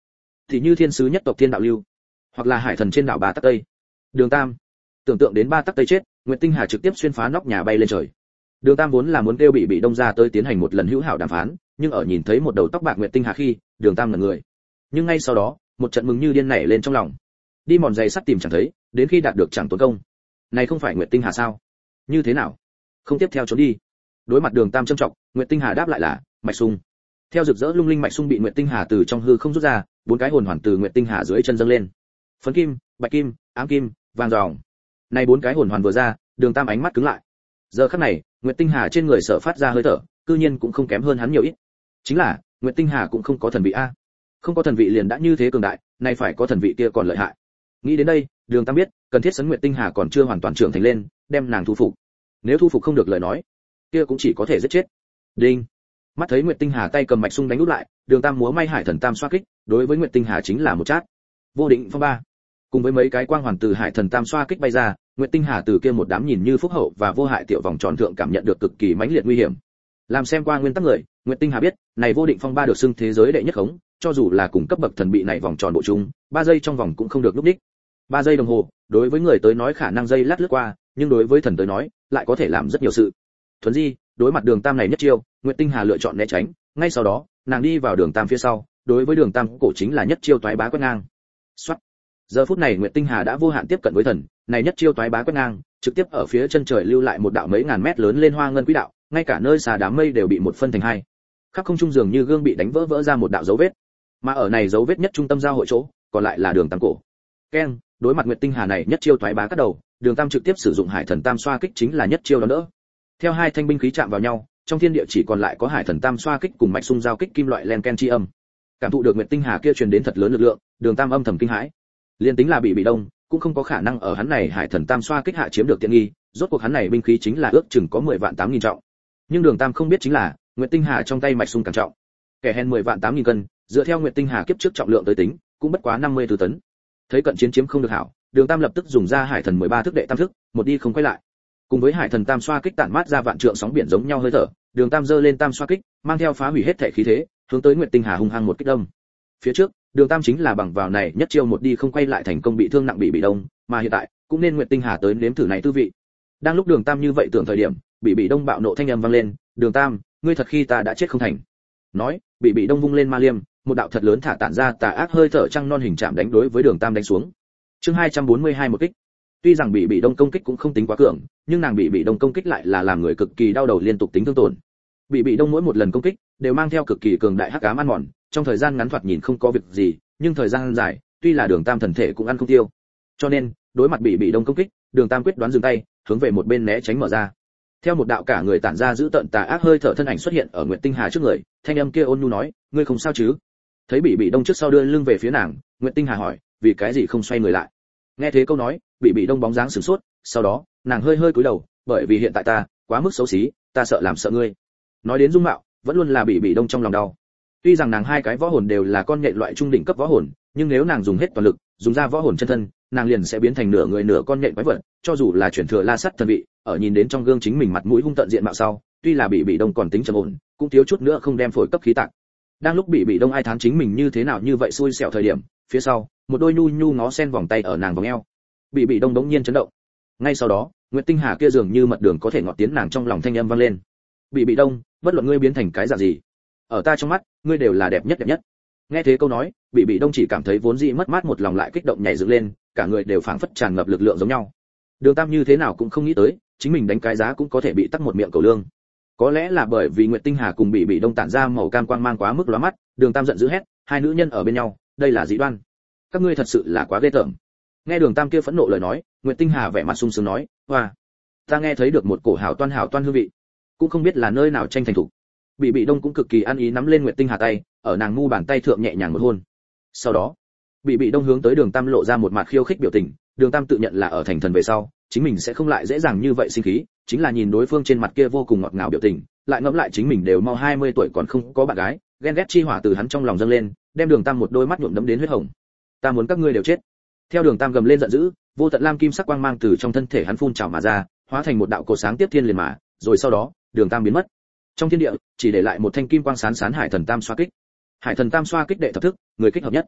thì như thiên sứ nhất tộc thiên đạo lưu, hoặc là hải thần trên đảo ba tắc tây. Đường Tam, tưởng tượng đến ba tắc tây chết, Nguyệt Tinh Hà trực tiếp xuyên phá nóc nhà bay lên trời. Đường Tam vốn là muốn kêu bị bị đông ra tới tiến hành một lần hữu hảo đàm phán, nhưng ở nhìn thấy một đầu tóc bạc Nguyệt Tinh Hà khi, Đường Tam ngẩn người. Nhưng ngay sau đó, một trận mừng như điên nảy lên trong lòng. Đi mòn giày sắt tìm chẳng thấy, đến khi đạt được chẳng tốn công. Này không phải Nguyệt Tinh Hà sao? Như thế nào? Không tiếp theo trốn đi. Đối mặt Đường Tam trâm trọng, Nguyệt Tinh Hà đáp lại là mạch sung. Theo rực rỡ lung linh mạch sung bị Nguyệt Tinh Hà từ trong hư không rút ra, bốn cái hồn hoàn từ Nguyệt Tinh Hà dưới chân dâng lên. Phấn kim, bạch kim, ám kim, vàng ròng. Này bốn cái hồn hoàn vừa ra, Đường Tam ánh mắt cứng lại. Giờ khắc này, Nguyệt Tinh Hà trên người sở phát ra hơi thở, cư nhiên cũng không kém hơn hắn nhiều ít. Chính là, Nguyệt Tinh Hà cũng không có thần vị a. Không có thần vị liền đã như thế cường đại, nay phải có thần vị kia còn lợi hại. Nghĩ đến đây, Đường Tam biết, cần thiết Sấn Nguyệt Tinh Hà còn chưa hoàn toàn trưởng thành lên, đem nàng thu phục. Nếu thu phục không được lời nói, kia cũng chỉ có thể giết chết. Đinh. Mắt thấy Nguyệt Tinh Hà tay cầm mạch sung đánh úp lại, Đường Tam múa may hải thần tam xoa kích, đối với Nguyệt Tinh Hà chính là một chát. Vô định phong ba. Cùng với mấy cái quang hoàn từ hải thần tam xoa kích bay ra, Nguyệt Tinh Hà từ kia một đám nhìn như phúc hậu và vô hại tiểu vòng tròn thượng cảm nhận được cực kỳ mãnh liệt nguy hiểm. Làm xem qua nguyên tắc người, Nguyệt Tinh Hà biết, này vô định phong ba được xưng thế giới đệ nhất khống, cho dù là cùng cấp bậc thần bị này vòng tròn bộ chung, ba giây trong vòng cũng không được lúc đích. ba giây đồng hồ, đối với người tới nói khả năng giây lát lướt qua, nhưng đối với thần tới nói, lại có thể làm rất nhiều sự. Thuấn di, đối mặt Đường Tam này nhất chiêu, Nguyệt Tinh Hà lựa chọn né tránh, ngay sau đó, nàng đi vào Đường Tam phía sau, đối với Đường Tam cổ chính là nhất chiêu toái bá quét ngang. Soát. Giờ phút này Nguyệt Tinh Hà đã vô hạn tiếp cận với thần, này nhất chiêu toái bá quét ngang, trực tiếp ở phía chân trời lưu lại một đạo mấy ngàn mét lớn lên hoa ngân quỹ đạo, ngay cả nơi xà đám mây đều bị một phân thành hai. Khắp không trung dường như gương bị đánh vỡ vỡ ra một đạo dấu vết. Mà ở này dấu vết nhất trung tâm giao hội chỗ, còn lại là Đường Tam cổ. Keng, đối mặt Nguyệt Tinh Hà này nhất chiêu toái bá cắt đầu, Đường Tam trực tiếp sử dụng hải thần tam xoa kích chính là nhất chiêu đó đỡ. Theo hai thanh binh khí chạm vào nhau, trong thiên địa chỉ còn lại có hải thần tam xoa kích cùng mạch sung giao kích kim loại len ken chi âm. Cảm thụ được Nguyệt Tinh Hà kia truyền đến thật lớn lực lượng, Đường Tam âm thầm kinh hãi. Liên tính là bị bị đông, cũng không có khả năng ở hắn này hải thần tam xoa kích hạ chiếm được tiện nghi, rốt cuộc hắn này binh khí chính là ước chừng có mười vạn tám nghìn trọng. Nhưng Đường Tam không biết chính là, Nguyệt Tinh Hà trong tay mạch sung càng trọng. Kẻ hèn mười vạn tám nghìn cân, dựa theo Nguyệt Tinh Hà kiếp trước trọng lượng tới tính, cũng bất quá năm mươi tư tấn. Thấy cận chiến chiếm không được hảo, Đường Tam lập tức dùng ra hải thần mười ba thức đệ tam thức, một đi không quay lại. Cùng với hải thần tam xoa kích tản mát ra vạn trượng sóng biển giống nhau hơi thở, Đường Tam giơ lên tam xoa kích, mang theo phá hủy hết thể khí thế, hướng tới Nguyệt Tinh Hà hung hăng một kích đâm. Phía trước, Đường Tam chính là bằng vào này nhất chiêu một đi không quay lại thành công bị thương nặng bị bị đông, mà hiện tại, cũng nên Nguyệt Tinh Hà tới nếm thử này tư vị. Đang lúc Đường Tam như vậy tưởng thời điểm, bị bị đông bạo nộ thanh âm vang lên, "Đường Tam, ngươi thật khi ta đã chết không thành." Nói, bị bị đông vung lên ma liêm, một đạo thật lớn thả tản ra tà ác hơi thở trăng non hình chạm đánh đối với Đường Tam đánh xuống. Chương hai trăm bốn mươi hai một kích. Tuy rằng bị bị đông công kích cũng không tính quá cường, nhưng nàng bị bị đông công kích lại là làm người cực kỳ đau đầu liên tục tính thương tổn. Bị bị đông mỗi một lần công kích đều mang theo cực kỳ cường đại hắc ám ăn mòn, trong thời gian ngắn thoạt nhìn không có việc gì, nhưng thời gian dài, tuy là Đường Tam thần thể cũng ăn không tiêu. Cho nên, đối mặt bị bị đông công kích, Đường Tam quyết đoán dừng tay, hướng về một bên né tránh mở ra. Theo một đạo cả người tản ra giữ tận tà ác hơi thở thân ảnh xuất hiện ở Nguyệt Tinh Hà trước người, thanh âm kia ôn nhu nói, "Ngươi không sao chứ?" Thấy bị bị đông trước sau đưa lưng về phía nàng, Nguyệt Tinh Hà hỏi, "Vì cái gì không xoay người lại?" Nghe thế câu nói, bị bị đông bóng dáng sửng sốt, sau đó, nàng hơi hơi cúi đầu, "Bởi vì hiện tại ta quá mức xấu xí, ta sợ làm sợ ngươi." Nói đến dung mạo, vẫn luôn là bị bị đông trong lòng đau. Tuy rằng nàng hai cái võ hồn đều là con nhện loại trung đỉnh cấp võ hồn, nhưng nếu nàng dùng hết toàn lực, dùng ra võ hồn chân thân, nàng liền sẽ biến thành nửa người nửa con nhện quái vật, cho dù là chuyển thừa La Sắt thần vị, ở nhìn đến trong gương chính mình mặt mũi hung tợn diện mạo sau, tuy là bị bị đông còn tính trầm ổn, cũng thiếu chút nữa không đem phổi cấp khí tạc. Đang lúc bị bị đông ai thán chính mình như thế nào như vậy xui xẻo thời điểm, phía sau, một đôi nhu nhu ngó sen vòng tay ở nàng vòng eo. Bị bị đông đống nhiên chấn động. Ngay sau đó, Nguyệt Tinh Hà kia dường như mật đường có thể ngọt tiến nàng trong lòng thanh âm vang lên. "Bị bị đông, bất luận ngươi biến thành cái dạng gì, ở ta trong mắt, ngươi đều là đẹp nhất đẹp nhất." Nghe thế câu nói, bị bị đông chỉ cảm thấy vốn dĩ mất mát một lòng lại kích động nhảy dựng lên, cả người đều phảng phất tràn ngập lực lượng giống nhau. Đường Tam như thế nào cũng không nghĩ tới, chính mình đánh cái giá cũng có thể bị tắc một miệng cầu lương. Có lẽ là bởi vì Nguyệt Tinh Hà cùng bị bị đông tản ra màu cam quang mang quá mức lóa mắt, Đường Tam giận dữ hét, "Hai nữ nhân ở bên nhau, đây là dị đoan. Các ngươi thật sự là quá ghê tởm." Nghe Đường Tam kia phẫn nộ lời nói, Nguyệt Tinh Hà vẻ mặt sung sướng nói, "Hoa, ta nghe thấy được một cổ hảo toan hảo toan hương vị, cũng không biết là nơi nào tranh thành thủ." Bị bị đông cũng cực kỳ ăn ý nắm lên Nguyệt Tinh Hà tay, ở nàng mu bàn tay thượng nhẹ nhàng một hôn. Sau đó, bị bị đông hướng tới Đường Tam lộ ra một mặt khiêu khích biểu tình, Đường Tam tự nhận là ở thành thần về sau, chính mình sẽ không lại dễ dàng như vậy sinh khí, chính là nhìn đối phương trên mặt kia vô cùng ngọt ngào biểu tình, lại ngẫm lại chính mình đều mau hai mươi tuổi còn không có bạn gái, ghen ghét chi hỏa từ hắn trong lòng dâng lên, đem Đường Tam một đôi mắt nhuộm đẫm đến huyết hồng. "Ta muốn các ngươi đều chết." Theo Đường Tam gầm lên giận dữ, vô tận lam kim sắc quang mang từ trong thân thể hắn phun trào mà ra, hóa thành một đạo cột sáng tiếp thiên liền mà, rồi sau đó, Đường Tam biến mất. Trong thiên địa, chỉ để lại một thanh kim quang sáng sán hải thần tam xoa kích. Hải thần tam xoa kích đệ thập thức, người kích hợp nhất.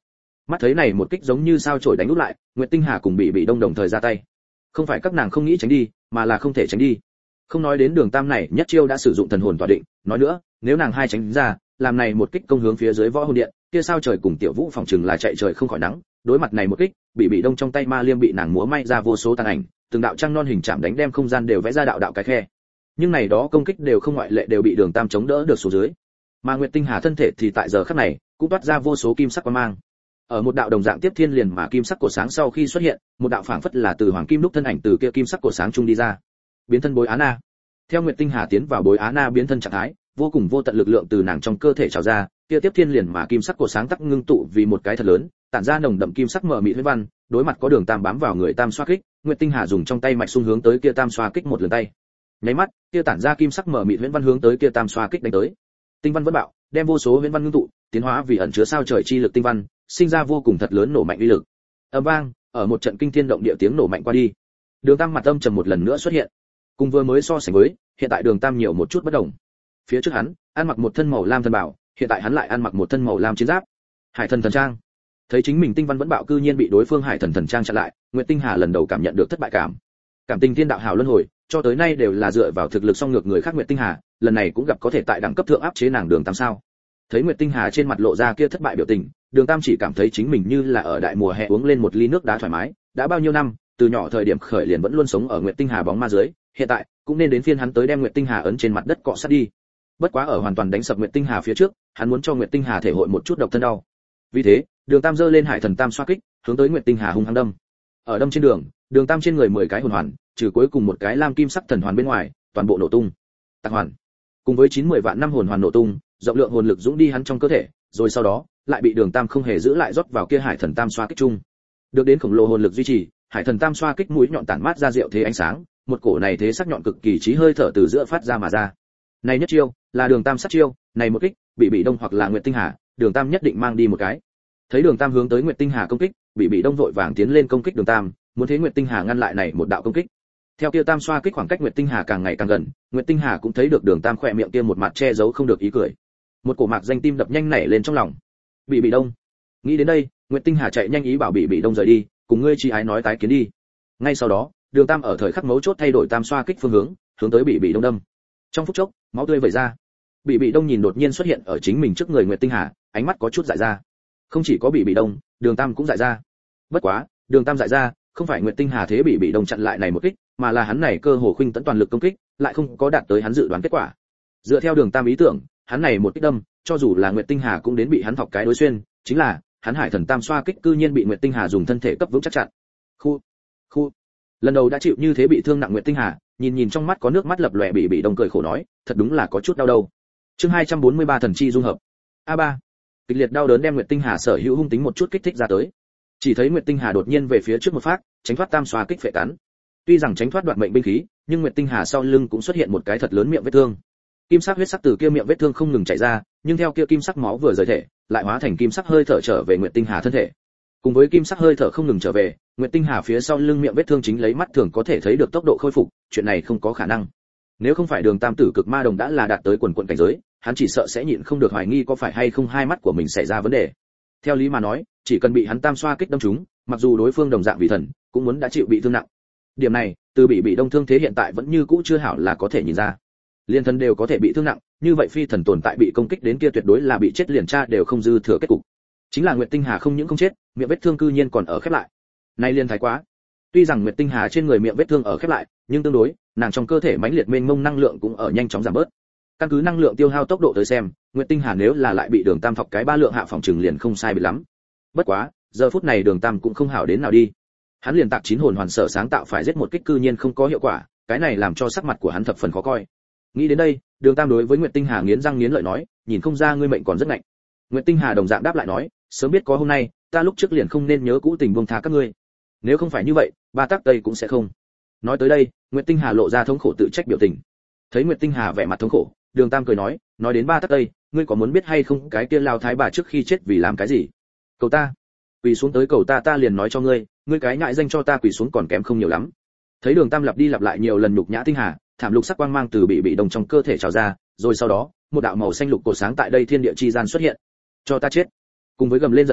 Mắt thấy này một kích giống như sao chổi đánh úp lại, Nguyệt Tinh Hà cùng Bị Bị Đông đồng thời ra tay. Không phải các nàng không nghĩ tránh đi, mà là không thể tránh đi. Không nói đến Đường Tam này nhất chiêu đã sử dụng thần hồn tỏa định, nói nữa, nếu nàng hai tránh ra, làm này một kích công hướng phía dưới võ hồn điện, kia sao trời cùng Tiểu Vũ phòng trừng là chạy trời không khỏi nắng. Đối mặt này một kích, Bị Bị Đông trong tay ma liêm bị nàng múa may ra vô số tàn ảnh, từng đạo trăng non hình chạm đánh đem không gian đều vẽ ra đạo đạo cái khe. Nhưng này đó công kích đều không ngoại lệ đều bị Đường Tam chống đỡ được xuống dưới. Mà Nguyệt Tinh Hà thân thể thì tại giờ khắc này cũng toát ra vô số kim sắc quang mang. Ở một đạo đồng dạng tiếp thiên liền mà kim sắc của sáng sau khi xuất hiện, một đạo phảng phất là từ hoàng kim đúc thân ảnh từ kia kim sắc của sáng trung đi ra. Biến thân Bối Á Na. Theo Nguyệt Tinh Hà tiến vào Bối Á Na biến thân trạng thái, vô cùng vô tận lực lượng từ nàng trong cơ thể trào ra, kia tiếp thiên liền mà kim sắc của sáng tắc ngưng tụ vì một cái thật lớn, tản ra nồng đậm kim sắc mờ mịt huyết văn, đối mặt có Đường Tam bám vào người Tam xoa kích, Nguyệt Tinh Hà dùng trong tay mạch xung hướng tới kia Tam xoa kích một lần tay. Nháy mắt, kia tản ra kim sắc mờ mịt huyết văn hướng tới kia Tam xoa kích đánh tới. Tinh văn vẫn bạo, đem vô số huyễn văn ngưng tụ, tiến hóa vì ẩn chứa sao trời chi lực tinh văn, sinh ra vô cùng thật lớn nổ mạnh uy lực. Ầm vang, ở một trận kinh thiên động địa tiếng nổ mạnh qua đi. Đường Tam mặt âm trầm một lần nữa xuất hiện. Cùng vừa mới so sánh với, hiện tại Đường Tam nhiều một chút bất đồng. Phía trước hắn, ăn mặc một thân màu lam thần bảo, hiện tại hắn lại ăn mặc một thân màu lam chiến giáp. Hải thần thần trang. Thấy chính mình tinh văn vẫn bạo cư nhiên bị đối phương Hải thần thần trang chặn lại, Nguyệt Tinh Hà lần đầu cảm nhận được thất bại cảm. Cảm tình thiên đạo hào luân hồi, cho tới nay đều là dựa vào thực lực song ngược người khác Nguyệt Tinh Hà, lần này cũng gặp có thể tại đẳng cấp thượng áp chế nàng Đường Tam sao? Thấy Nguyệt Tinh Hà trên mặt lộ ra kia thất bại biểu tình, Đường Tam chỉ cảm thấy chính mình như là ở đại mùa hè uống lên một ly nước đá thoải mái, đã bao nhiêu năm, từ nhỏ thời điểm khởi liền vẫn luôn sống ở Nguyệt Tinh Hà bóng ma dưới, hiện tại cũng nên đến phiên hắn tới đem Nguyệt Tinh Hà ấn trên mặt đất cọ sát đi. Bất quá ở hoàn toàn đánh sập Nguyệt Tinh Hà phía trước, hắn muốn cho Nguyệt Tinh Hà thể hội một chút độc thân đau. Vì thế, Đường Tam giơ lên Hải thần Tam xoa kích, hướng tới Nguyệt Tinh Hà hung hăng đâm. Ở đâm trên đường, Đường Tam trên người mười cái hồn hoàn, trừ cuối cùng một cái lam kim sắc thần hoàn bên ngoài, toàn bộ nổ tung. Tạc hoàn. Cùng với chín mươi vạn năm hồn hoàn nổ tung, rộng lượng hồn lực dũng đi hắn trong cơ thể, rồi sau đó lại bị Đường Tam không hề giữ lại rót vào kia Hải thần Tam xoa kích chung. Được đến khổng lồ hồn lực duy trì, Hải thần Tam xoa kích mũi nhọn tản mát ra diệu thế ánh sáng, một cổ này thế sắc nhọn cực kỳ chí hơi thở từ giữa phát ra mà ra. Này nhất chiêu, là Đường Tam sát chiêu, này một kích, Bị Bị Đông hoặc là Nguyệt Tinh Hà, Đường Tam nhất định mang đi một cái. Thấy Đường Tam hướng tới Nguyệt Tinh Hà công kích, Bị Bị Đông vội vàng tiến lên công kích Đường Tam, muốn thế Nguyệt Tinh Hà ngăn lại này một đạo công kích. Theo kia Tam xoa kích khoảng cách Nguyệt Tinh Hà càng ngày càng gần, Nguyệt Tinh Hà cũng thấy được Đường Tam khỏe miệng kia một mặt che giấu không được ý cười. Một cổ mạc danh tim đập nhanh nảy lên trong lòng. Bị Bị Đông. Nghĩ đến đây, Nguyệt Tinh Hà chạy nhanh ý bảo Bị Bị Đông rời đi, cùng ngươi chi ái nói tái kiến đi. Ngay sau đó, Đường Tam ở thời khắc mấu chốt thay đổi Tam xoa kích phương hướng, hướng tới Bị Bị Đông đâm. Trong phút chốc, máu tươi vẩy ra. Bị Bị Đông nhìn đột nhiên xuất hiện ở chính mình trước người Nguyệt Tinh Hà, ánh mắt có chút dại ra. Không chỉ có Bị Bị Đông, Đường Tam cũng dại ra. Bất quá, Đường Tam dại ra, không phải Nguyệt Tinh Hà thế Bị Bị Đông chặn lại này một kích, mà là hắn này cơ hồ khuynh tấn toàn lực công kích, lại không có đạt tới hắn dự đoán kết quả. Dựa theo Đường Tam ý tưởng, hắn này một kích đâm, cho dù là Nguyệt Tinh Hà cũng đến bị hắn thọc cái đối xuyên, chính là, hắn Hải thần Tam xoa kích cư nhiên bị Nguyệt Tinh Hà dùng thân thể cấp vững chắc chặn. Khu, khu. Lần đầu đã chịu như thế bị thương nặng Nguyệt Tinh Hà, nhìn nhìn trong mắt có nước mắt lập lòe Bị Bị Đông cười khổ nói, thật đúng là có chút đau đầu. Chương hai trăm bốn mươi ba thần chi dung hợp. a ba. Kịch liệt đau đớn đem Nguyệt Tinh Hà sở hữu hung tính một chút kích thích ra tới. Chỉ thấy Nguyệt Tinh Hà đột nhiên về phía trước một phát, tránh thoát Tam xoa kích phệ cắn. Tuy rằng tránh thoát đoạt mệnh binh khí, nhưng Nguyệt Tinh Hà sau lưng cũng xuất hiện một cái thật lớn miệng vết thương. Kim sắc huyết sắc từ kia miệng vết thương không ngừng chảy ra, nhưng theo kia kim sắc máu vừa rời thể, lại hóa thành kim sắc hơi thở trở về Nguyệt Tinh Hà thân thể. Cùng với kim sắc hơi thở không ngừng trở về, Nguyệt Tinh Hà phía sau lưng miệng vết thương chính lấy mắt thường có thể thấy được tốc độ khôi phục, chuyện này không có khả năng. Nếu không phải Đường Tam tử cực ma đồng đã là đạt tới quần quần cảnh giới, hắn chỉ sợ sẽ nhịn không được hoài nghi có phải hay không hai mắt của mình xảy ra vấn đề. Theo lý mà nói, chỉ cần bị hắn Tam xoa kích đâm trúng, mặc dù đối phương đồng dạng vị thần, cũng muốn đã chịu bị thương nặng. Điểm này, từ Bị Bị Đông thương thế hiện tại vẫn như cũ chưa hảo là có thể nhìn ra. Liên thần đều có thể bị thương nặng, như vậy phi thần tồn tại bị công kích đến kia tuyệt đối là bị chết liền tra đều không dư thừa kết cục. Chính là Nguyệt Tinh Hà không những không chết, miệng vết thương cư nhiên còn ở khép lại. Này liên thái quá. Tuy rằng Nguyệt Tinh Hà trên người miệng vết thương ở khép lại, nhưng tương đối, nàng trong cơ thể mãnh liệt mênh mông năng lượng cũng ở nhanh chóng giảm bớt. Căn cứ năng lượng tiêu hao tốc độ tới xem, Nguyệt Tinh Hà nếu là lại bị Đường Tam thọc cái ba lượng hạ phòng trừng liền không sai biệt lắm. Bất quá, giờ phút này Đường Tam cũng không hảo đến nào đi. Hắn liền tạc chín hồn hoàn sở sáng tạo phải giết một kích cư nhiên không có hiệu quả, cái này làm cho sắc mặt của hắn thập phần khó coi. Nghĩ đến đây, Đường Tam đối với Nguyệt Tinh Hà nghiến răng nghiến lợi nói, nhìn không ra ngươi mệnh còn rất mạnh. Nguyệt Tinh Hà đồng dạng đáp lại nói, sớm biết có hôm nay, ta lúc trước liền không nên nhớ cũ tình buông tha các ngươi. Nếu không phải như vậy, ba tác tây cũng sẽ không. Nói tới đây, Nguyệt Tinh Hà lộ ra thống khổ tự trách biểu tình. Thấy Nguyệt Tinh Hà vẻ mặt thống khổ, Đường Tam cười nói, nói đến ba tác tây, ngươi có muốn biết hay không cái kia lao thái bà trước khi chết vì làm cái gì? Cầu ta, quỳ xuống tới cầu ta ta liền nói cho ngươi, ngươi cái nhại danh cho ta quỳ xuống còn kém không nhiều lắm. Thấy Đường Tam lặp đi lặp lại nhiều lần nhục nhã Tinh Hà, thảm lục sắc quang mang từ Bị Bị Đông trong cơ thể trào ra, rồi sau đó, một đạo màu xanh lục cổ sáng tại đây thiên địa chi gian xuất hiện. Cho ta chết. Cùng với gầm lên giận dữ,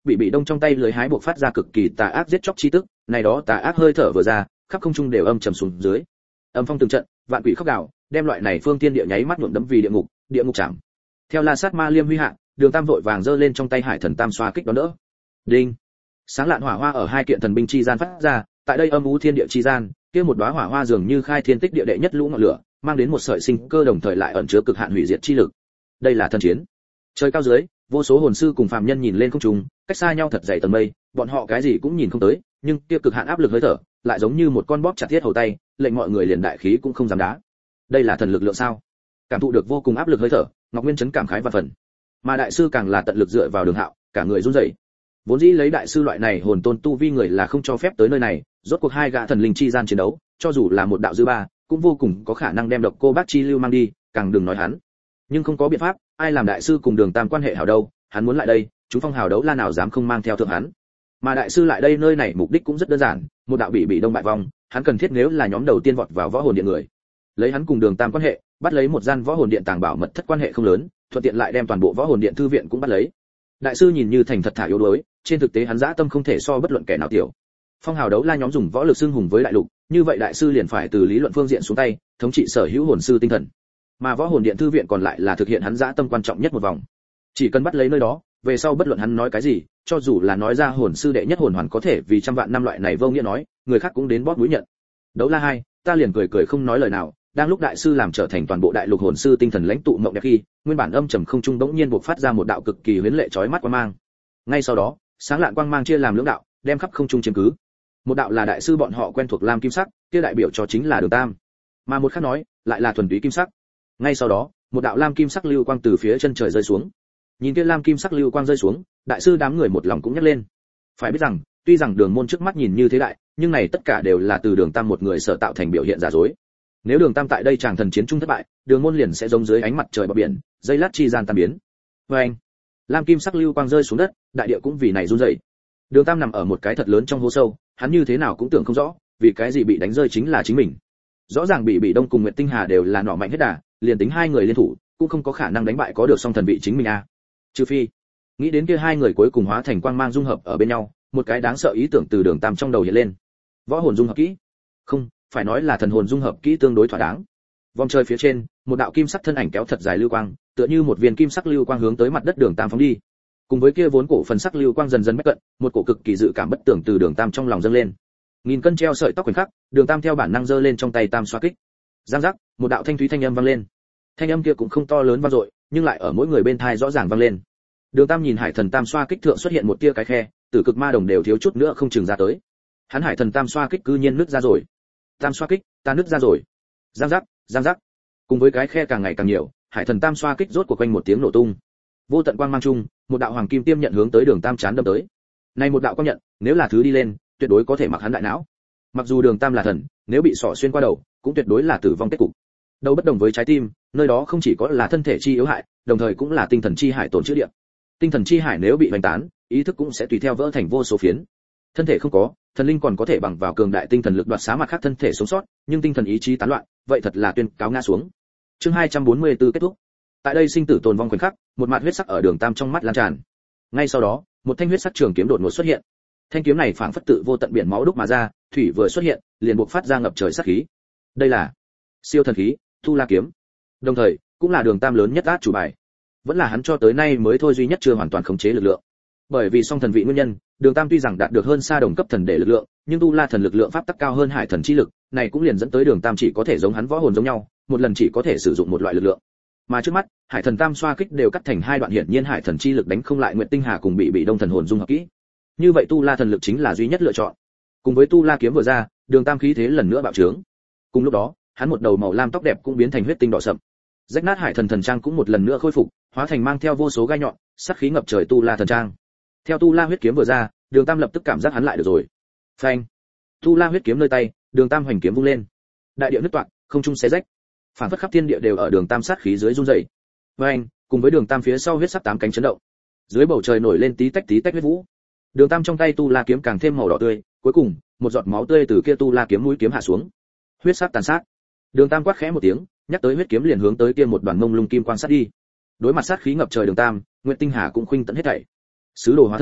bị bị đông trong tay lưới hái buộc phát ra cực kỳ tà ác giết chóc chi tức, này đó tà ác hơi thở vừa ra, khắp không trung đều âm trầm xuống dưới. Âm phong từng trận, vạn quỷ khóc gào, đem loại này phương tiên địa nháy mắt nhuộm đẫm vì địa ngục, địa ngục chạm. Theo La Sát Ma Liêm huy hạ, Đường Tam vội vàng giơ lên trong tay Hải Thần Tam xoa kích đón đỡ. Đinh. Sáng lạn hỏa hoa ở hai kiện thần binh chi gian phát ra, tại đây âm u thiên địa chi gian, kia một đóa hỏa hoa dường như khai thiên tích địa đệ nhất lũ ngọn lửa, mang đến một sợi sinh cơ đồng thời lại ẩn chứa cực hạn hủy diệt chi lực. Đây là thần chiến. Trời cao dưới, vô số hồn sư cùng phàm nhân nhìn lên không trung, cách xa nhau thật dày tầng mây, bọn họ cái gì cũng nhìn không tới, nhưng kia cực hạn áp lực hơi thở, lại giống như một con bóp chặt thiết hầu tay, lệnh mọi người liền đại khí cũng không dám đá. Đây là thần lực lượng sao? Cảm thụ được vô cùng áp lực hơi thở, Ngọc Nguyên chấn cảm khái và phần. Mà đại sư càng là tận lực dựa vào Đường Hạo, cả người run rẩy. Vốn dĩ lấy đại sư loại này hồn tôn tu vi người là không cho phép tới nơi này, rốt cuộc hai gã thần linh chi gian chiến đấu, cho dù là một đạo dư ba, cũng vô cùng có khả năng đem độc cô bác chi lưu mang đi, càng đừng nói hắn. Nhưng không có biện pháp, ai làm đại sư cùng Đường Tam quan hệ hảo đâu, hắn muốn lại đây, chúng phong hào đấu la nào dám không mang theo thượng hắn. Mà đại sư lại đây nơi này mục đích cũng rất đơn giản, một đạo bị bị đông bại vong, hắn cần thiết nếu là nhóm đầu tiên vọt vào võ hồn điện người. Lấy hắn cùng Đường Tam quan hệ, bắt lấy một gian võ hồn điện tàng bảo mật thất quan hệ không lớn, thuận tiện lại đem toàn bộ võ hồn điện thư viện cũng bắt lấy. Đại sư nhìn như thành thật thả yếu đuối, trên thực tế hắn dã tâm không thể so bất luận kẻ nào tiểu. Phong hào đấu la nhóm dùng võ lực xưng hùng với đại lục, như vậy đại sư liền phải từ lý luận phương diện xuống tay, thống trị sở hữu hồn sư tinh thần. Mà võ hồn điện thư viện còn lại là thực hiện hắn dã tâm quan trọng nhất một vòng. Chỉ cần bắt lấy nơi đó, về sau bất luận hắn nói cái gì, cho dù là nói ra hồn sư đệ nhất hồn hoàn có thể vì trăm vạn năm loại này vô nghĩa nói, người khác cũng đến bóp mũi nhận. Đấu la hai, ta liền cười cười không nói lời nào, đang lúc đại sư làm trở thành toàn bộ đại lục hồn sư tinh thần lãnh tụ mộng đẹp khi, nguyên bản âm trầm không trung bỗng nhiên bộc phát ra một đạo cực kỳ huyễn lệ chói mắt quang mang. Ngay sau đó, sáng lạn quang mang chia làm lưỡng đạo, đem khắp không trung chiếm cứ. Một đạo là đại sư bọn họ quen thuộc lam kim sắc, kia đại biểu cho chính là Đường Tam. Mà một khác nói, lại là thuần túy kim sắc. Ngay sau đó, một đạo lam kim sắc lưu quang từ phía chân trời rơi xuống. Nhìn kia lam kim sắc lưu quang rơi xuống, đại sư đám người một lòng cũng nhắc lên. Phải biết rằng, tuy rằng đường môn trước mắt nhìn như thế đại, nhưng này tất cả đều là từ Đường Tam một người sở tạo thành biểu hiện giả dối. Nếu Đường Tam tại đây chàng thần chiến trung thất bại, đường môn liền sẽ giống dưới ánh mặt trời bờ biển, dây lát chi gian tan biến. Và anh, lam kim sắc lưu quang rơi xuống đất, đại địa cũng vì này run rẩy. Đường Tam nằm ở một cái thật lớn trong hố sâu, hắn như thế nào cũng tưởng không rõ, vì cái gì bị đánh rơi chính là chính mình. Rõ ràng bị bị đông cùng Nguyệt Tinh Hà đều là nọ mạnh hết đà, liền tính hai người liên thủ, cũng không có khả năng đánh bại có được song thần vị chính mình a. À. Trừ phi, nghĩ đến kia hai người cuối cùng hóa thành quang mang dung hợp ở bên nhau, một cái đáng sợ ý tưởng từ Đường Tam trong đầu hiện lên. Võ hồn dung hợp kỹ? Không, phải nói là thần hồn dung hợp kỹ tương đối thỏa đáng. Vòng trời phía trên, một đạo kim sắc thân ảnh kéo thật dài lưu quang, tựa như một viên kim sắc lưu quang hướng tới mặt đất Đường Tam phóng đi. Cùng với kia vốn cổ phần sắc lưu quang dần dần bách cận, một cổ cực kỳ dự cảm bất tưởng từ Đường Tam trong lòng dâng lên. Nghìn cân treo sợi tóc khoảnh khắc, Đường Tam theo bản năng giơ lên trong tay tam xoa kích. Giang giác, một đạo thanh thúy thanh âm vang lên. Thanh âm kia cũng không to lớn vang dội, nhưng lại ở mỗi người bên tai rõ ràng vang lên. Đường Tam nhìn Hải Thần Tam xoa kích thượng xuất hiện một tia cái khe, tử cực ma đồng đều thiếu chút nữa không chừng ra tới. Hắn Hải Thần Tam xoa kích cư nhiên nứt ra rồi. Tam xoa kích, ta nứt ra rồi. Giang giác, giang giác. Cùng với cái khe càng ngày càng nhiều, Hải Thần Tam xoa kích rốt cuộc quanh một tiếng nổ tung. Vô tận quang mang chung, một đạo hoàng kim tiêm nhận hướng tới Đường Tam chán đâm tới. Này một đạo quang nhận, nếu là thứ đi lên, tuyệt đối có thể mặc hắn đại não. Mặc dù Đường Tam là thần, nếu bị sọ xuyên qua đầu, cũng tuyệt đối là tử vong kết cục. Đầu bất đồng với trái tim, nơi đó không chỉ có là thân thể chi yếu hại, đồng thời cũng là tinh thần chi hải tổn chữa địa. Tinh thần chi hải nếu bị hoành tán, ý thức cũng sẽ tùy theo vỡ thành vô số phiến. Thân thể không có, thần linh còn có thể bằng vào cường đại tinh thần lực đoạt xá mặt khác thân thể sống sót, nhưng tinh thần ý chí tán loạn, vậy thật là tuyên cáo ngã xuống. Chương hai trăm bốn mươi tư kết thúc. Tại đây sinh tử tồn vong khoảnh khắc, một mạt huyết sắc ở Đường Tam trong mắt lan tràn. Ngay sau đó, một thanh huyết sắc trường kiếm đột ngột xuất hiện. Thanh kiếm này phảng phất tự vô tận biển máu đúc mà ra, thủy vừa xuất hiện, liền buộc phát ra ngập trời sát khí. Đây là siêu thần khí, Tu La kiếm. Đồng thời, cũng là Đường Tam lớn nhất át chủ bài. Vẫn là hắn cho tới nay mới thôi duy nhất chưa hoàn toàn khống chế lực lượng. Bởi vì song thần vị nguyên nhân, Đường Tam tuy rằng đạt được hơn xa đồng cấp thần để lực lượng, nhưng Tu La thần lực lượng pháp tắc cao hơn Hải thần chi lực, này cũng liền dẫn tới Đường Tam chỉ có thể giống hắn võ hồn giống nhau, một lần chỉ có thể sử dụng một loại lực lượng. Mà trước mắt, Hải thần Tam xoa kích đều cắt thành hai đoạn, hiển nhiên Hải thần chi lực đánh không lại Nguyệt Tinh Hà cùng bị bị đông thần hồn dung hợp kỹ. Như vậy Tu La thần lực chính là duy nhất lựa chọn. Cùng với Tu La kiếm vừa ra, Đường Tam khí thế lần nữa bạo trướng. Cùng lúc đó, hắn một đầu màu lam tóc đẹp cũng biến thành huyết tinh đỏ sậm. Rách nát Hải thần thần trang cũng một lần nữa khôi phục, hóa thành mang theo vô số gai nhọn, sát khí ngập trời Tu La thần trang. Theo Tu La huyết kiếm vừa ra, Đường Tam lập tức cảm giác hắn lại được rồi. Phanh! Tu La huyết kiếm nơi tay, Đường Tam hoành kiếm vung lên. Đại địa nứt toạc, không trung xé rách. Phản phất khắp thiên địa đều ở Đường Tam sát khí dưới run rẩy. Phanh! Cùng với Đường Tam phía sau huyết sắc tám cánh chấn động. Dưới bầu trời nổi lên tí tách tí tách huyết vũ. Đường Tam trong tay Tu La kiếm càng thêm màu đỏ tươi, cuối cùng, một giọt máu tươi từ kia Tu La kiếm mũi kiếm hạ xuống. Huyết sắc tàn sát. Đường Tam quát khẽ một tiếng, nhắc tới huyết kiếm liền hướng tới kia một đoàn mông lung kim quang sát đi. Đối mặt sát khí ngập trời Đường Tam, Nguyệt Tinh Hà cũng khuynh tận hết thảy. Sứ đồ hóa thân,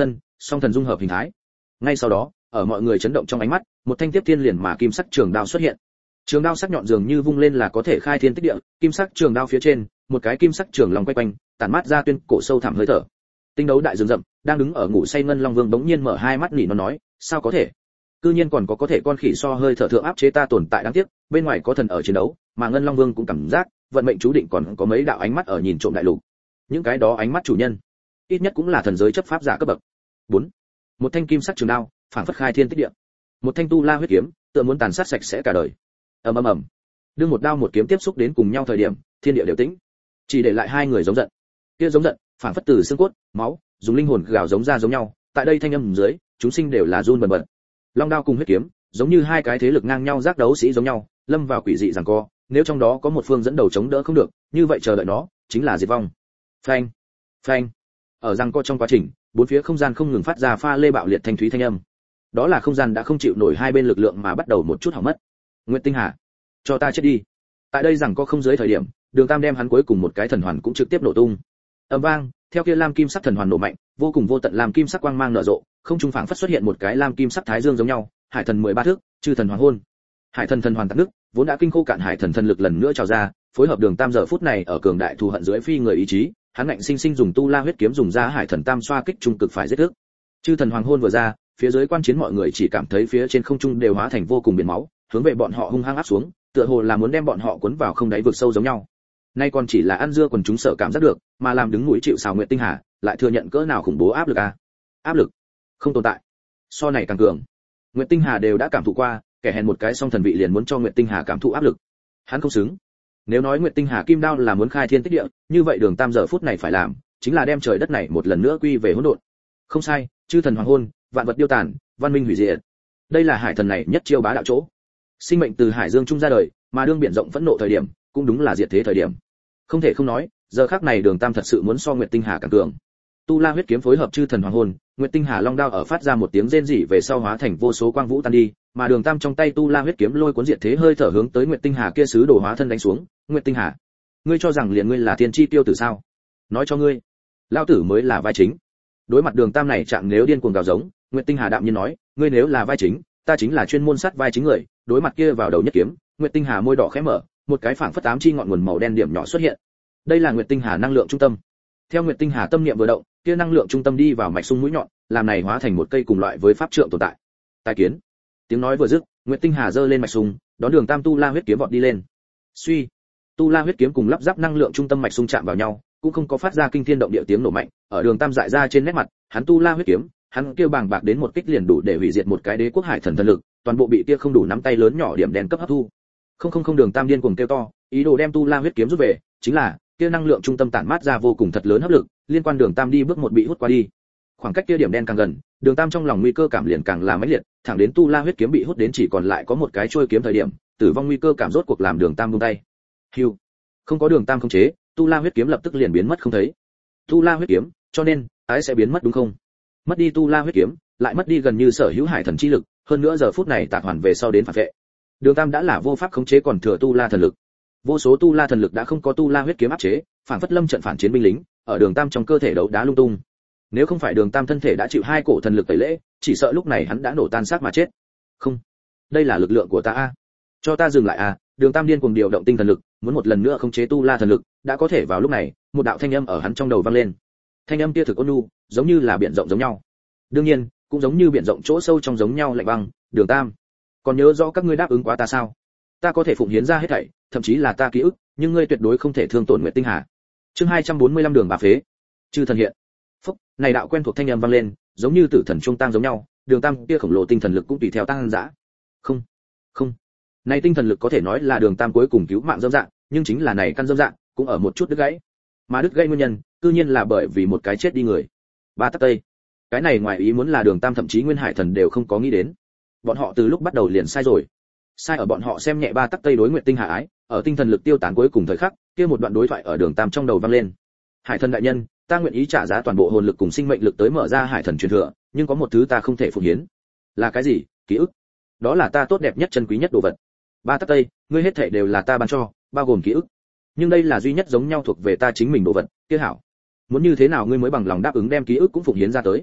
song thần dung hợp hình thái. Ngay sau đó, ở mọi người chấn động trong ánh mắt, một thanh tiếp thiên liền mà kim sắc trường đao xuất hiện. Trường đao sắc nhọn dường như vung lên là có thể khai thiên tích địa, kim sắc trường đao phía trên, một cái kim sắc trường long quay quanh, tản mát ra tuyên cổ sâu thẳm hơi thở. Tinh đấu đại rừng rậm, đang đứng ở ngủ say ngân long vương bỗng nhiên mở hai mắt nỉ nó nói, sao có thể? Cư nhiên còn có có thể con khỉ so hơi thở thượng áp chế ta tồn tại, đáng tiếc, bên ngoài có thần ở chiến đấu, mà ngân long vương cũng cảm giác, vận mệnh chú định còn có mấy đạo ánh mắt ở nhìn trộm đại lục. Những cái đó ánh mắt chủ nhân, ít nhất cũng là thần giới chấp pháp giả cấp bậc. bốn. Một thanh kim sắc trường đao, phảng phất khai thiên tích địa. Một thanh tu la huyết kiếm, tựa muốn tàn sát sạch sẽ cả đời. Ầm ầm ầm. Đương một đao một kiếm tiếp xúc đến cùng nhau thời điểm, thiên địa đều tĩnh, chỉ để lại hai người giống giận. Kia giống giận, phảng phất từ xương cốt, máu, dùng linh hồn gào giống ra giống nhau, tại đây thanh âm dưới, chúng sinh đều là run bần bật. Long đao cùng huyết kiếm, giống như hai cái thế lực ngang nhau giác đấu sĩ giống nhau, lâm vào quỷ dị giằng co, nếu trong đó có một phương dẫn đầu chống đỡ không được, như vậy chờ đợi nó chính là diệt vong. Phanh, phanh. Ở giằng co trong quá trình, bốn phía không gian không ngừng phát ra pha lê bạo liệt thanh thúy thanh âm. Đó là không gian đã không chịu nổi hai bên lực lượng mà bắt đầu một chút hỏng mất. Nguyệt Tinh Hà, cho ta chết đi. Tại đây giằng co không dưới thời điểm, Đường Tam đem hắn cuối cùng một cái thần hoàn cũng trực tiếp nổ tung. Ầm vang, theo kia lam kim sắc thần hoàn nổ mạnh, vô cùng vô tận lam kim sắc quang mang nở rộ, không trung phảng phất xuất hiện một cái lam kim sắc thái dương giống nhau, hải thần mười ba thước, chư thần hoàng hôn. Hải thần thần hoàn tắc nước, vốn đã kinh khô cạn hải thần thần lực lần nữa trào ra, phối hợp Đường Tam giờ phút này ở cường đại thù hận dưới phi người ý chí, hắn ngạnh sinh sinh dùng tu la huyết kiếm dùng ra hải thần tam xoa kích trung cực phải giết nước. Chư thần hoàng hôn vừa ra, phía dưới quan chiến mọi người chỉ cảm thấy phía trên không trung đều hóa thành vô cùng biển máu, hướng về bọn họ hung hăng áp xuống, tựa hồ là muốn đem bọn họ cuốn vào không đáy vực sâu giống nhau. Nay còn chỉ là ăn dưa quần chúng sợ cảm giác được, mà làm đứng mũi chịu sào Nguyệt Tinh Hà, lại thừa nhận cỡ nào khủng bố áp lực a. Áp lực không tồn tại, so này càng cường. Nguyệt Tinh Hà đều đã cảm thụ qua, kẻ hèn một cái song thần vị liền muốn cho Nguyệt Tinh Hà cảm thụ áp lực. Hắn không xứng. Nếu nói Nguyệt Tinh Hà kim đao là muốn khai thiên tích địa, như vậy Đường Tam giờ phút này phải làm, chính là đem trời đất này một lần nữa quy về hỗn độn. Không sai, chư thần hoàng hôn, vạn vật điêu tàn, văn minh hủy diệt. Đây là hải thần này nhất chiêu bá đạo chỗ. Sinh mệnh từ hải dương trung ra đời, mà đương biển rộng phẫn nộ thời điểm, cũng đúng là diệt thế thời điểm. Không thể không nói, giờ khắc này Đường Tam thật sự muốn so Nguyệt Tinh Hà càng cường. Tu la huyết kiếm phối hợp chư thần hoàng hồn, Nguyệt Tinh Hà long đao ở phát ra một tiếng rên rỉ về sau hóa thành vô số quang vũ tan đi, mà Đường Tam trong tay tu la huyết kiếm lôi cuốn diệt thế hơi thở hướng tới Nguyệt Tinh Hà kia sứ đồ hóa thân đánh xuống. Nguyệt Tinh Hà, ngươi cho rằng liền ngươi là thiên chi tiêu tử sao? Nói cho ngươi, lão tử mới là vai chính. Đối mặt Đường Tam này trạng nếu điên cuồng gào giống, Nguyệt Tinh Hà đạm nhiên nói, ngươi nếu là vai chính, ta chính là chuyên môn sát vai chính người. Đối mặt kia vào đầu nhất kiếm, Nguyệt Tinh Hà môi đỏ khẽ mở, một cái phảng phất ám chi ngọn nguồn màu đen điểm nhỏ xuất hiện. Đây là Nguyệt Tinh Hà năng lượng trung tâm. Theo Nguyệt Tinh Hà tâm niệm vừa động, kia năng lượng trung tâm đi vào mạch sung mũi nhọn, làm này hóa thành một cây cùng loại với pháp trượng tồn tại. Tài kiến. Tiếng nói vừa dứt, Nguyệt Tinh Hà giơ lên mạch sung, đón Đường Tam tu la huyết kiếm vọt đi lên. Suy, tu la huyết kiếm cùng lắp ráp năng lượng trung tâm mạch sung chạm vào nhau, cũng không có phát ra kinh thiên động địa tiếng nổ mạnh, ở Đường Tam dại ra trên nét mặt, hắn tu la huyết kiếm, hắn kêu bàng bạc đến một kích liền đủ để hủy diệt một cái đế quốc hải thần thần lực, toàn bộ bị kia không đủ nắm tay lớn nhỏ điểm đen cấp hấp thu. Không không không Đường Tam điên cuồng kêu to, ý đồ đem tu la huyết kiếm rút về, chính là kia năng lượng trung tâm tản mát ra vô cùng thật lớn hấp lực, liên quan Đường Tam đi bước một bị hút qua đi. Khoảng cách kia điểm đen càng gần, Đường Tam trong lòng nguy cơ cảm liền càng là mãnh liệt, thẳng đến tu la huyết kiếm bị hút đến chỉ còn lại có một cái trôi kiếm thời điểm, tử vong nguy cơ cảm rốt cuộc làm Đường Tam buông tay. Hưu, không có Đường Tam khống chế, tu la huyết kiếm lập tức liền biến mất không thấy. Tu la huyết kiếm, cho nên ái sẽ biến mất đúng không? Mất đi tu la huyết kiếm, lại mất đi gần như sở hữu hải thần chi lực, hơn nữa giờ phút này tạc hoàn về sau đến phản vệ. Đường Tam đã là vô pháp khống chế còn thừa tu la thần lực. Vô số tu la thần lực đã không có tu la huyết kiếm áp chế, phản phất lâm trận phản chiến binh lính, ở Đường Tam trong cơ thể đấu đá lung tung. Nếu không phải Đường Tam thân thể đã chịu hai cổ thần lực tẩy lễ, chỉ sợ lúc này hắn đã nổ tan xác mà chết. Không, đây là lực lượng của ta a. Cho ta dừng lại a. Đường Tam điên cuồng điều động tinh thần lực, muốn một lần nữa khống chế tu la thần lực, đã có thể vào lúc này, một đạo thanh âm ở hắn trong đầu vang lên. Thanh âm kia thực ôn nhu, giống như là biển rộng giống nhau. Đương nhiên, cũng giống như biển rộng chỗ sâu trong giống nhau lạnh băng. Đường Tam, còn nhớ rõ các ngươi đáp ứng quá ta sao? Ta có thể phụng hiến ra hết thảy, thậm chí là ta ký ức, nhưng ngươi tuyệt đối không thể thương tổn Nguyệt Tinh Hà. Chương hai trăm bốn mươi lăm Đường bà phế. Chư thần hiện. Phúc, này đạo quen thuộc thanh âm vang lên, giống như tử thần trung tăng giống nhau, Đường Tam kia khổng lồ tinh thần lực cũng tùy theo tăng dã. Không, không. Này tinh thần lực có thể nói là Đường Tam cuối cùng cứu mạng dâm dạng, nhưng chính là này căn dâm dạng, cũng ở một chút đứt gãy. Mà đứt gãy nguyên nhân, tự nhiên là bởi vì một cái chết đi người. Ba tắc tây. Cái này ngoài ý muốn là Đường Tam thậm chí Nguyên Hải Thần đều không có nghĩ đến. Bọn họ từ lúc bắt đầu liền sai rồi. Sai ở bọn họ xem nhẹ ba tắc tây đối Nguyệt Tinh Hà ái, ở tinh thần lực tiêu tán cuối cùng thời khắc, kia một đoạn đối thoại ở Đường Tam trong đầu vang lên. Hải Thần đại nhân, ta nguyện ý trả giá toàn bộ hồn lực cùng sinh mệnh lực tới mở ra Hải Thần truyền thừa, nhưng có một thứ ta không thể phụng hiến. Là cái gì? Ký ức. Đó là ta tốt đẹp nhất chân quý nhất đồ vật. Ba tắc tây, ngươi hết thảy đều là ta ban cho, bao gồm ký ức. Nhưng đây là duy nhất giống nhau thuộc về ta chính mình đồ vật, kia hảo. Muốn như thế nào ngươi mới bằng lòng đáp ứng đem ký ức cũng phụng hiến ra tới?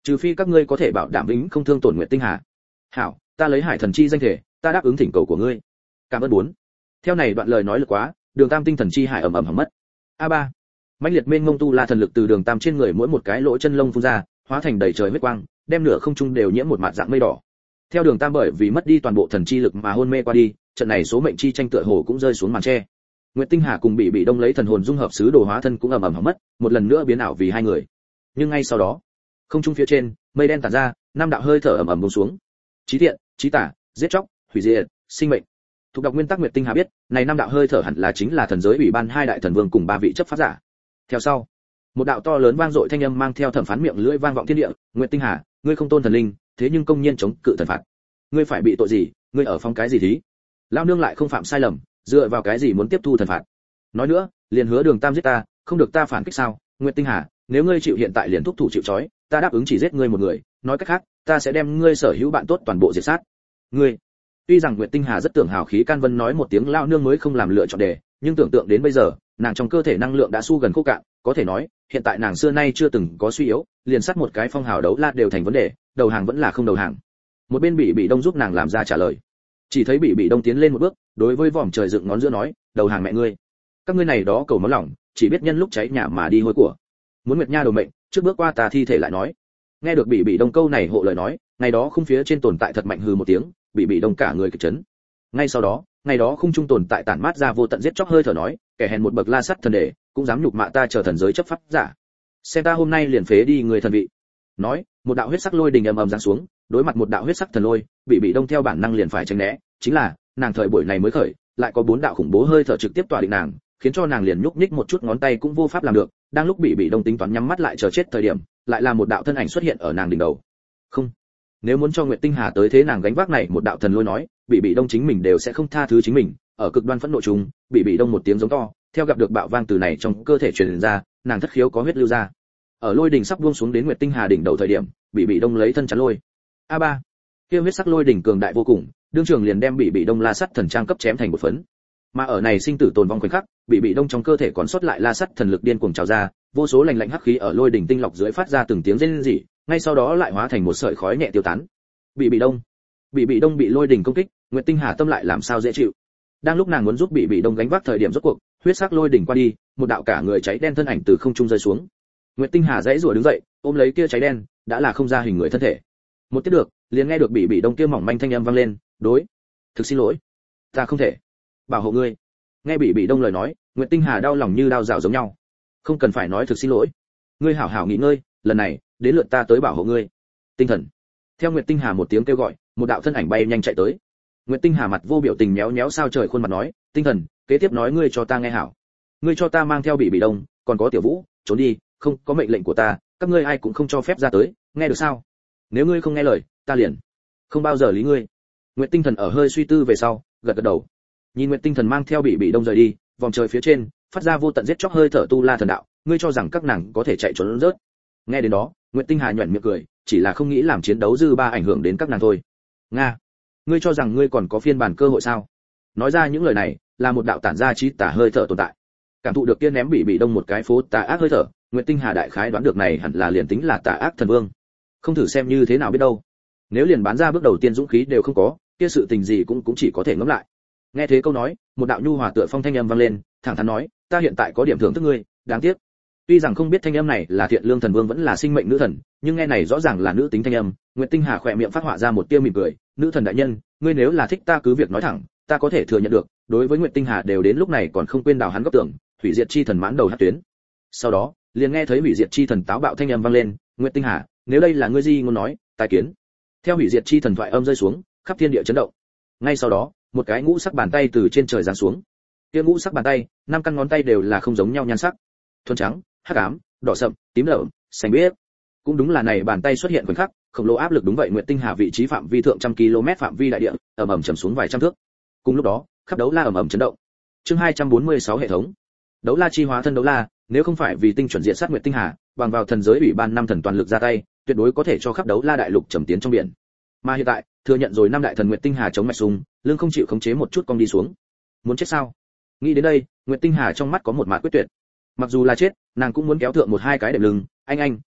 trừ phi các ngươi có thể bảo đảm vĩnh không thương tổn Nguyệt Tinh Hà. Hảo, ta lấy Hải Thần chi danh thể, ta đáp ứng thỉnh cầu của ngươi. Cảm ơn bốn. Theo này đoạn lời nói lực quá, Đường Tam tinh thần chi hải ầm ầm hỏng mất. A ba. Mãnh liệt mênh mông tu la thần lực từ Đường Tam trên người mỗi một cái lỗ chân lông phun ra, hóa thành đầy trời huyết quang, đem nửa không trung đều nhiễm một mạt dạng mây đỏ. Theo Đường Tam bởi vì mất đi toàn bộ thần chi lực mà hôn mê qua đi, trận này số mệnh chi tranh tựa hồ cũng rơi xuống màn che. Nguyệt Tinh Hà cùng bị bị đông lấy thần hồn dung hợp sứ đồ hóa thân cũng ầm ầm hỏng mất, một lần nữa biến ảo vì hai người. Nhưng ngay sau đó, không trung phía trên, mây đen tản ra, năm đạo hơi thở ầm ầm buông xuống. Chí thiện, chí tà, giết chóc, hủy diệt, sinh mệnh. Thuộc đọc nguyên tắc Nguyệt Tinh Hà biết, này năm đạo hơi thở hẳn là chính là thần giới ủy ban hai đại thần vương cùng ba vị chấp pháp giả. Theo sau, một đạo to lớn vang dội thanh âm mang theo thẩm phán miệng lưỡi vang vọng thiên địa, Nguyệt Tinh Hà, ngươi không tôn thần linh, thế nhưng công nhiên chống cự thần phạt. Ngươi phải bị tội gì, ngươi ở phong cái gì thí? Lão nương lại không phạm sai lầm, dựa vào cái gì muốn tiếp thu thần phạt? Nói nữa, liền hứa Đường Tam giết ta, không được ta phản kích sao? Nguyệt Tinh Hà, nếu ngươi chịu hiện tại liền thúc thủ chịu trói, ta đáp ứng chỉ giết ngươi một người, nói cách khác, ta sẽ đem ngươi sở hữu bạn tốt toàn bộ diệt sát. Ngươi. Tuy rằng Nguyệt Tinh Hà rất tưởng hào khí can vân nói một tiếng lão nương mới không làm lựa chọn đề, nhưng tưởng tượng đến bây giờ, nàng trong cơ thể năng lượng đã su gần khô cạn, có thể nói, hiện tại nàng xưa nay chưa từng có suy yếu, liền sát một cái phong hào đấu la đều thành vấn đề, đầu hàng vẫn là không đầu hàng. Một bên bị bị đông giúp nàng làm ra trả lời. Chỉ thấy bị bị đông tiến lên một bước, đối với vòm trời dựng ngón giữa nói, đầu hàng mẹ ngươi. Các ngươi này đó cầu máu lòng, chỉ biết nhân lúc cháy nhà mà đi hôi của. Muốn Nguyệt Nha đồ mệnh, trước bước qua ta thi thể lại nói. Nghe được bị bị đông câu này hộ lời nói, ngày đó không phía trên tồn tại thật mạnh hừ một tiếng, bị bị đông cả người kịch chấn. Ngay sau đó, ngày đó không trung tồn tại tản mát ra vô tận giết chóc hơi thở nói, kẻ hèn một bậc la sắt thần đệ, cũng dám nhục mạ ta chờ thần giới chấp pháp giả. Xem ta hôm nay liền phế đi người thần vị. Nói, một đạo huyết sắc lôi đình ầm ầm giáng xuống, đối mặt một đạo huyết sắc thần lôi, bị bị đông theo bản năng liền phải tránh né, chính là, nàng thời buổi này mới khởi, lại có bốn đạo khủng bố hơi thở trực tiếp tỏa định nàng, khiến cho nàng liền nhúc nhích một chút ngón tay cũng vô pháp làm được, đang lúc bị bị đông tính toán nhắm mắt lại chờ chết thời điểm, lại là một đạo thân ảnh xuất hiện ở nàng đỉnh đầu. Không, nếu muốn cho Nguyệt Tinh Hà tới thế nàng gánh vác này một đạo thần lôi nói, bị bị đông chính mình đều sẽ không tha thứ chính mình, ở cực đoan phẫn nộ chúng, bị bị đông một tiếng giống to, theo gặp được bạo vang từ này trong cơ thể truyền ra, nàng thất khiếu có huyết lưu ra. Ở lôi đỉnh sắp buông xuống đến Nguyệt Tinh Hà đỉnh đầu thời điểm, bị bị đông lấy thân chắn lôi. A ba, kia huyết sắc lôi đỉnh cường đại vô cùng, đương trường liền đem bị bị đông la sắt thần trang cấp chém thành một phấn. Mà ở này sinh tử tồn vong khoảnh khắc, bị bị đông trong cơ thể còn sót lại la sắt thần lực điên cuồng trào ra, vô số lạnh lạnh hắc khí ở lôi đỉnh tinh lọc dưới phát ra từng tiếng rên rỉ, ngay sau đó lại hóa thành một sợi khói nhẹ tiêu tán. Bị bị đông, bị bị đông bị lôi đỉnh công kích, Nguyệt Tinh Hà tâm lại làm sao dễ chịu. Đang lúc nàng muốn giúp bị bị đông gánh vác thời điểm rốt cuộc, huyết sắc lôi đỉnh qua đi, một đạo cả người cháy đen thân ảnh từ không trung rơi xuống. Nguyệt Tinh Hà dãy rủa đứng dậy, ôm lấy kia cháy đen, đã là không ra hình người thân thể. Một tiếp được, liền nghe được bị bị đông kia mỏng manh thanh âm vang lên, "Đối, thực xin lỗi, ta không thể bảo hộ ngươi." Nghe bị bị đông lời nói, Nguyệt Tinh Hà đau lòng như đao rào giống nhau. "Không cần phải nói thực xin lỗi, ngươi hảo hảo nghỉ ngơi, lần này đến lượt ta tới bảo hộ ngươi." Tinh thần. Theo Nguyệt Tinh Hà một tiếng kêu gọi, một đạo thân ảnh bay nhanh chạy tới. Nguyệt Tinh Hà mặt vô biểu tình méo méo sao trời khuôn mặt nói, "Tinh thần, kế tiếp nói ngươi cho ta nghe hảo. Ngươi cho ta mang theo bị bị đông, còn có Tiểu Vũ, trốn đi, không có mệnh lệnh của ta, các ngươi ai cũng không cho phép ra tới, nghe được sao? Nếu ngươi không nghe lời, ta liền không bao giờ lý ngươi." Nguyệt Tinh thần ở hơi suy tư về sau, gật gật đầu. Nhìn Nguyệt Tinh thần mang theo bị bị đông rời đi, vòng trời phía trên, phát ra vô tận giết chóc hơi thở tu la thần đạo, ngươi cho rằng các nàng có thể chạy trốn rớt? Nghe đến đó, Nguyệt Tinh Hà nhuyễn miệng cười, chỉ là không nghĩ làm chiến đấu dư ba ảnh hưởng đến các nàng thôi. Nga, ngươi cho rằng ngươi còn có phiên bản cơ hội sao? Nói ra những lời này, là một đạo tản ra trí tà hơi thở tồn tại. Cảm thụ được kia ném bị bị đông một cái phố tà ác hơi thở, Nguyệt Tinh Hà đại khái đoán được này hẳn là liền tính là tà ác thần vương. Không thử xem như thế nào biết đâu. Nếu liền bán ra bước đầu tiên dũng khí đều không có, kia sự tình gì cũng cũng chỉ có thể ngẫm lại. Nghe thế câu nói, một đạo nhu hòa tựa phong thanh âm vang lên, thẳng thắn nói, ta hiện tại có điểm thưởng thức ngươi, đáng tiếc. Tuy rằng không biết thanh âm này là Thiện Lương thần vương vẫn là sinh mệnh nữ thần, nhưng nghe này rõ ràng là nữ tính thanh âm, Nguyệt Tinh Hà khỏe miệng phát họa ra một tia mỉm cười, nữ thần đại nhân, ngươi nếu là thích ta cứ việc nói thẳng, ta có thể thừa nhận được. Đối với Nguyệt Tinh Hà đều đến lúc này còn không quên đào hắn góc tưởng, hủy diệt chi thần mãn đầu hất tuyến. Sau đó, liền nghe thấy hủy diệt chi thần táo bạo thanh âm vang lên, Nguyệt Tinh Hà, nếu đây là ngươi gì ngôn nói, tai kiến. Theo hủy diệt chi thần thoại âm rơi xuống, khắp thiên địa chấn động. Ngay sau đó, một cái ngũ sắc bàn tay từ trên trời giáng xuống. Kia ngũ sắc bàn tay, năm căn ngón tay đều là không giống nhau nhan sắc, thuần trắng, hắc ám, đỏ sậm, tím đậm, xanh biếc. Cũng đúng là này bàn tay xuất hiện khoảnh khắc, khổng lồ áp lực đúng vậy Nguyệt Tinh Hà vị trí phạm vi thượng trăm km phạm vi đại địa, ầm ầm trầm xuống vài trăm thước. Cùng lúc đó, khắp đấu la ầm ầm chấn động. Chương hai trăm bốn mươi sáu hệ thống. Đấu la chi hóa thân đấu la, nếu không phải vì tinh chuẩn diện sát Nguyệt Tinh Hà, bằng vào thần giới ủy ban năm thần toàn lực ra tay, tuyệt đối có thể cho khắp đấu la đại lục trầm tiến trong biển. Mà hiện tại, thừa nhận rồi năm đại thần Nguyệt Tinh Hà chống mạch sung, lưng không chịu khống chế một chút cong đi xuống. Muốn chết sao? Nghĩ đến đây, Nguyệt Tinh Hà trong mắt có một mạt quyết tuyệt. Mặc dù là chết, nàng cũng muốn kéo thượng một hai cái đệm lưng, anh anh,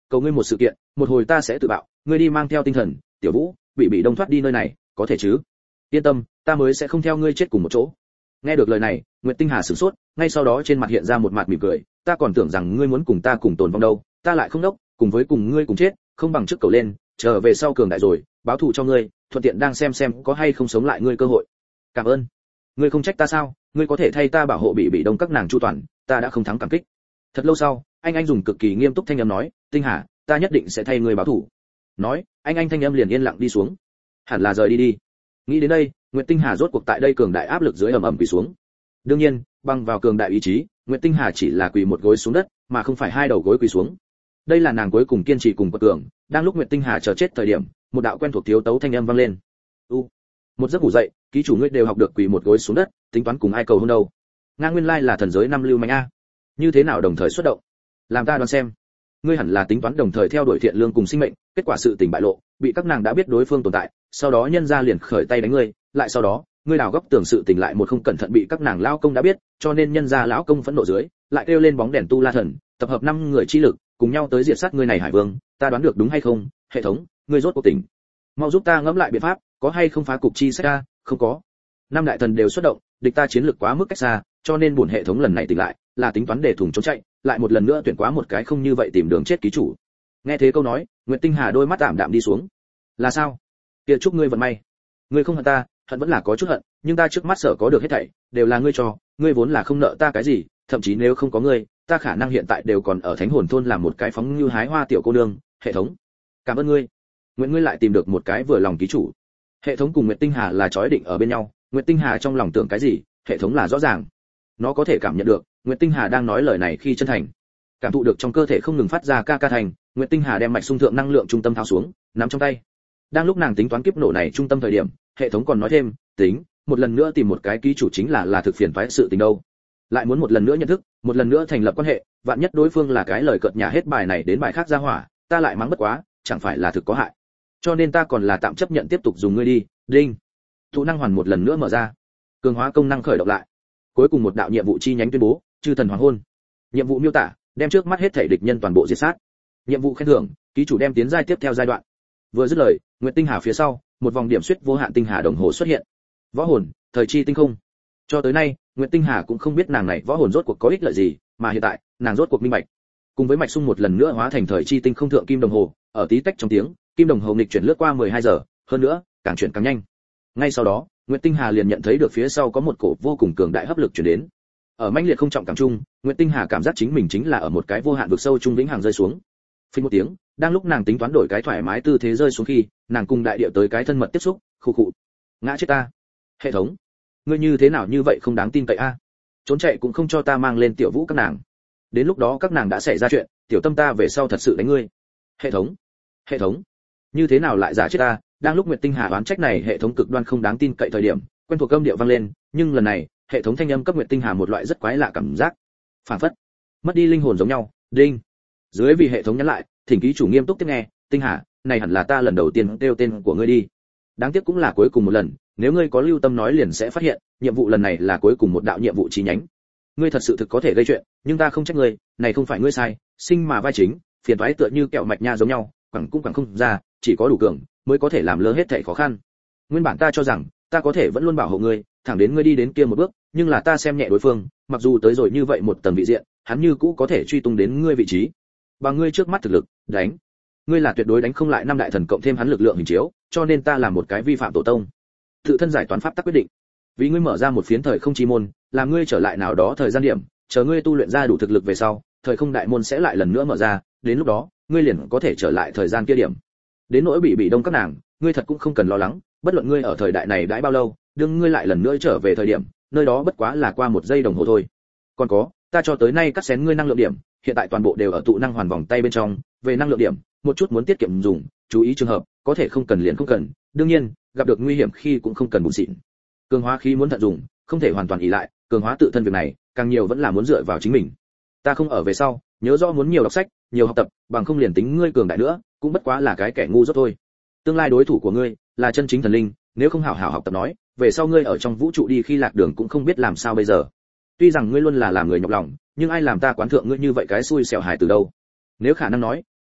cầu ngươi một sự kiện, một hồi ta sẽ tự bạo, ngươi đi mang theo tinh thần, Tiểu Vũ, bị bị đông thoát đi nơi này, có thể chứ? Yên tâm, ta mới sẽ không theo ngươi chết cùng một chỗ. Nghe được lời này, Nguyệt Tinh Hà sửng sốt, ngay sau đó trên mặt hiện ra một mặt mỉm cười, ta còn tưởng rằng ngươi muốn cùng ta cùng tồn vong đâu, ta lại không đốc, cùng với cùng ngươi cùng chết, không bằng trước cầu lên, trở về sau cường đại rồi, báo thù cho ngươi, thuận tiện đang xem xem có hay không sống lại ngươi cơ hội. Cảm ơn. Ngươi không trách ta sao? Ngươi có thể thay ta bảo hộ bị bị đông các nàng chu toàn, ta đã không thắng cảm kích. Thật lâu sau, anh anh dùng cực kỳ nghiêm túc thanh âm nói, Tinh Hà, ta nhất định sẽ thay ngươi báo thù. Nói, anh anh thanh âm liền yên lặng đi xuống. Hẳn là rời đi đi. Nghĩ đến đây, Nguyệt Tinh Hà rốt cuộc tại đây cường đại áp lực dưới ầm ầm quỳ xuống. Đương nhiên, bằng vào cường đại ý chí, Nguyệt Tinh Hà chỉ là quỳ một gối xuống đất, mà không phải hai đầu gối quỳ xuống. Đây là nàng cuối cùng kiên trì cùng quật cường, đang lúc Nguyệt Tinh Hà chờ chết thời điểm, một đạo quen thuộc thiếu tấu thanh âm vang lên. U. Một giấc ngủ dậy, ký chủ ngươi đều học được quỳ một gối xuống đất, tính toán cùng ai cầu hôn đâu? Ngang nguyên lai là thần giới năm lưu manh a. Như thế nào đồng thời xuất động? Làm ta đoán xem. Ngươi hẳn là tính toán đồng thời theo đuổi thiện lương cùng sinh mệnh, kết quả sự tình bại lộ, bị các nàng đã biết đối phương tồn tại, sau đó nhân ra liền khởi tay đánh ngươi, lại sau đó, ngươi đào góc tưởng sự tình lại một không cẩn thận bị các nàng lão công đã biết, cho nên nhân ra lão công phẫn nộ dưới, lại kêu lên bóng đèn tu la thần, tập hợp năm người chi lực, cùng nhau tới diệt sát ngươi này hải vương, ta đoán được đúng hay không? Hệ thống, ngươi rốt cuộc tỉnh. Mau giúp ta ngẫm lại biện pháp, có hay không phá cục chi sách ra? Không có. Năm đại thần đều xuất động, địch ta chiến lược quá mức cách xa, cho nên buồn hệ thống lần này tỉnh lại, là tính toán để thủng trốn chạy, lại một lần nữa tuyển quá một cái không như vậy tìm đường chết ký chủ. Nghe thế câu nói, Nguyệt Tinh Hà đôi mắt ảm đạm đi xuống. Là sao? Kia chúc ngươi vận may. Ngươi không hận ta, hận vẫn là có chút hận, nhưng ta trước mắt sở có được hết thảy, đều là ngươi cho, ngươi vốn là không nợ ta cái gì, thậm chí nếu không có ngươi, ta khả năng hiện tại đều còn ở Thánh Hồn thôn làm một cái phóng như hái hoa tiểu cô nương. Hệ thống, cảm ơn ngươi. Nguyện ngươi lại tìm được một cái vừa lòng ký chủ. Hệ thống cùng Nguyệt Tinh Hà là chói định ở bên nhau, Nguyệt Tinh Hà trong lòng tưởng cái gì, hệ thống là rõ ràng. Nó có thể cảm nhận được, Nguyệt Tinh Hà đang nói lời này khi chân thành. Cảm thụ được trong cơ thể không ngừng phát ra ca ca thành, Nguyệt Tinh Hà đem mạch xung thượng năng lượng trung tâm tháo xuống, nắm trong tay. Đang lúc nàng tính toán kiếp nổ này trung tâm thời điểm, hệ thống còn nói thêm, tính, một lần nữa tìm một cái ký chủ chính là là thực phiền toái sự tình đâu. Lại muốn một lần nữa nhận thức, một lần nữa thành lập quan hệ, vạn nhất đối phương là cái lời cợt nhả hết bài này đến bài khác ra hỏa, ta lại mắng bất quá, chẳng phải là thực có hại. Cho nên ta còn là tạm chấp nhận tiếp tục dùng ngươi đi. Đinh. Thụ năng hoàn một lần nữa mở ra. Cường hóa công năng khởi động lại. Cuối cùng một đạo nhiệm vụ chi nhánh tuyên bố, chư thần hoàng hôn. Nhiệm vụ miêu tả, đem trước mắt hết thể địch nhân toàn bộ diệt sát. Nhiệm vụ khen thưởng, ký chủ đem tiến giai tiếp theo giai đoạn. Vừa dứt lời, Nguyệt Tinh Hà phía sau, một vòng điểm xuyết vô hạn tinh hà đồng hồ xuất hiện. Võ hồn, thời chi tinh không. Cho tới nay, Nguyệt Tinh Hà cũng không biết nàng này võ hồn rốt cuộc có ích lợi gì, mà hiện tại, nàng rốt cuộc minh bạch. Cùng với mạch sung một lần nữa hóa thành thời chi tinh không thượng kim đồng hồ, ở tí tách trong tiếng, kim đồng hồ nghịch chuyển lướt qua mười hai giờ, hơn nữa, càng chuyển càng nhanh. Ngay sau đó, Nguyệt Tinh Hà liền nhận thấy được phía sau có một cổ vô cùng cường đại hấp lực truyền đến. Ở mãnh liệt không trọng cảm trung, Nguyệt Tinh Hà cảm giác chính mình chính là ở một cái vô hạn vực sâu trung vĩnh hằng rơi xuống. Phình một tiếng, đang lúc nàng tính toán đổi cái thoải mái tư thế rơi xuống khi, nàng cùng đại địa tới cái thân mật tiếp xúc, khụ khụ. Ngã chết ta. Hệ thống, ngươi như thế nào như vậy không đáng tin cậy a? Trốn chạy cũng không cho ta mang lên Tiểu Vũ các nàng. Đến lúc đó các nàng đã xảy ra chuyện, tiểu tâm ta về sau thật sự đánh ngươi. Hệ thống, hệ thống, như thế nào lại giả chết ta? Đang lúc Nguyệt Tinh Hà oán trách này hệ thống cực đoan không đáng tin cậy thời điểm, quen thuộc âm điệu vang lên, nhưng lần này, hệ thống thanh âm cấp Nguyệt Tinh Hà một loại rất quái lạ cảm giác, phảng phất mất đi linh hồn giống nhau. Đinh. Dưới vì hệ thống nhắn lại, thỉnh ký chủ nghiêm túc tiếp nghe, Tinh Hà, này hẳn là ta lần đầu tiên kêu tên của ngươi đi. Đáng tiếc cũng là cuối cùng một lần, nếu ngươi có lưu tâm nói liền sẽ phát hiện, nhiệm vụ lần này là cuối cùng một đạo nhiệm vụ chi nhánh. Ngươi thật sự thực có thể gây chuyện, nhưng ta không trách ngươi, này không phải ngươi sai, sinh mà vai chính, phiền toái tựa như kẹo mạch nha giống nhau, quẳng cũng quẳng không ra, chỉ có đủ cường mới có thể làm lơ hết thảy khó khăn. Nguyên bản ta cho rằng, ta có thể vẫn luôn bảo hộ ngươi, thẳng đến ngươi đi đến kia một bước, nhưng là ta xem nhẹ đối phương, mặc dù tới rồi như vậy một tầng vị diện, hắn như cũ có thể truy tung đến ngươi vị trí. Bằng ngươi trước mắt thực lực, đánh, ngươi là tuyệt đối đánh không lại năm đại thần cộng thêm hắn lực lượng hình chiếu, cho nên ta làm một cái vi phạm tổ tông. Tự thân giải toán pháp tắc quyết định. Vì ngươi mở ra một phiến thời không chi môn, làm ngươi trở lại nào đó thời gian điểm, chờ ngươi tu luyện ra đủ thực lực về sau, thời không đại môn sẽ lại lần nữa mở ra, đến lúc đó, ngươi liền có thể trở lại thời gian kia điểm. Đến nỗi bị bị đông các nàng, ngươi thật cũng không cần lo lắng, bất luận ngươi ở thời đại này đãi bao lâu, đương ngươi lại lần nữa trở về thời điểm, nơi đó bất quá là qua một giây đồng hồ thôi. Còn có, ta cho tới nay cắt xén ngươi năng lượng điểm, hiện tại toàn bộ đều ở tụ năng hoàn vòng tay bên trong, về năng lượng điểm, một chút muốn tiết kiệm dùng, chú ý trường hợp, có thể không cần liền không cần, đương nhiên, gặp được nguy hiểm khi cũng không cần bùn xịn. Cường hóa khí muốn thận dùng, không thể hoàn toàn ỷ lại, cường hóa tự thân việc này, càng nhiều vẫn là muốn dựa vào chính mình. Ta không ở về sau, nhớ rõ muốn nhiều đọc sách, nhiều học tập, bằng không liền tính ngươi cường đại nữa, cũng bất quá là cái kẻ ngu dốt thôi. Tương lai đối thủ của ngươi là chân chính thần linh, nếu không hảo hảo học tập nói, về sau ngươi ở trong vũ trụ đi khi lạc đường cũng không biết làm sao bây giờ. Tuy rằng ngươi luôn là làm người nhọc lòng, nhưng ai làm ta quán thượng ngươi như vậy cái xui xẻo hài từ đâu? Nếu khả năng nói,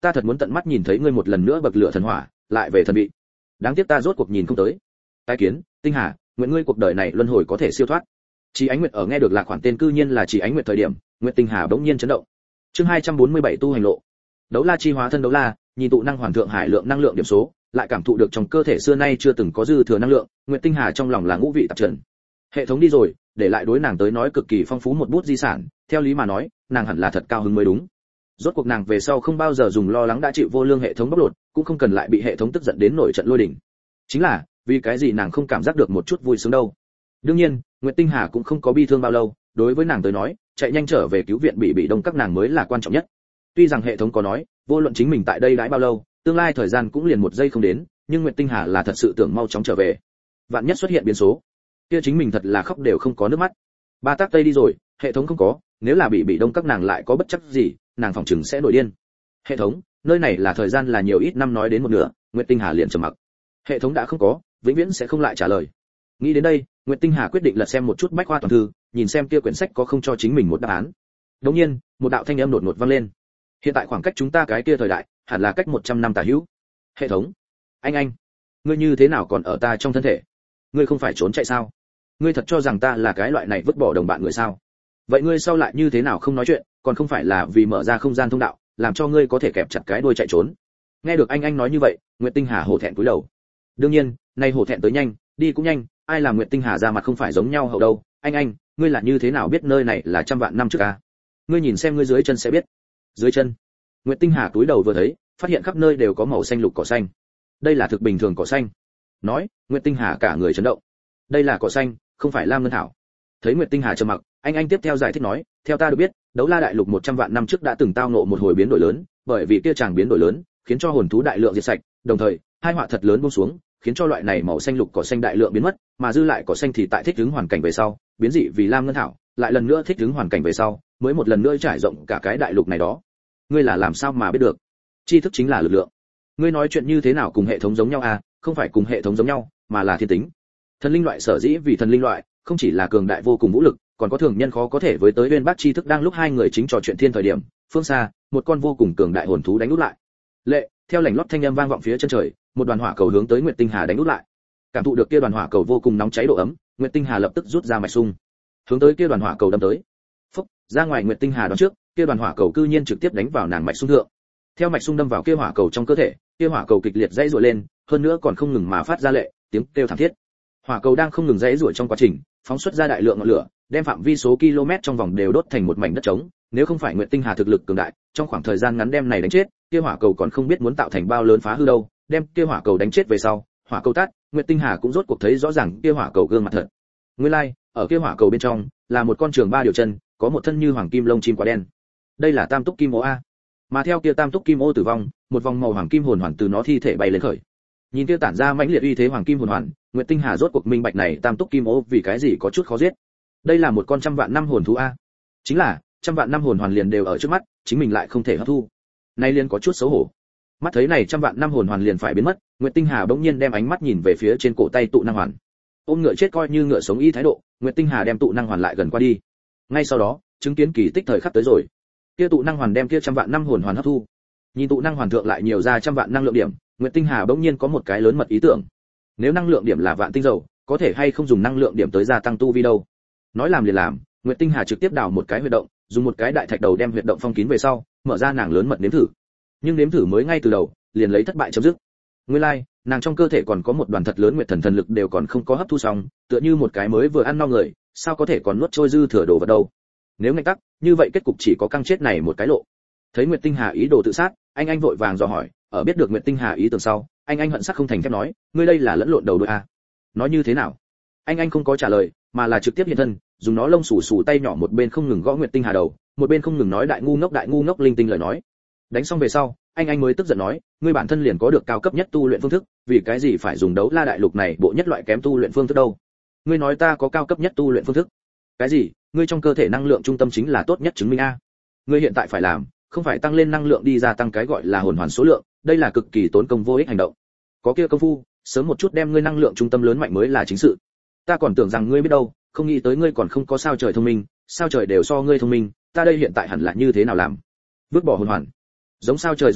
ta thật muốn tận mắt nhìn thấy ngươi một lần nữa bậc lửa thần hỏa, lại về thần vị. Đáng tiếc ta rốt cuộc nhìn không tới. Tái kiến, Tinh Hà, nguyện ngươi cuộc đời này luân hồi có thể siêu thoát. Chỉ Ánh Nguyệt ở nghe được Lạc Khoản tên cư nhiên là Chỉ Ánh Nguyệt thời điểm, Nguyệt Tinh Hà bỗng nhiên chấn động. Chương hai trăm bốn mươi bảy tu hành lộ. Đấu La chi hóa thân đấu la, nhìn tụ năng hoàn thượng hải lượng năng lượng điểm số, lại cảm thụ được trong cơ thể xưa nay chưa từng có dư thừa năng lượng, Nguyệt Tinh Hà trong lòng là ngũ vị tạp trần. Hệ thống đi rồi, để lại đối nàng tới nói cực kỳ phong phú một bút di sản, theo lý mà nói, nàng hẳn là thật cao hứng mới đúng. Rốt cuộc nàng về sau không bao giờ dùng lo lắng đã chịu vô lương hệ thống bóc lột, cũng không cần lại bị hệ thống tức giận đến nổi trận lôi đình. Chính là, vì cái gì nàng không cảm giác được một chút vui sướng đâu? Đương nhiên, Nguyệt Tinh Hà cũng không có bi thương bao lâu, đối với nàng tới nói, chạy nhanh trở về cứu viện bị bị đông các nàng mới là quan trọng nhất. Tuy rằng hệ thống có nói, vô luận chính mình tại đây đãi bao lâu, tương lai thời gian cũng liền một giây không đến, nhưng Nguyệt Tinh Hà là thật sự tưởng mau chóng trở về. Vạn nhất xuất hiện biến số, kia chính mình thật là khóc đều không có nước mắt. Ba tác tây đi rồi, hệ thống không có, nếu là bị bị đông các nàng lại có bất chấp gì, nàng phòng chừng sẽ nổi điên. Hệ thống, nơi này là thời gian là nhiều ít năm nói đến một nửa, Nguyệt Tinh Hà liền trầm mặc. Hệ thống đã không có, vĩnh viễn sẽ không lại trả lời. Nghĩ đến đây, Nguyệt Tinh Hà quyết định lật xem một chút bách khoa toàn thư, nhìn xem kia quyển sách có không cho chính mình một đáp án. Đột nhiên, một đạo thanh âm đột ngột vang lên. Hiện tại khoảng cách chúng ta cái kia thời đại, hẳn là cách một trăm năm tả hữu. Hệ thống, anh anh, ngươi như thế nào còn ở ta trong thân thể? Ngươi không phải trốn chạy sao? Ngươi thật cho rằng ta là cái loại này vứt bỏ đồng bạn người sao? Vậy ngươi sau lại như thế nào không nói chuyện, còn không phải là vì mở ra không gian thông đạo, làm cho ngươi có thể kẹp chặt cái đuôi chạy trốn? Nghe được anh anh nói như vậy, Nguyệt Tinh Hà hổ thẹn cúi đầu. Đương nhiên, nay hổ thẹn tới nhanh, đi cũng nhanh, ai làm Nguyệt Tinh Hà ra mặt không phải giống nhau hậu đâu. Anh anh, ngươi là như thế nào biết nơi này là trăm vạn năm trước a? Ngươi nhìn xem ngươi dưới chân sẽ biết. Dưới chân? Nguyệt Tinh Hà cúi đầu vừa thấy, phát hiện khắp nơi đều có màu xanh lục cỏ xanh. Đây là thực bình thường cỏ xanh. Nói, Nguyệt Tinh Hà cả người chấn động. Đây là cỏ xanh, không phải lam ngân thảo. Thấy Nguyệt Tinh Hà trầm mặc, anh anh tiếp theo giải thích nói, theo ta được biết, Đấu La đại lục một trăm vạn năm trước đã từng tao ngộ một hồi biến đổi lớn, bởi vì kia chàng biến đổi lớn, khiến cho hồn thú đại lượng diệt sạch, đồng thời, hai họa thật lớn buông xuống, khiến cho loại này màu xanh lục cỏ xanh đại lượng biến mất, mà dư lại cỏ xanh thì tại thích ứng hoàn cảnh về sau, biến dị vì lam ngân thảo, lại lần nữa thích ứng hoàn cảnh về sau, mới một lần nữa trải rộng cả cái đại lục này đó. Ngươi là làm sao mà biết được? Tri thức chính là lực lượng. Ngươi nói chuyện như thế nào cùng hệ thống giống nhau à? Không phải cùng hệ thống giống nhau, mà là thiên tính. Thần linh loại sở dĩ vì thần linh loại, không chỉ là cường đại vô cùng vũ lực, còn có thường nhân khó có thể với tới uyên bác tri thức. Đang lúc hai người chính trò chuyện thiên thời điểm, phương xa, một con vô cùng cường đại hồn thú đánh úp lại. Lệ, theo lảnh lót thanh âm vang vọng phía chân trời, một đoàn hỏa cầu hướng tới Nguyệt Tinh Hà đánh úp lại. Cảm thụ được kia đoàn hỏa cầu vô cùng nóng cháy độ ấm, Nguyệt Tinh Hà lập tức rút ra mạch sung, hướng tới kia đoàn hỏa cầu đâm tới. Phốc, ra ngoài Nguyệt Tinh Hà đó trước, kia đoàn hỏa cầu cư nhiên trực tiếp đánh vào nàng mạch sung thượng. Theo mạch sung đâm vào kia hỏa cầu trong cơ thể, kia hỏa cầu kịch liệt dãy rủa lên, hơn nữa còn không ngừng mà phát ra lệ tiếng kêu thảm thiết. Hỏa cầu đang không ngừng dãy rủa trong quá trình, phóng xuất ra đại lượng ngọn lửa, đem phạm vi số km trong vòng đều đốt thành một mảnh đất trống. Nếu không phải Nguyệt Tinh Hà thực lực cường đại, trong khoảng thời gian ngắn đem này đánh chết, kia hỏa cầu còn không biết muốn tạo thành bao lớn phá hư đâu. Đem kia hỏa cầu đánh chết về sau, hỏa cầu tắt, Nguyệt Tinh Hà cũng rốt cuộc thấy rõ ràng kia hỏa cầu gương mặt thật. Nguyên lai, like, ở kia hỏa cầu bên trong là một con trường ba điều chân, có một thân như hoàng kim lông chim quả đen. Đây là Tam Túc Kim Ô a. Mà theo kia Tam Túc Kim Ô tử vong, một vòng màu hoàng kim hồn hoàn từ nó thi thể bay lên khởi. Nhìn kia tản ra mãnh liệt uy thế hoàng kim hồn hoàn, Nguyệt Tinh Hà rốt cuộc minh bạch này Tam Túc Kim Ô vì cái gì có chút khó giết. Đây là một con trăm vạn năm hồn thú a. Chính là, trăm vạn năm hồn hoàn liền đều ở trước mắt, chính mình lại không thể hấp thu. Nay liền có chút xấu hổ. Mắt thấy này trăm vạn năm hồn hoàn liền phải biến mất, Nguyệt Tinh Hà bỗng nhiên đem ánh mắt nhìn về phía trên cổ tay tụ năng hoàn. Ôm ngựa chết coi như ngựa sống y thái độ, Nguyệt Tinh Hà đem tụ năng hoàn lại gần qua đi. Ngay sau đó, chứng kiến kỳ tích thời khắc tới rồi. Kia tụ năng hoàn đem kia trăm vạn năm hồn hoàn hấp thu. Nhìn tụ năng hoàn thượng lại nhiều ra trăm vạn năng lượng điểm, Nguyệt Tinh Hà bỗng nhiên có một cái lớn mật ý tưởng. Nếu năng lượng điểm là vạn tinh dầu, có thể hay không dùng năng lượng điểm tới gia tăng tu vi đâu? Nói làm liền làm, Nguyệt Tinh Hà trực tiếp đào một cái huyệt động, dùng một cái đại thạch đầu đem huyệt động phong kín về sau, mở ra nàng lớn mật nếm thử. Nhưng nếm thử mới ngay từ đầu, liền lấy thất bại chấm dứt. Nguyên lai, like, nàng trong cơ thể còn có một đoàn thật lớn nguyệt thần thần lực đều còn không có hấp thu xong, tựa như một cái mới vừa ăn no người, sao có thể còn nuốt trôi dư thừa đồ vật đâu? Nếu ngạnh tắc, như vậy kết cục chỉ có căng chết này một cái lộ. Thấy Nguyệt Tinh Hà ý đồ tự sát, anh anh vội vàng dò hỏi, ở biết được Nguyệt Tinh Hà ý tưởng sau, anh anh hận sắc không thành thép nói, ngươi đây là lẫn lộn đầu đuôi a. Nói như thế nào? Anh anh không có trả lời, mà là trực tiếp hiện thân, dùng nó lông xù xù tay nhỏ một bên không ngừng gõ Nguyệt Tinh Hà đầu, một bên không ngừng nói đại ngu ngốc đại ngu ngốc linh tinh lời nói. Đánh xong về sau, anh anh mới tức giận nói, ngươi bản thân liền có được cao cấp nhất tu luyện phương thức, vì cái gì phải dùng Đấu La đại lục này bộ nhất loại kém tu luyện phương thức đâu? Ngươi nói ta có cao cấp nhất tu luyện phương thức? Cái gì? Ngươi trong cơ thể năng lượng trung tâm chính là tốt nhất chứng minh a. Ngươi hiện tại phải làm, không phải tăng lên năng lượng đi ra tăng cái gọi là hồn hoàn số lượng, đây là cực kỳ tốn công vô ích hành động. Có kia công phu, sớm một chút đem ngươi năng lượng trung tâm lớn mạnh mới là chính sự. Ta còn tưởng rằng ngươi biết đâu, không nghĩ tới ngươi còn không có sao trời thông minh, sao trời đều so ngươi thông minh, ta đây hiện tại hẳn là như thế nào làm? Vứt bỏ hồn hoàn. Giống sao trời giống nhau,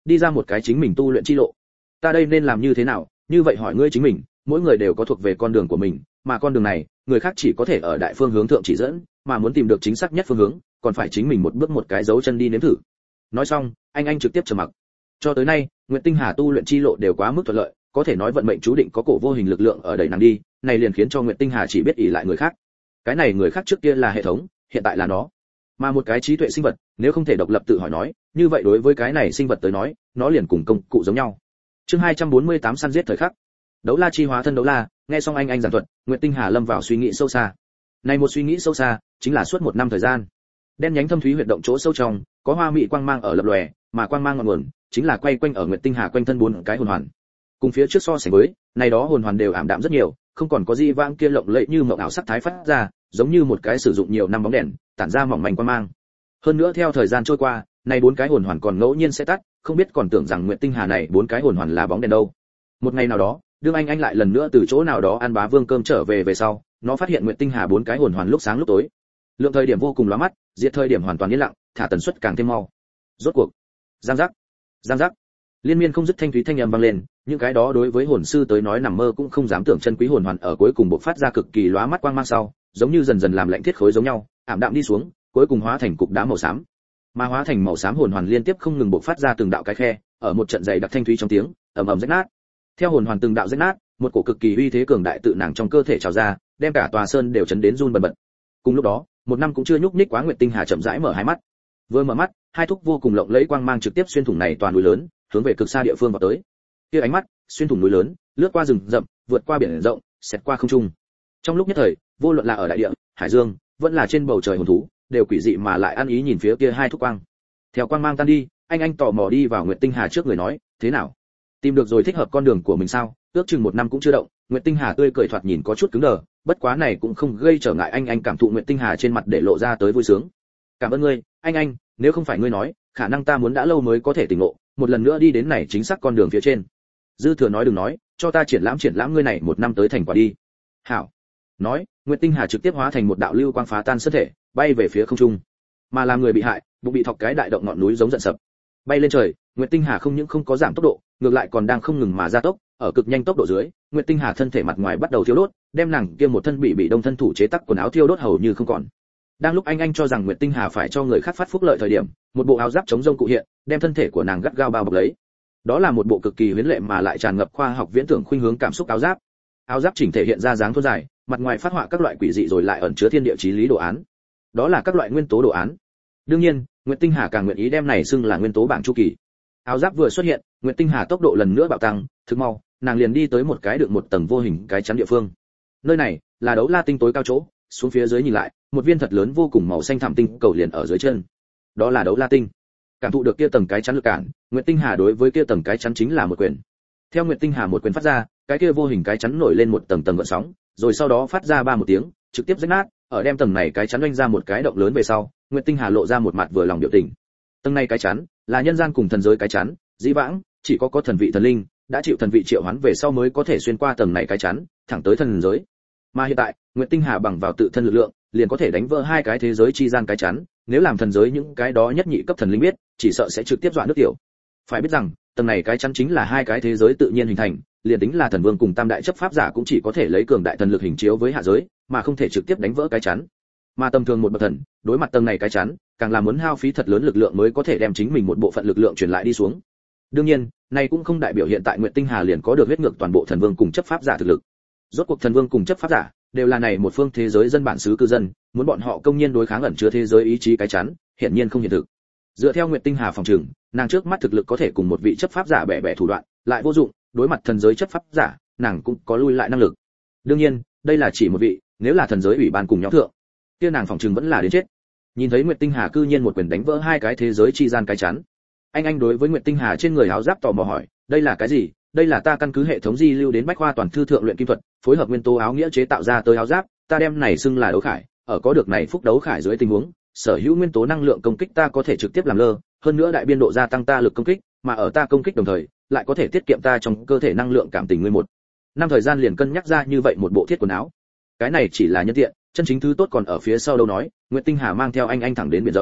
đi ra một cái chính mình tu luyện chi lộ. Ta đây nên làm như thế nào? Như vậy hỏi ngươi chính mình, mỗi người đều có thuộc về con đường của mình, mà con đường này, người khác chỉ có thể ở đại phương hướng thượng chỉ dẫn, mà muốn tìm được chính xác nhất phương hướng, còn phải chính mình một bước một cái dấu chân đi nếm thử. Nói xong, anh anh trực tiếp trầm mặc. Cho tới nay, Nguyệt Tinh Hà tu luyện chi lộ đều quá mức thuận lợi, có thể nói vận mệnh chú định có cổ vô hình lực lượng ở đẩy nàng đi, này liền khiến cho Nguyệt Tinh Hà chỉ biết ỷ lại người khác. Cái này người khác trước kia là hệ thống, hiện tại là nó. Mà một cái trí tuệ sinh vật, nếu không thể độc lập tự hỏi nói, như vậy đối với cái này sinh vật tới nói, nó liền cùng công cụ giống nhau. Chương hai trăm bốn mươi tám săn giết thời khắc. Đấu La chi hóa thân đấu la, nghe xong anh anh giảng thuật, Nguyệt Tinh Hà lâm vào suy nghĩ sâu xa. Này một suy nghĩ sâu xa, chính là suốt một năm thời gian. Đen nhánh thâm thúy huyệt động chỗ sâu trong, có hoa mị quang mang ở lập lòe, mà quang mang ngọn nguồn chính là quay quanh ở Nguyệt Tinh Hà quanh thân bốn cái hồn hoàn. Cùng phía trước so sánh với, này đó hồn hoàn đều ảm đạm rất nhiều, không còn có gì vang kia lộng lẫy như mộng ảo sắc thái phát ra, giống như một cái sử dụng nhiều năm bóng đèn, tản ra mỏng manh quang mang. Hơn nữa theo thời gian trôi qua, này bốn cái hồn hoàn còn ngẫu nhiên sẽ tắt, không biết còn tưởng rằng Nguyệt Tinh Hà này bốn cái hồn hoàn là bóng đèn đâu. Một ngày nào đó, đương anh anh lại lần nữa từ chỗ nào đó ăn bá vương cơm trở về về sau, nó phát hiện Nguyệt Tinh Hà bốn cái hồn hoàn lúc sáng lúc tối. Lượng thời điểm vô cùng lóa mắt, diệt thời điểm hoàn toàn yên lặng, thả tần suất càng thêm mau. Rốt cuộc, giang giác, giang giác, liên miên không dứt thanh thúy thanh âm vang lên, những cái đó đối với hồn sư tới nói nằm mơ cũng không dám tưởng chân quý hồn hoàn ở cuối cùng bộc phát ra cực kỳ lóa mắt quang mang sau, giống như dần dần làm lạnh thiết khối giống nhau, ảm đạm đi xuống, cuối cùng hóa thành cục đá màu xám. Mà hóa thành màu xám hồn hoàn liên tiếp không ngừng bộc phát ra từng đạo cái khe, ở một trận dày đặc thanh thúy trong tiếng, ầm ầm rách nát. Theo hồn hoàn từng đạo rách nát, một cổ cực kỳ uy thế cường đại tự nàng trong cơ thể trào ra, đem cả tòa sơn đều chấn đến run bần bật. Cùng lúc đó, một năm cũng chưa nhúc nhích quá Nguyệt Tinh Hà chậm rãi mở hai mắt. Vừa mở mắt, hai thúc vô cùng lộng lẫy quang mang trực tiếp xuyên thủng này toàn núi lớn, hướng về cực xa địa phương vào tới. Kia ánh mắt, xuyên thủng núi lớn, lướt qua rừng rậm, vượt qua biển rộng, xẹt qua không trung. Trong lúc nhất thời, vô luận là ở đại địa, hải dương, vẫn là trên bầu trời hồn thú, đều quỷ dị mà lại ăn ý nhìn phía kia hai thúc quang. Theo quang mang tan đi, anh anh tò mò đi vào Nguyệt Tinh Hà trước người nói, thế nào? Tìm được rồi thích hợp con đường của mình sao? Ước chừng một năm cũng chưa động, Nguyệt Tinh Hà tươi cười thoạt nhìn có chút cứng đờ, bất quá này cũng không gây trở ngại anh anh cảm thụ Nguyệt Tinh Hà trên mặt để lộ ra tới vui sướng. Cảm ơn ngươi, anh anh, nếu không phải ngươi nói, khả năng ta muốn đã lâu mới có thể tỉnh ngộ, một lần nữa đi đến này chính xác con đường phía trên. Dư Thừa nói đừng nói, cho ta triển lãm triển lãm ngươi này một năm tới thành quả đi. Hảo. Nói, Nguyệt Tinh Hà trực tiếp hóa thành một đạo lưu quang phá tan thân thể, bay về phía không trung. Mà làm người bị hại, bụng bị thọc cái đại động ngọn núi giống giận sập. Bay lên trời, Nguyệt Tinh Hà không những không có giảm tốc độ, ngược lại còn đang không ngừng mà gia tốc, ở cực nhanh tốc độ dưới, Nguyệt Tinh Hà thân thể mặt ngoài bắt đầu thiêu đốt, đem nàng kia một thân bị bị đông thân thủ chế tác quần áo thiêu đốt hầu như không còn. Đang lúc anh anh cho rằng Nguyệt Tinh Hà phải cho người khác phát phúc lợi thời điểm, một bộ áo giáp chống rông cụ hiện, đem thân thể của nàng gắt gao bao bọc lấy. Đó là một bộ cực kỳ huyễn lệ mà lại tràn ngập khoa học viễn tưởng khuynh hướng cảm xúc áo giáp. Áo giáp chỉnh thể hiện ra dáng thon dài, mặt ngoài phát họa các loại quỷ dị rồi lại ẩn chứa thiên địa chí lý đồ án. Đó là các loại nguyên tố đồ án. Đương nhiên, Nguyệt Tinh Hà càng nguyện ý đem này xưng là nguyên tố bảng chu kỳ. Áo giáp vừa xuất hiện, Nguyệt Tinh Hà tốc độ lần nữa bạo tăng, thực mau, nàng liền đi tới một cái được một tầng vô hình cái chắn địa phương. Nơi này là đấu la tinh tối cao chỗ, xuống phía dưới nhìn lại, một viên thật lớn vô cùng màu xanh thẳm tinh cầu liền ở dưới chân. Đó là đấu la tinh. Cảm thụ được kia tầng cái chắn lực cản, Nguyệt Tinh Hà đối với kia tầng cái chắn chính là một quyền. Theo Nguyệt Tinh Hà một quyền phát ra, cái kia vô hình cái chắn nổi lên một tầng tầng gợn sóng, rồi sau đó phát ra ba một tiếng, trực tiếp rách nát, ở đem tầng này cái chắn oanh ra một cái động lớn về sau, Nguyệt Tinh Hà lộ ra một mặt vừa lòng biểu tình. Tầng này cái chắn là nhân gian cùng thần giới cái chắn, dĩ vãng chỉ có có thần vị thần linh đã chịu thần vị triệu hoán về sau mới có thể xuyên qua tầng này cái chắn, thẳng tới thần giới. Mà hiện tại, Nguyệt Tinh Hà bằng vào tự thân lực lượng, liền có thể đánh vỡ hai cái thế giới chi gian cái chắn, nếu làm thần giới những cái đó nhất nhị cấp thần linh biết, chỉ sợ sẽ trực tiếp dọa nước tiểu. Phải biết rằng, tầng này cái chắn chính là hai cái thế giới tự nhiên hình thành, liền tính là thần vương cùng tam đại chấp pháp giả cũng chỉ có thể lấy cường đại thần lực hình chiếu với hạ giới, mà không thể trực tiếp đánh vỡ cái chắn. Mà tầm thường một bậc thần, đối mặt tầng này cái chắn, càng là muốn hao phí thật lớn lực lượng mới có thể đem chính mình một bộ phận lực lượng truyền lại đi xuống. Đương nhiên, này cũng không đại biểu hiện tại Nguyệt Tinh Hà liền có được huyết ngược toàn bộ thần vương cùng chấp pháp giả thực lực. Rốt cuộc thần vương cùng chấp pháp giả đều là này một phương thế giới dân bản xứ cư dân, muốn bọn họ công nhiên đối kháng ẩn chứa thế giới ý chí cái chắn, hiển nhiên không hiện thực. Dựa theo Nguyệt Tinh Hà phòng trừng, nàng trước mắt thực lực có thể cùng một vị chấp pháp giả bẻ bẻ thủ đoạn, lại vô dụng, đối mặt thần giới chấp pháp giả, nàng cũng có lui lại năng lực. Đương nhiên, đây là chỉ một vị, nếu là thần giới ủy ban cùng nhau thượng, kia nàng phòng trừng vẫn là đến chết. Nhìn thấy Nguyệt Tinh Hà cư nhiên một quyền đánh vỡ hai cái thế giới chi gian cái chắn, anh anh đối với Nguyệt Tinh Hà trên người áo giáp tò mò hỏi, đây là cái gì? Đây là ta căn cứ hệ thống di lưu đến bách khoa toàn thư thượng luyện kim thuật, phối hợp nguyên tố áo nghĩa chế tạo ra tới áo giáp, ta đem này xưng là đấu khải, ở có được này phúc đấu khải dưới tình huống, sở hữu nguyên tố năng lượng công kích ta có thể trực tiếp làm lơ, hơn nữa đại biên độ gia tăng ta lực công kích, mà ở ta công kích đồng thời, lại có thể tiết kiệm ta trong cơ thể năng lượng cảm tình ngươi một. Năm thời gian liền cân nhắc ra như vậy một bộ thiết quần áo. Cái này chỉ là nhân tiện, chân chính thứ tốt còn ở phía sau đâu nói, Nguyệt Tinh Hà mang theo anh anh thẳng đến biển rộng.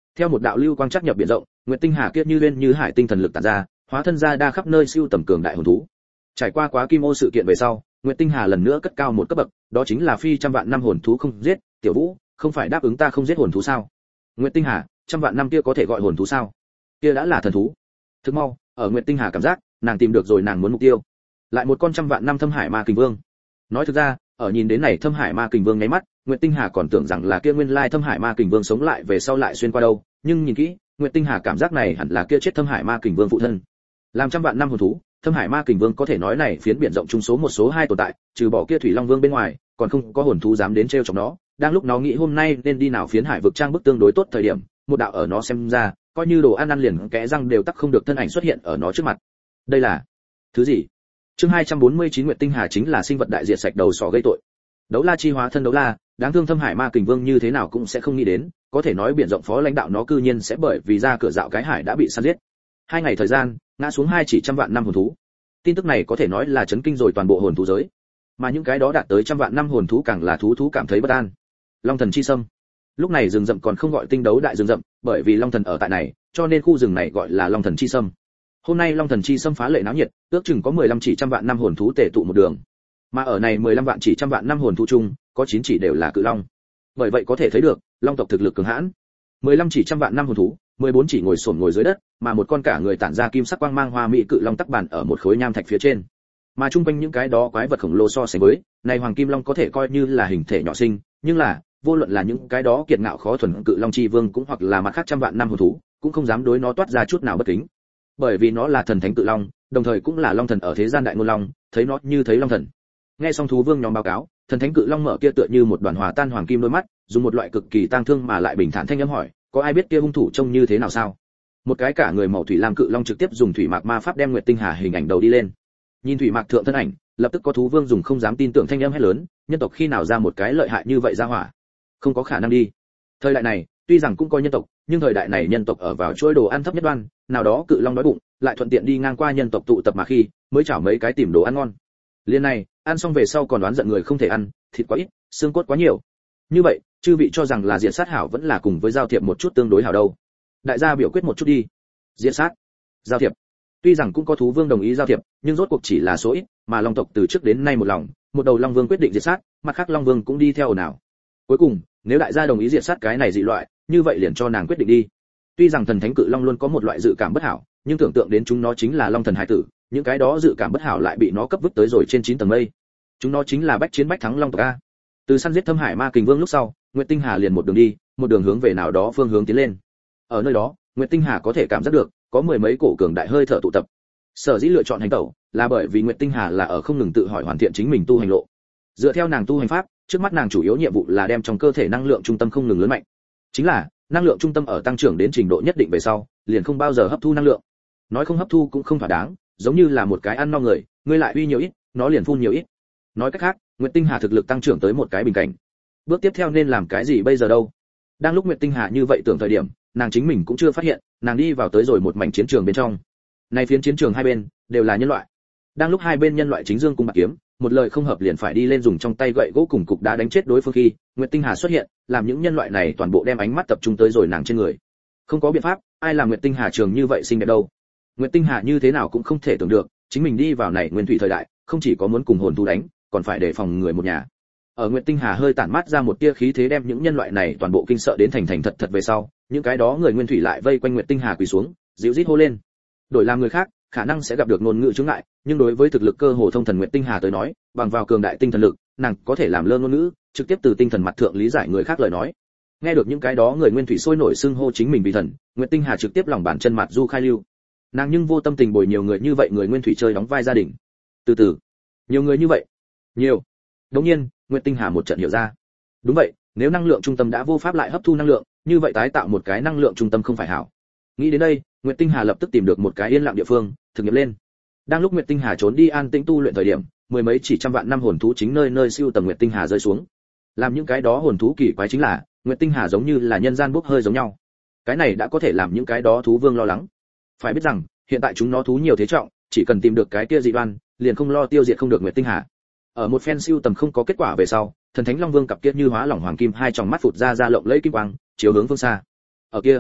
Theo một đạo lưu quang chắc nhập biển rộng, Nguyệt Tinh Hà kia như lên như hải tinh thần lực tản ra, hóa thân ra đa khắp nơi siêu tầm cường đại hồn thú. Trải qua quá kim ô sự kiện về sau, Nguyệt Tinh Hà lần nữa cất cao một cấp bậc, đó chính là phi trăm vạn năm hồn thú không giết. Tiểu Vũ, không phải đáp ứng ta không giết hồn thú sao? Nguyệt Tinh Hà, trăm vạn năm kia có thể gọi hồn thú sao? Kia đã là thần thú. Thức mau, ở Nguyệt Tinh Hà cảm giác, nàng tìm được rồi nàng muốn mục tiêu. Lại một con trăm vạn năm Thâm Hải Ma Kình Vương. Nói thực ra, ở nhìn đến này Thâm Hải Ma Kình Vương nháy mắt, Nguyệt Tinh Hà còn tưởng rằng là kia nguyên lai Thâm Hải Ma Kình Vương sống lại về sau lại xuyên qua đâu, nhưng nhìn kỹ, Nguyệt Tinh Hà cảm giác này hẳn là kia chết Thâm Hải Ma Kình Vương phụ thân. Làm trăm vạn năm hồn thú, Thâm Hải Ma Kình Vương có thể nói này phiến biển rộng trung số một số hai tồn tại, trừ bỏ kia Thủy Long Vương bên ngoài, còn không có hồn thú dám đến trêu chọc nó. Đang lúc nó nghĩ hôm nay nên đi nào phiến hải vực trang bức tương đối tốt thời điểm, một đạo ở nó xem ra, coi như đồ ăn ăn liền kẽ răng đều tắc không được thân ảnh xuất hiện ở nó trước mặt. Đây là thứ gì? Chương hai trăm bốn mươi chín Nguyệt Tinh Hà chính là sinh vật đại diệt sạch đầu sỏ gây tội. Đấu La chi hóa thân đấu la, đáng thương Thâm Hải Ma Kình Vương như thế nào cũng sẽ không nghĩ đến, có thể nói biển rộng phó lãnh đạo nó cư nhiên sẽ bởi vì ra cửa dạo cái hải đã bị săn giết. Hai ngày thời gian, ngã xuống hai chỉ trăm vạn năm hồn thú. Tin tức này có thể nói là chấn kinh rồi toàn bộ hồn thú giới. Mà những cái đó đạt tới trăm vạn năm hồn thú càng là thú thú cảm thấy bất an. Long thần chi sâm. Lúc này rừng rậm còn không gọi tinh đấu đại rừng rậm, bởi vì Long thần ở tại này, cho nên khu rừng này gọi là Long thần chi sâm. Hôm nay Long thần chi sâm phá lệ náo nhiệt, ước chừng có mười lăm chỉ trăm vạn năm hồn thú tề tụ một đường. Mà ở này mười lăm vạn chỉ trăm vạn năm hồn thú chung, có chín chỉ đều là cự long. Bởi vậy có thể thấy được, long tộc thực lực cường hãn. mười lăm chỉ trăm vạn năm hồn thú, mười bốn chỉ ngồi xổm ngồi dưới đất, mà một con cả người tản ra kim sắc quang mang hoa mỹ cự long tắc bàn ở một khối nham thạch phía trên. Mà chung quanh những cái đó quái vật khổng lồ so sánh với, này hoàng kim long có thể coi như là hình thể nhỏ sinh, nhưng là, vô luận là những cái đó kiệt ngạo khó thuần cự long chi vương cũng hoặc là mặt khác trăm vạn năm hồn thú, cũng không dám đối nó toát ra chút nào bất kính. Bởi vì nó là thần thánh cự long, đồng thời cũng là long thần ở thế gian đại ngôn long, thấy nó như thấy long thần. Nghe xong thú vương nhóm báo cáo, thần thánh cự long mở kia tựa như một đoàn hòa tan hoàng kim đôi mắt, dùng một loại cực kỳ tang thương mà lại bình thản thanh âm hỏi, có ai biết kia hung thủ trông như thế nào sao? Một cái cả người màu thủy lam cự long trực tiếp dùng thủy mạc ma pháp đem Nguyệt Tinh Hà hình ảnh đầu đi lên. Nhìn thủy mạc thượng thân ảnh, lập tức có thú vương dùng không dám tin tưởng thanh âm hét lớn, nhân tộc khi nào ra một cái lợi hại như vậy ra hỏa? Không có khả năng đi. Thời đại này, tuy rằng cũng có nhân tộc, nhưng thời đại này nhân tộc ở vào chuỗi đồ ăn thấp nhất đoan, nào đó cự long đói bụng, lại thuận tiện đi ngang qua nhân tộc tụ tập mà khi, mới chảo mấy cái tìm đồ ăn ngon. Liên này, ăn xong về sau còn đoán giận người không thể ăn, thịt quá ít, xương cốt quá nhiều. Như vậy, chư vị cho rằng là diện sát hảo vẫn là cùng với giao thiệp một chút tương đối hảo đâu? Đại gia biểu quyết một chút đi. Diện sát, giao thiệp. Tuy rằng cũng có thú vương đồng ý giao thiệp, nhưng rốt cuộc chỉ là số ít, mà long tộc từ trước đến nay một lòng, một đầu long vương quyết định diệt sát, mặt khác long vương cũng đi theo ồn ào. Cuối cùng, nếu đại gia đồng ý diệt sát cái này dị loại, như vậy liền cho nàng quyết định đi. Tuy rằng thần thánh cự long luôn có một loại dự cảm bất hảo, nhưng tưởng tượng đến chúng nó chính là long thần hải tử, những cái đó dự cảm bất hảo lại bị nó cấp vứt tới rồi trên chín tầng mây. Chúng nó chính là bách chiến bách thắng long tộc a. Từ săn giết Thâm Hải Ma Kình Vương lúc sau, Nguyệt Tinh Hà liền một đường đi, một đường hướng về nào đó phương hướng tiến lên. Ở nơi đó, Nguyệt Tinh Hà có thể cảm giác được, có mười mấy cổ cường đại hơi thở tụ tập. Sở dĩ lựa chọn hành tẩu, là bởi vì Nguyệt Tinh Hà là ở không ngừng tự hỏi hoàn thiện chính mình tu hành lộ. Dựa theo nàng tu hành pháp, trước mắt nàng chủ yếu nhiệm vụ là đem trong cơ thể năng lượng trung tâm không ngừng lớn mạnh. Chính là, năng lượng trung tâm ở tăng trưởng đến trình độ nhất định về sau, liền không bao giờ hấp thu năng lượng. Nói không hấp thu cũng không thỏa đáng, giống như là một cái ăn no người, ngươi lại uy nhiều ít, nó liền phun nhiều ít. Nói cách khác, Nguyệt Tinh Hà thực lực tăng trưởng tới một cái bình cảnh. Bước tiếp theo nên làm cái gì bây giờ đâu? Đang lúc Nguyệt Tinh Hà như vậy tưởng thời điểm, nàng chính mình cũng chưa phát hiện, nàng đi vào tới rồi một mảnh chiến trường bên trong. Này phiến chiến trường hai bên đều là nhân loại. Đang lúc hai bên nhân loại chính dương cung bạc kiếm, một lời không hợp liền phải đi lên dùng trong tay gậy gỗ cùng cục đá đánh chết đối phương khi, Nguyệt Tinh Hà xuất hiện, làm những nhân loại này toàn bộ đem ánh mắt tập trung tới rồi nàng trên người. Không có biện pháp, ai làm Nguyệt Tinh Hà trường như vậy xinh đẹp đâu? Nguyệt Tinh Hà như thế nào cũng không thể tưởng được, chính mình đi vào này nguyên thủy thời đại, không chỉ có muốn cùng hồn thú đánh, còn phải đề phòng người một nhà. Ở Nguyệt Tinh Hà hơi tản mát ra một tia khí thế đem những nhân loại này toàn bộ kinh sợ đến thành thành thật thật về sau, những cái đó người nguyên thủy lại vây quanh Nguyệt Tinh Hà quỳ xuống, dịu rít hô lên. Đổi làm người khác, khả năng sẽ gặp được ngôn ngữ chướng ngại, nhưng đối với thực lực cơ hồ thông thần Nguyệt Tinh Hà tới nói, bằng vào cường đại tinh thần lực, nàng có thể làm lơ ngôn ngữ, trực tiếp từ tinh thần mặt thượng lý giải người khác lời nói. Nghe được những cái đó người nguyên thủy sôi nổi xưng hô chính mình vì thần, Nguyệt Tinh Hà trực tiếp lòng bàn chân mặt du khai lưu. Nàng nhưng vô tâm tình bồi nhiều người như vậy người nguyên thủy chơi đóng vai gia đình. Từ từ, nhiều người như vậy, nhiều. Đống nhiên, Nguyệt Tinh Hà một trận hiểu ra. Đúng vậy, nếu năng lượng trung tâm đã vô pháp lại hấp thu năng lượng, như vậy tái tạo một cái năng lượng trung tâm không phải hảo. Nghĩ đến đây, Nguyệt Tinh Hà lập tức tìm được một cái yên lặng địa phương, thực nghiệm lên. Đang lúc Nguyệt Tinh Hà trốn đi an tĩnh tu luyện thời điểm, mười mấy chỉ trăm vạn năm hồn thú chính nơi nơi siêu tầm Nguyệt Tinh Hà rơi xuống. Làm những cái đó hồn thú kỳ quái chính là, Nguyệt Tinh Hà giống như là nhân gian bốc hơi giống nhau. Cái này đã có thể làm những cái đó thú vương lo lắng. Phải biết rằng, hiện tại chúng nó thú nhiều thế trọng, chỉ cần tìm được cái kia dị đoan, liền không lo tiêu diệt không được Nguyệt Tinh Hà. Ở một phen siêu tầm không có kết quả về sau, thần thánh long vương cặp kia như hóa lỏng hoàng kim hai tròng mắt phụt ra ra lộng lẫy kim quang, chiếu hướng phương xa. Ở kia,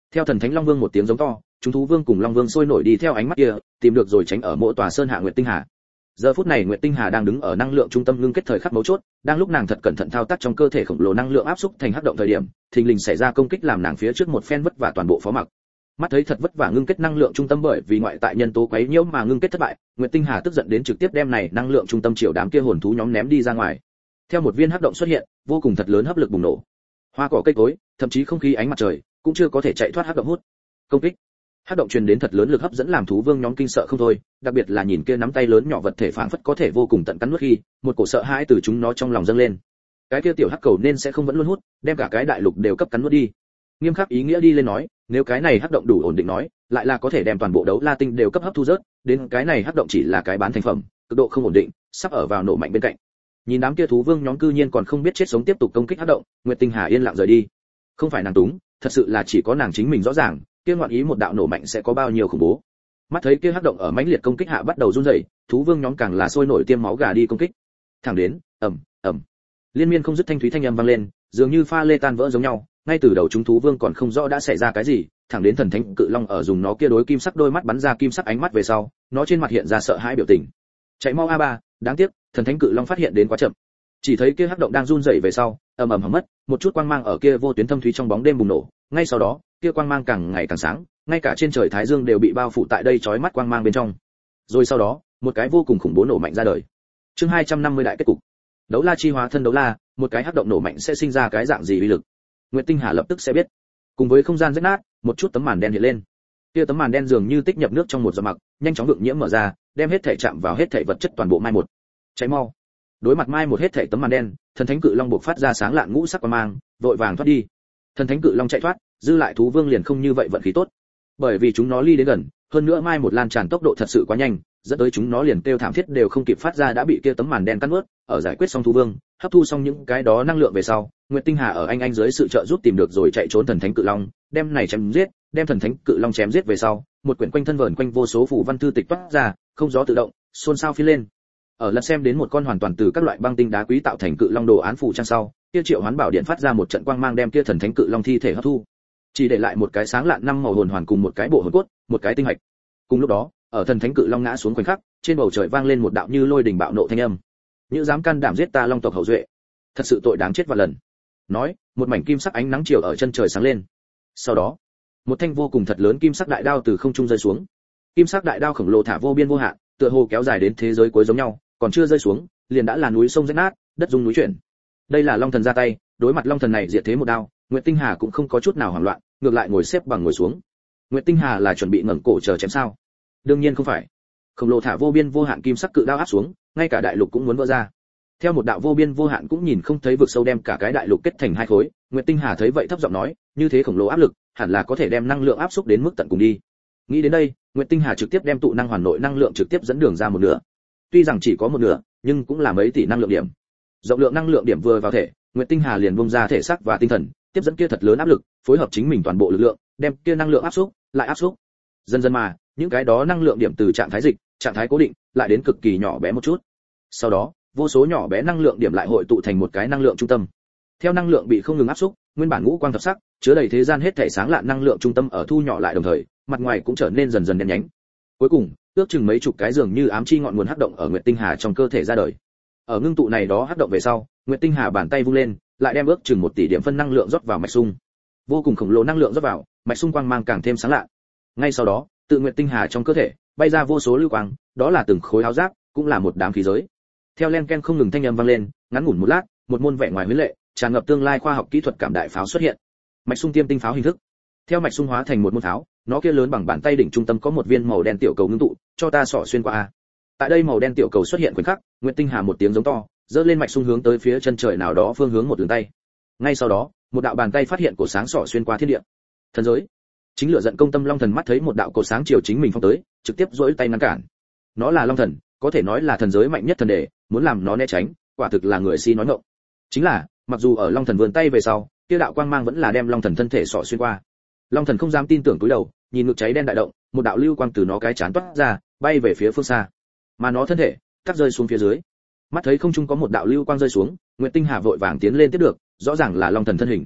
Theo thần thánh long vương một tiếng giống to, chúng thú vương cùng long vương sôi nổi đi theo ánh mắt kia, tìm được rồi tránh ở mỗi tòa sơn hạ Nguyệt Tinh Hà. Giờ phút này Nguyệt Tinh Hà đang đứng ở năng lượng trung tâm ngưng kết thời khắc mấu chốt, đang lúc nàng thật cẩn thận thao tác trong cơ thể khổng lồ năng lượng áp xúc thành hắc động thời điểm, thình lình xảy ra công kích làm nàng phía trước một phen vất vả toàn bộ phó mặc. Mắt thấy thật vất vả ngưng kết năng lượng trung tâm bởi vì ngoại tại nhân tố quấy nhiễu mà ngưng kết thất bại, Nguyệt Tinh Hà tức giận đến trực tiếp đem này năng lượng trung tâm chiều đám kia hồn thú nhóm ném đi ra ngoài. Theo một viên hắc động xuất hiện, vô cùng thật lớn hấp lực bùng nổ. Hoa cỏ cây cối, thậm chí không khí ánh mặt trời cũng chưa có thể chạy thoát hắc động hút. Công kích. Hắc động truyền đến thật lớn lực hấp dẫn làm thú vương nhóm kinh sợ không thôi, đặc biệt là nhìn kia nắm tay lớn nhỏ vật thể phảng phất có thể vô cùng tận cắn nuốt khi, một cổ sợ hãi từ chúng nó trong lòng dâng lên. Cái kia tiểu hắc cầu nên sẽ không vẫn luôn hút, đem cả cái đại lục đều cấp cắn nuốt đi. Nghiêm khắc ý nghĩa đi lên nói, nếu cái này hắc động đủ ổn định nói, lại là có thể đem toàn bộ đấu la tinh đều cấp hấp thu rớt, đến cái này hắc động chỉ là cái bán thành phẩm, cực độ không ổn định, sắp ở vào nổ mạnh bên cạnh. Nhìn đám kia thú vương nhóm cư nhiên còn không biết chết sống tiếp tục công kích hắc động, Nguyệt Tinh Hà yên lặng rời đi. Không phải nàng túng, thật sự là chỉ có nàng chính mình rõ ràng, kia ngoạn ý một đạo nổ mạnh sẽ có bao nhiêu khủng bố. Mắt thấy kia hắc động ở mãnh liệt công kích hạ bắt đầu run rẩy, thú vương nhóm càng là sôi nổi tiêm máu gà đi công kích. Thẳng đến, ầm, ầm. Liên miên không dứt thanh thúy thanh âm vang lên, dường như pha lê tan vỡ giống nhau, ngay từ đầu chúng thú vương còn không rõ đã xảy ra cái gì, thẳng đến thần thánh cự long ở dùng nó kia đối kim sắc đôi mắt bắn ra kim sắc ánh mắt về sau, nó trên mặt hiện ra sợ hãi biểu tình. Chạy mau a ba, đáng tiếc, thần thánh cự long phát hiện đến quá chậm. Chỉ thấy kia hắc động đang run rẩy về sau, ầm ầm hầm mất, một chút quang mang ở kia vô tuyến thâm thúy trong bóng đêm bùng nổ, ngay sau đó, kia quang mang càng ngày càng sáng, ngay cả trên trời thái dương đều bị bao phủ tại đây chói mắt quang mang bên trong. Rồi sau đó, một cái vô cùng khủng bố nổ mạnh ra đời. Chương hai trăm năm mươi đại kết cục. Đấu la chi hóa thân đấu la, một cái hắc động nổ mạnh sẽ sinh ra cái dạng gì uy lực. Nguyệt Tinh Hà lập tức sẽ biết. Cùng với không gian rách nát, một chút tấm màn đen hiện lên. Kia tấm màn đen dường như tích nhập nước trong một giọt mặc, nhanh chóng vượng nhiễm mở ra, đem hết thể chạm vào hết thể vật chất toàn bộ mai một. Cháy mau. Đối mặt mai một hết thể tấm màn đen, thần thánh cự long buộc phát ra sáng lạn ngũ sắc quang mang, vội vàng thoát đi. Thần thánh cự long chạy thoát, dư lại thú vương liền không như vậy vận khí tốt. Bởi vì chúng nó ly đến gần, hơn nữa mai một lan tràn tốc độ thật sự quá nhanh, dẫn tới chúng nó liền kêu thảm thiết đều không kịp phát ra đã bị kia tấm màn đen cắn nuốt. Ở giải quyết xong thú vương, hấp thu xong những cái đó năng lượng về sau, Nguyệt Tinh Hà ở anh anh dưới sự trợ giúp tìm được rồi chạy trốn thần thánh cự long, đem này chém giết, đem thần thánh cự long chém giết về sau, một quyển quanh thân vờn quanh vô số phù văn thư tịch toát ra, không gió tự động, xôn xao phi lên. Ở lật xem đến một con hoàn toàn từ các loại băng tinh đá quý tạo thành cự long đồ án phù trang sau, kia triệu hoán bảo điện phát ra một trận quang mang đem kia thần thánh cự long thi thể hấp thu, chỉ để lại một cái sáng lạn năm màu hồn hoàn cùng một cái bộ hồn cốt, một cái tinh hạch. Cùng lúc đó, ở thần thánh cự long ngã xuống khoảnh khắc, trên bầu trời vang lên một đạo như lôi đình bạo nộ thanh âm. Như dám can đảm giết ta long tộc hậu duệ, thật sự tội đáng chết vạn lần. Nói, một mảnh kim sắc ánh nắng chiều ở chân trời sáng lên. Sau đó, một thanh vô cùng thật lớn kim sắc đại đao từ không trung rơi xuống. Kim sắc đại đao khổng lồ thả vô biên vô hạn, tựa hồ kéo dài đến thế giới cuối giống nhau, còn chưa rơi xuống, liền đã là núi sông rách nát, đất rung núi chuyển. Đây là long thần ra tay, đối mặt long thần này diệt thế một đao, Nguyệt Tinh Hà cũng không có chút nào hoảng loạn, ngược lại ngồi xếp bằng ngồi xuống. Nguyệt Tinh Hà là chuẩn bị ngẩng cổ chờ chém sao? Đương nhiên không phải. Khổng lồ thả vô biên vô hạn kim sắc cự đao áp xuống, ngay cả đại lục cũng muốn vỡ ra. Theo một đạo vô biên vô hạn cũng nhìn không thấy vực sâu đem cả cái đại lục kết thành hai khối, Nguyệt Tinh Hà thấy vậy thấp giọng nói, như thế khổng lồ áp lực, hẳn là có thể đem năng lượng áp xúc đến mức tận cùng đi. Nghĩ đến đây, Nguyệt Tinh Hà trực tiếp đem tụ năng hoàn nội năng lượng trực tiếp dẫn đường ra một nửa. Tuy rằng chỉ có một nửa, nhưng cũng là mấy tỷ năng lượng điểm. Rộng lượng năng lượng điểm vừa vào thể, Nguyệt Tinh Hà liền bung ra thể xác và tinh thần, tiếp dẫn kia thật lớn áp lực, phối hợp chính mình toàn bộ lực lượng, đem kia năng lượng áp xúc, lại áp xúc. Dần dần mà, những cái đó năng lượng điểm từ trạng thái dịch, trạng thái cố định, lại đến cực kỳ nhỏ bé một chút. Sau đó, vô số nhỏ bé năng lượng điểm lại hội tụ thành một cái năng lượng trung tâm. Theo năng lượng bị không ngừng áp xúc, nguyên bản ngũ quang thập sắc, chứa đầy thế gian hết thảy sáng lạn năng lượng trung tâm ở thu nhỏ lại đồng thời, mặt ngoài cũng trở nên dần dần đen nhánh. Cuối cùng, ước chừng mấy chục cái dường như ám chi ngọn nguồn hắc động ở Nguyệt Tinh Hà trong cơ thể ra đời. Ở ngưng tụ này đó hắc động về sau, Nguyệt Tinh Hà bàn tay vung lên, lại đem ước chừng một tỷ điểm phân năng lượng rót vào mạch sung. Vô cùng khổng lồ năng lượng rót vào, mạch sung quang mang càng thêm sáng lạ. Ngay sau đó, tự Nguyệt Tinh Hà trong cơ thể bay ra vô số lưu quang, đó là từng khối áo giáp, cũng là một đám khí giới. Theo len ken không ngừng thanh âm vang lên, ngắn ngủn một lát, một môn vẻ ngoài huyễn lệ, tràn ngập tương lai khoa học kỹ thuật cảm đại pháo xuất hiện. Mạch sung tiêm tinh pháo hình thức. Theo mạch sung hóa thành một môn pháo, nó kia lớn bằng bàn tay đỉnh trung tâm có một viên màu đen tiểu cầu ngưng tụ, cho ta xỏ xuyên qua a. Tại đây màu đen tiểu cầu xuất hiện khoảnh khắc, Nguyệt Tinh Hà một tiếng giống to, giơ lên mạch sung hướng tới phía chân trời nào đó phương hướng một đường tay. Ngay sau đó, một đạo bàn tay phát hiện cổ sáng xỏ xuyên qua thiên địa. Thần giới. Chính lửa giận công tâm long thần mắt thấy một đạo cổ sáng chiều chính mình phong tới, trực tiếp giỗi tay ngăn cản. Nó là long thần, có thể nói là thần giới mạnh nhất thần đề, muốn làm nó né tránh, quả thực là người si nói ngọng. Chính là, mặc dù ở long thần vươn tay về sau, kia đạo quang mang vẫn là đem long thần thân thể xỏ xuyên qua. Long thần không dám tin tưởng cúi đầu, nhìn ngực cháy đen đại động, một đạo lưu quang từ nó cái chán toát ra, bay về phía phương xa. Mà nó thân thể cắt rơi xuống phía dưới. Mắt thấy không trung có một đạo lưu quang rơi xuống, Nguyệt Tinh Hà vội vàng tiến lên tiếp được, rõ ràng là long thần thân hình.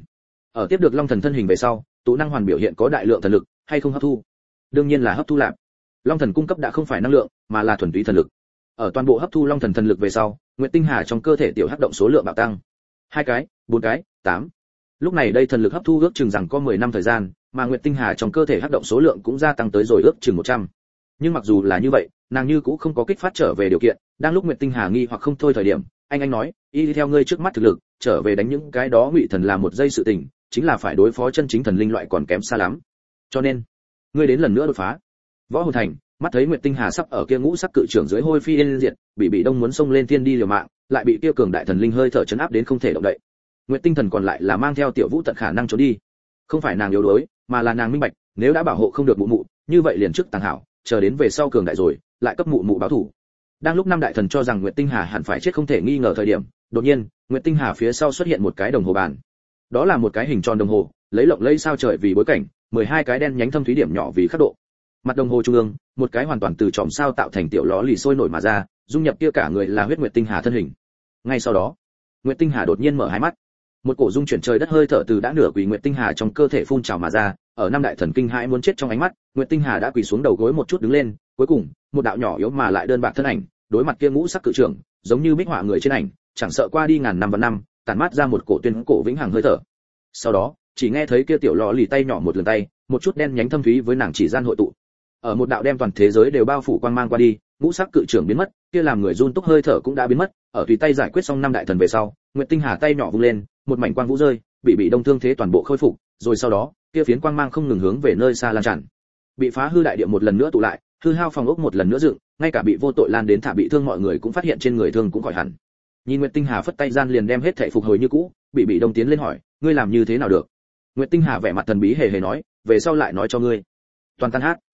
Ở tiếp được long thần thân hình về sau, tụ năng hoàn biểu hiện có đại lượng thần lực hay không hấp thu? Đương nhiên là hấp thu lạc. Long thần cung cấp đã không phải năng lượng, mà là thuần túy thần lực. Ở toàn bộ hấp thu long thần thần lực về sau, Nguyệt Tinh Hà trong cơ thể tiểu hắc động số lượng bạo tăng. Hai cái, bốn cái, tám. Lúc này đây thần lực hấp thu ước chừng rằng có mười năm thời gian, mà Nguyệt Tinh Hà trong cơ thể hắc động số lượng cũng gia tăng tới rồi ước chừng một trăm. Nhưng mặc dù là như vậy, nàng như cũng không có kích phát trở về điều kiện. Đang lúc Nguyệt Tinh Hà nghi hoặc không thôi thời điểm, anh anh nói, y theo ngươi trước mắt thực lực, trở về đánh những cái đó ngụy thần là một giây sự tình, chính là phải đối phó chân chính thần linh loại còn kém xa lắm. Cho nên, ngươi đến lần nữa đột phá. Võ Hồn Thành, mắt thấy Nguyệt Tinh Hà sắp ở kia ngũ sắc cự trưởng dưới hôi phi yên diệt, bị bị đông muốn xông lên thiên đi liều mạng, lại bị kia cường đại thần linh hơi thở chấn áp đến không thể động đậy. Nguyệt Tinh Thần còn lại là mang theo Tiểu Vũ tận khả năng trốn đi. Không phải nàng yếu đuối, mà là nàng minh bạch, nếu đã bảo hộ không được mụ mụ, như vậy liền trước tàng hảo, chờ đến về sau cường đại rồi, lại cấp mụ mụ báo thủ. Đang lúc năm đại thần cho rằng Nguyệt Tinh Hà hẳn phải chết không thể nghi ngờ thời điểm, đột nhiên, Nguyệt Tinh Hà phía sau xuất hiện một cái đồng hồ bàn. Đó là một cái hình tròn đồng hồ, lấy lộng lẫy sao trời vì bối cảnh, mười hai cái đen nhánh thâm thúy điểm nhỏ vì khắc độ. Mặt đồng hồ trung ương, một cái hoàn toàn từ chòm sao tạo thành tiểu ló lì sôi nổi mà ra, dung nhập kia cả người là huyết Nguyệt Tinh Hà thân hình. Ngay sau đó, Nguyệt Tinh Hà đột nhiên mở hai mắt. Một cổ dung chuyển trời đất hơi thở từ đã nửa quỳ Nguyệt Tinh Hà trong cơ thể phun trào mà ra, ở năm đại thần kinh hãi muốn chết trong ánh mắt, Nguyệt Tinh Hà đã quỳ xuống đầu gối một chút đứng lên, cuối cùng, một đạo nhỏ yếu mà lại đơn bạc thân ảnh, đối mặt kia ngũ sắc cự trưởng, giống như bích họa người trên ảnh, chẳng sợ qua đi ngàn năm và năm, tản mát ra một cổ tuyên cổ vĩnh hằng hơi thở. Sau đó, chỉ nghe thấy kia tiểu lọ lì tay nhỏ một lần tay, một chút đen nhánh thâm thúy với nàng chỉ gian hội tụ. Ở một đạo đem toàn thế giới đều bao phủ quang mang qua đi, ngũ sắc cự trưởng biến mất, kia làm người run túc hơi thở cũng đã biến mất, ở tùy tay giải quyết xong năm đại thần về sau, Nguyệt Tinh Hà tay nhỏ vung lên, một mảnh quang vũ rơi, bị bị đông thương thế toàn bộ khôi phục, rồi sau đó, kia phiến quang mang không ngừng hướng về nơi xa lan tràn. Bị phá hư đại địa một lần nữa tụ lại, hư hao phòng ốc một lần nữa dựng, ngay cả bị vô tội lan đến thả bị thương mọi người cũng phát hiện trên người thương cũng khỏi hẳn. Nhìn Nguyệt Tinh Hà phất tay gian liền đem hết thảy phục hồi như cũ, bị bị đông tiến lên hỏi, ngươi làm như thế nào được? Nguyệt Tinh Hà vẻ mặt thần bí hề hề nói, về sau lại nói cho ngươi. Toàn tan hát.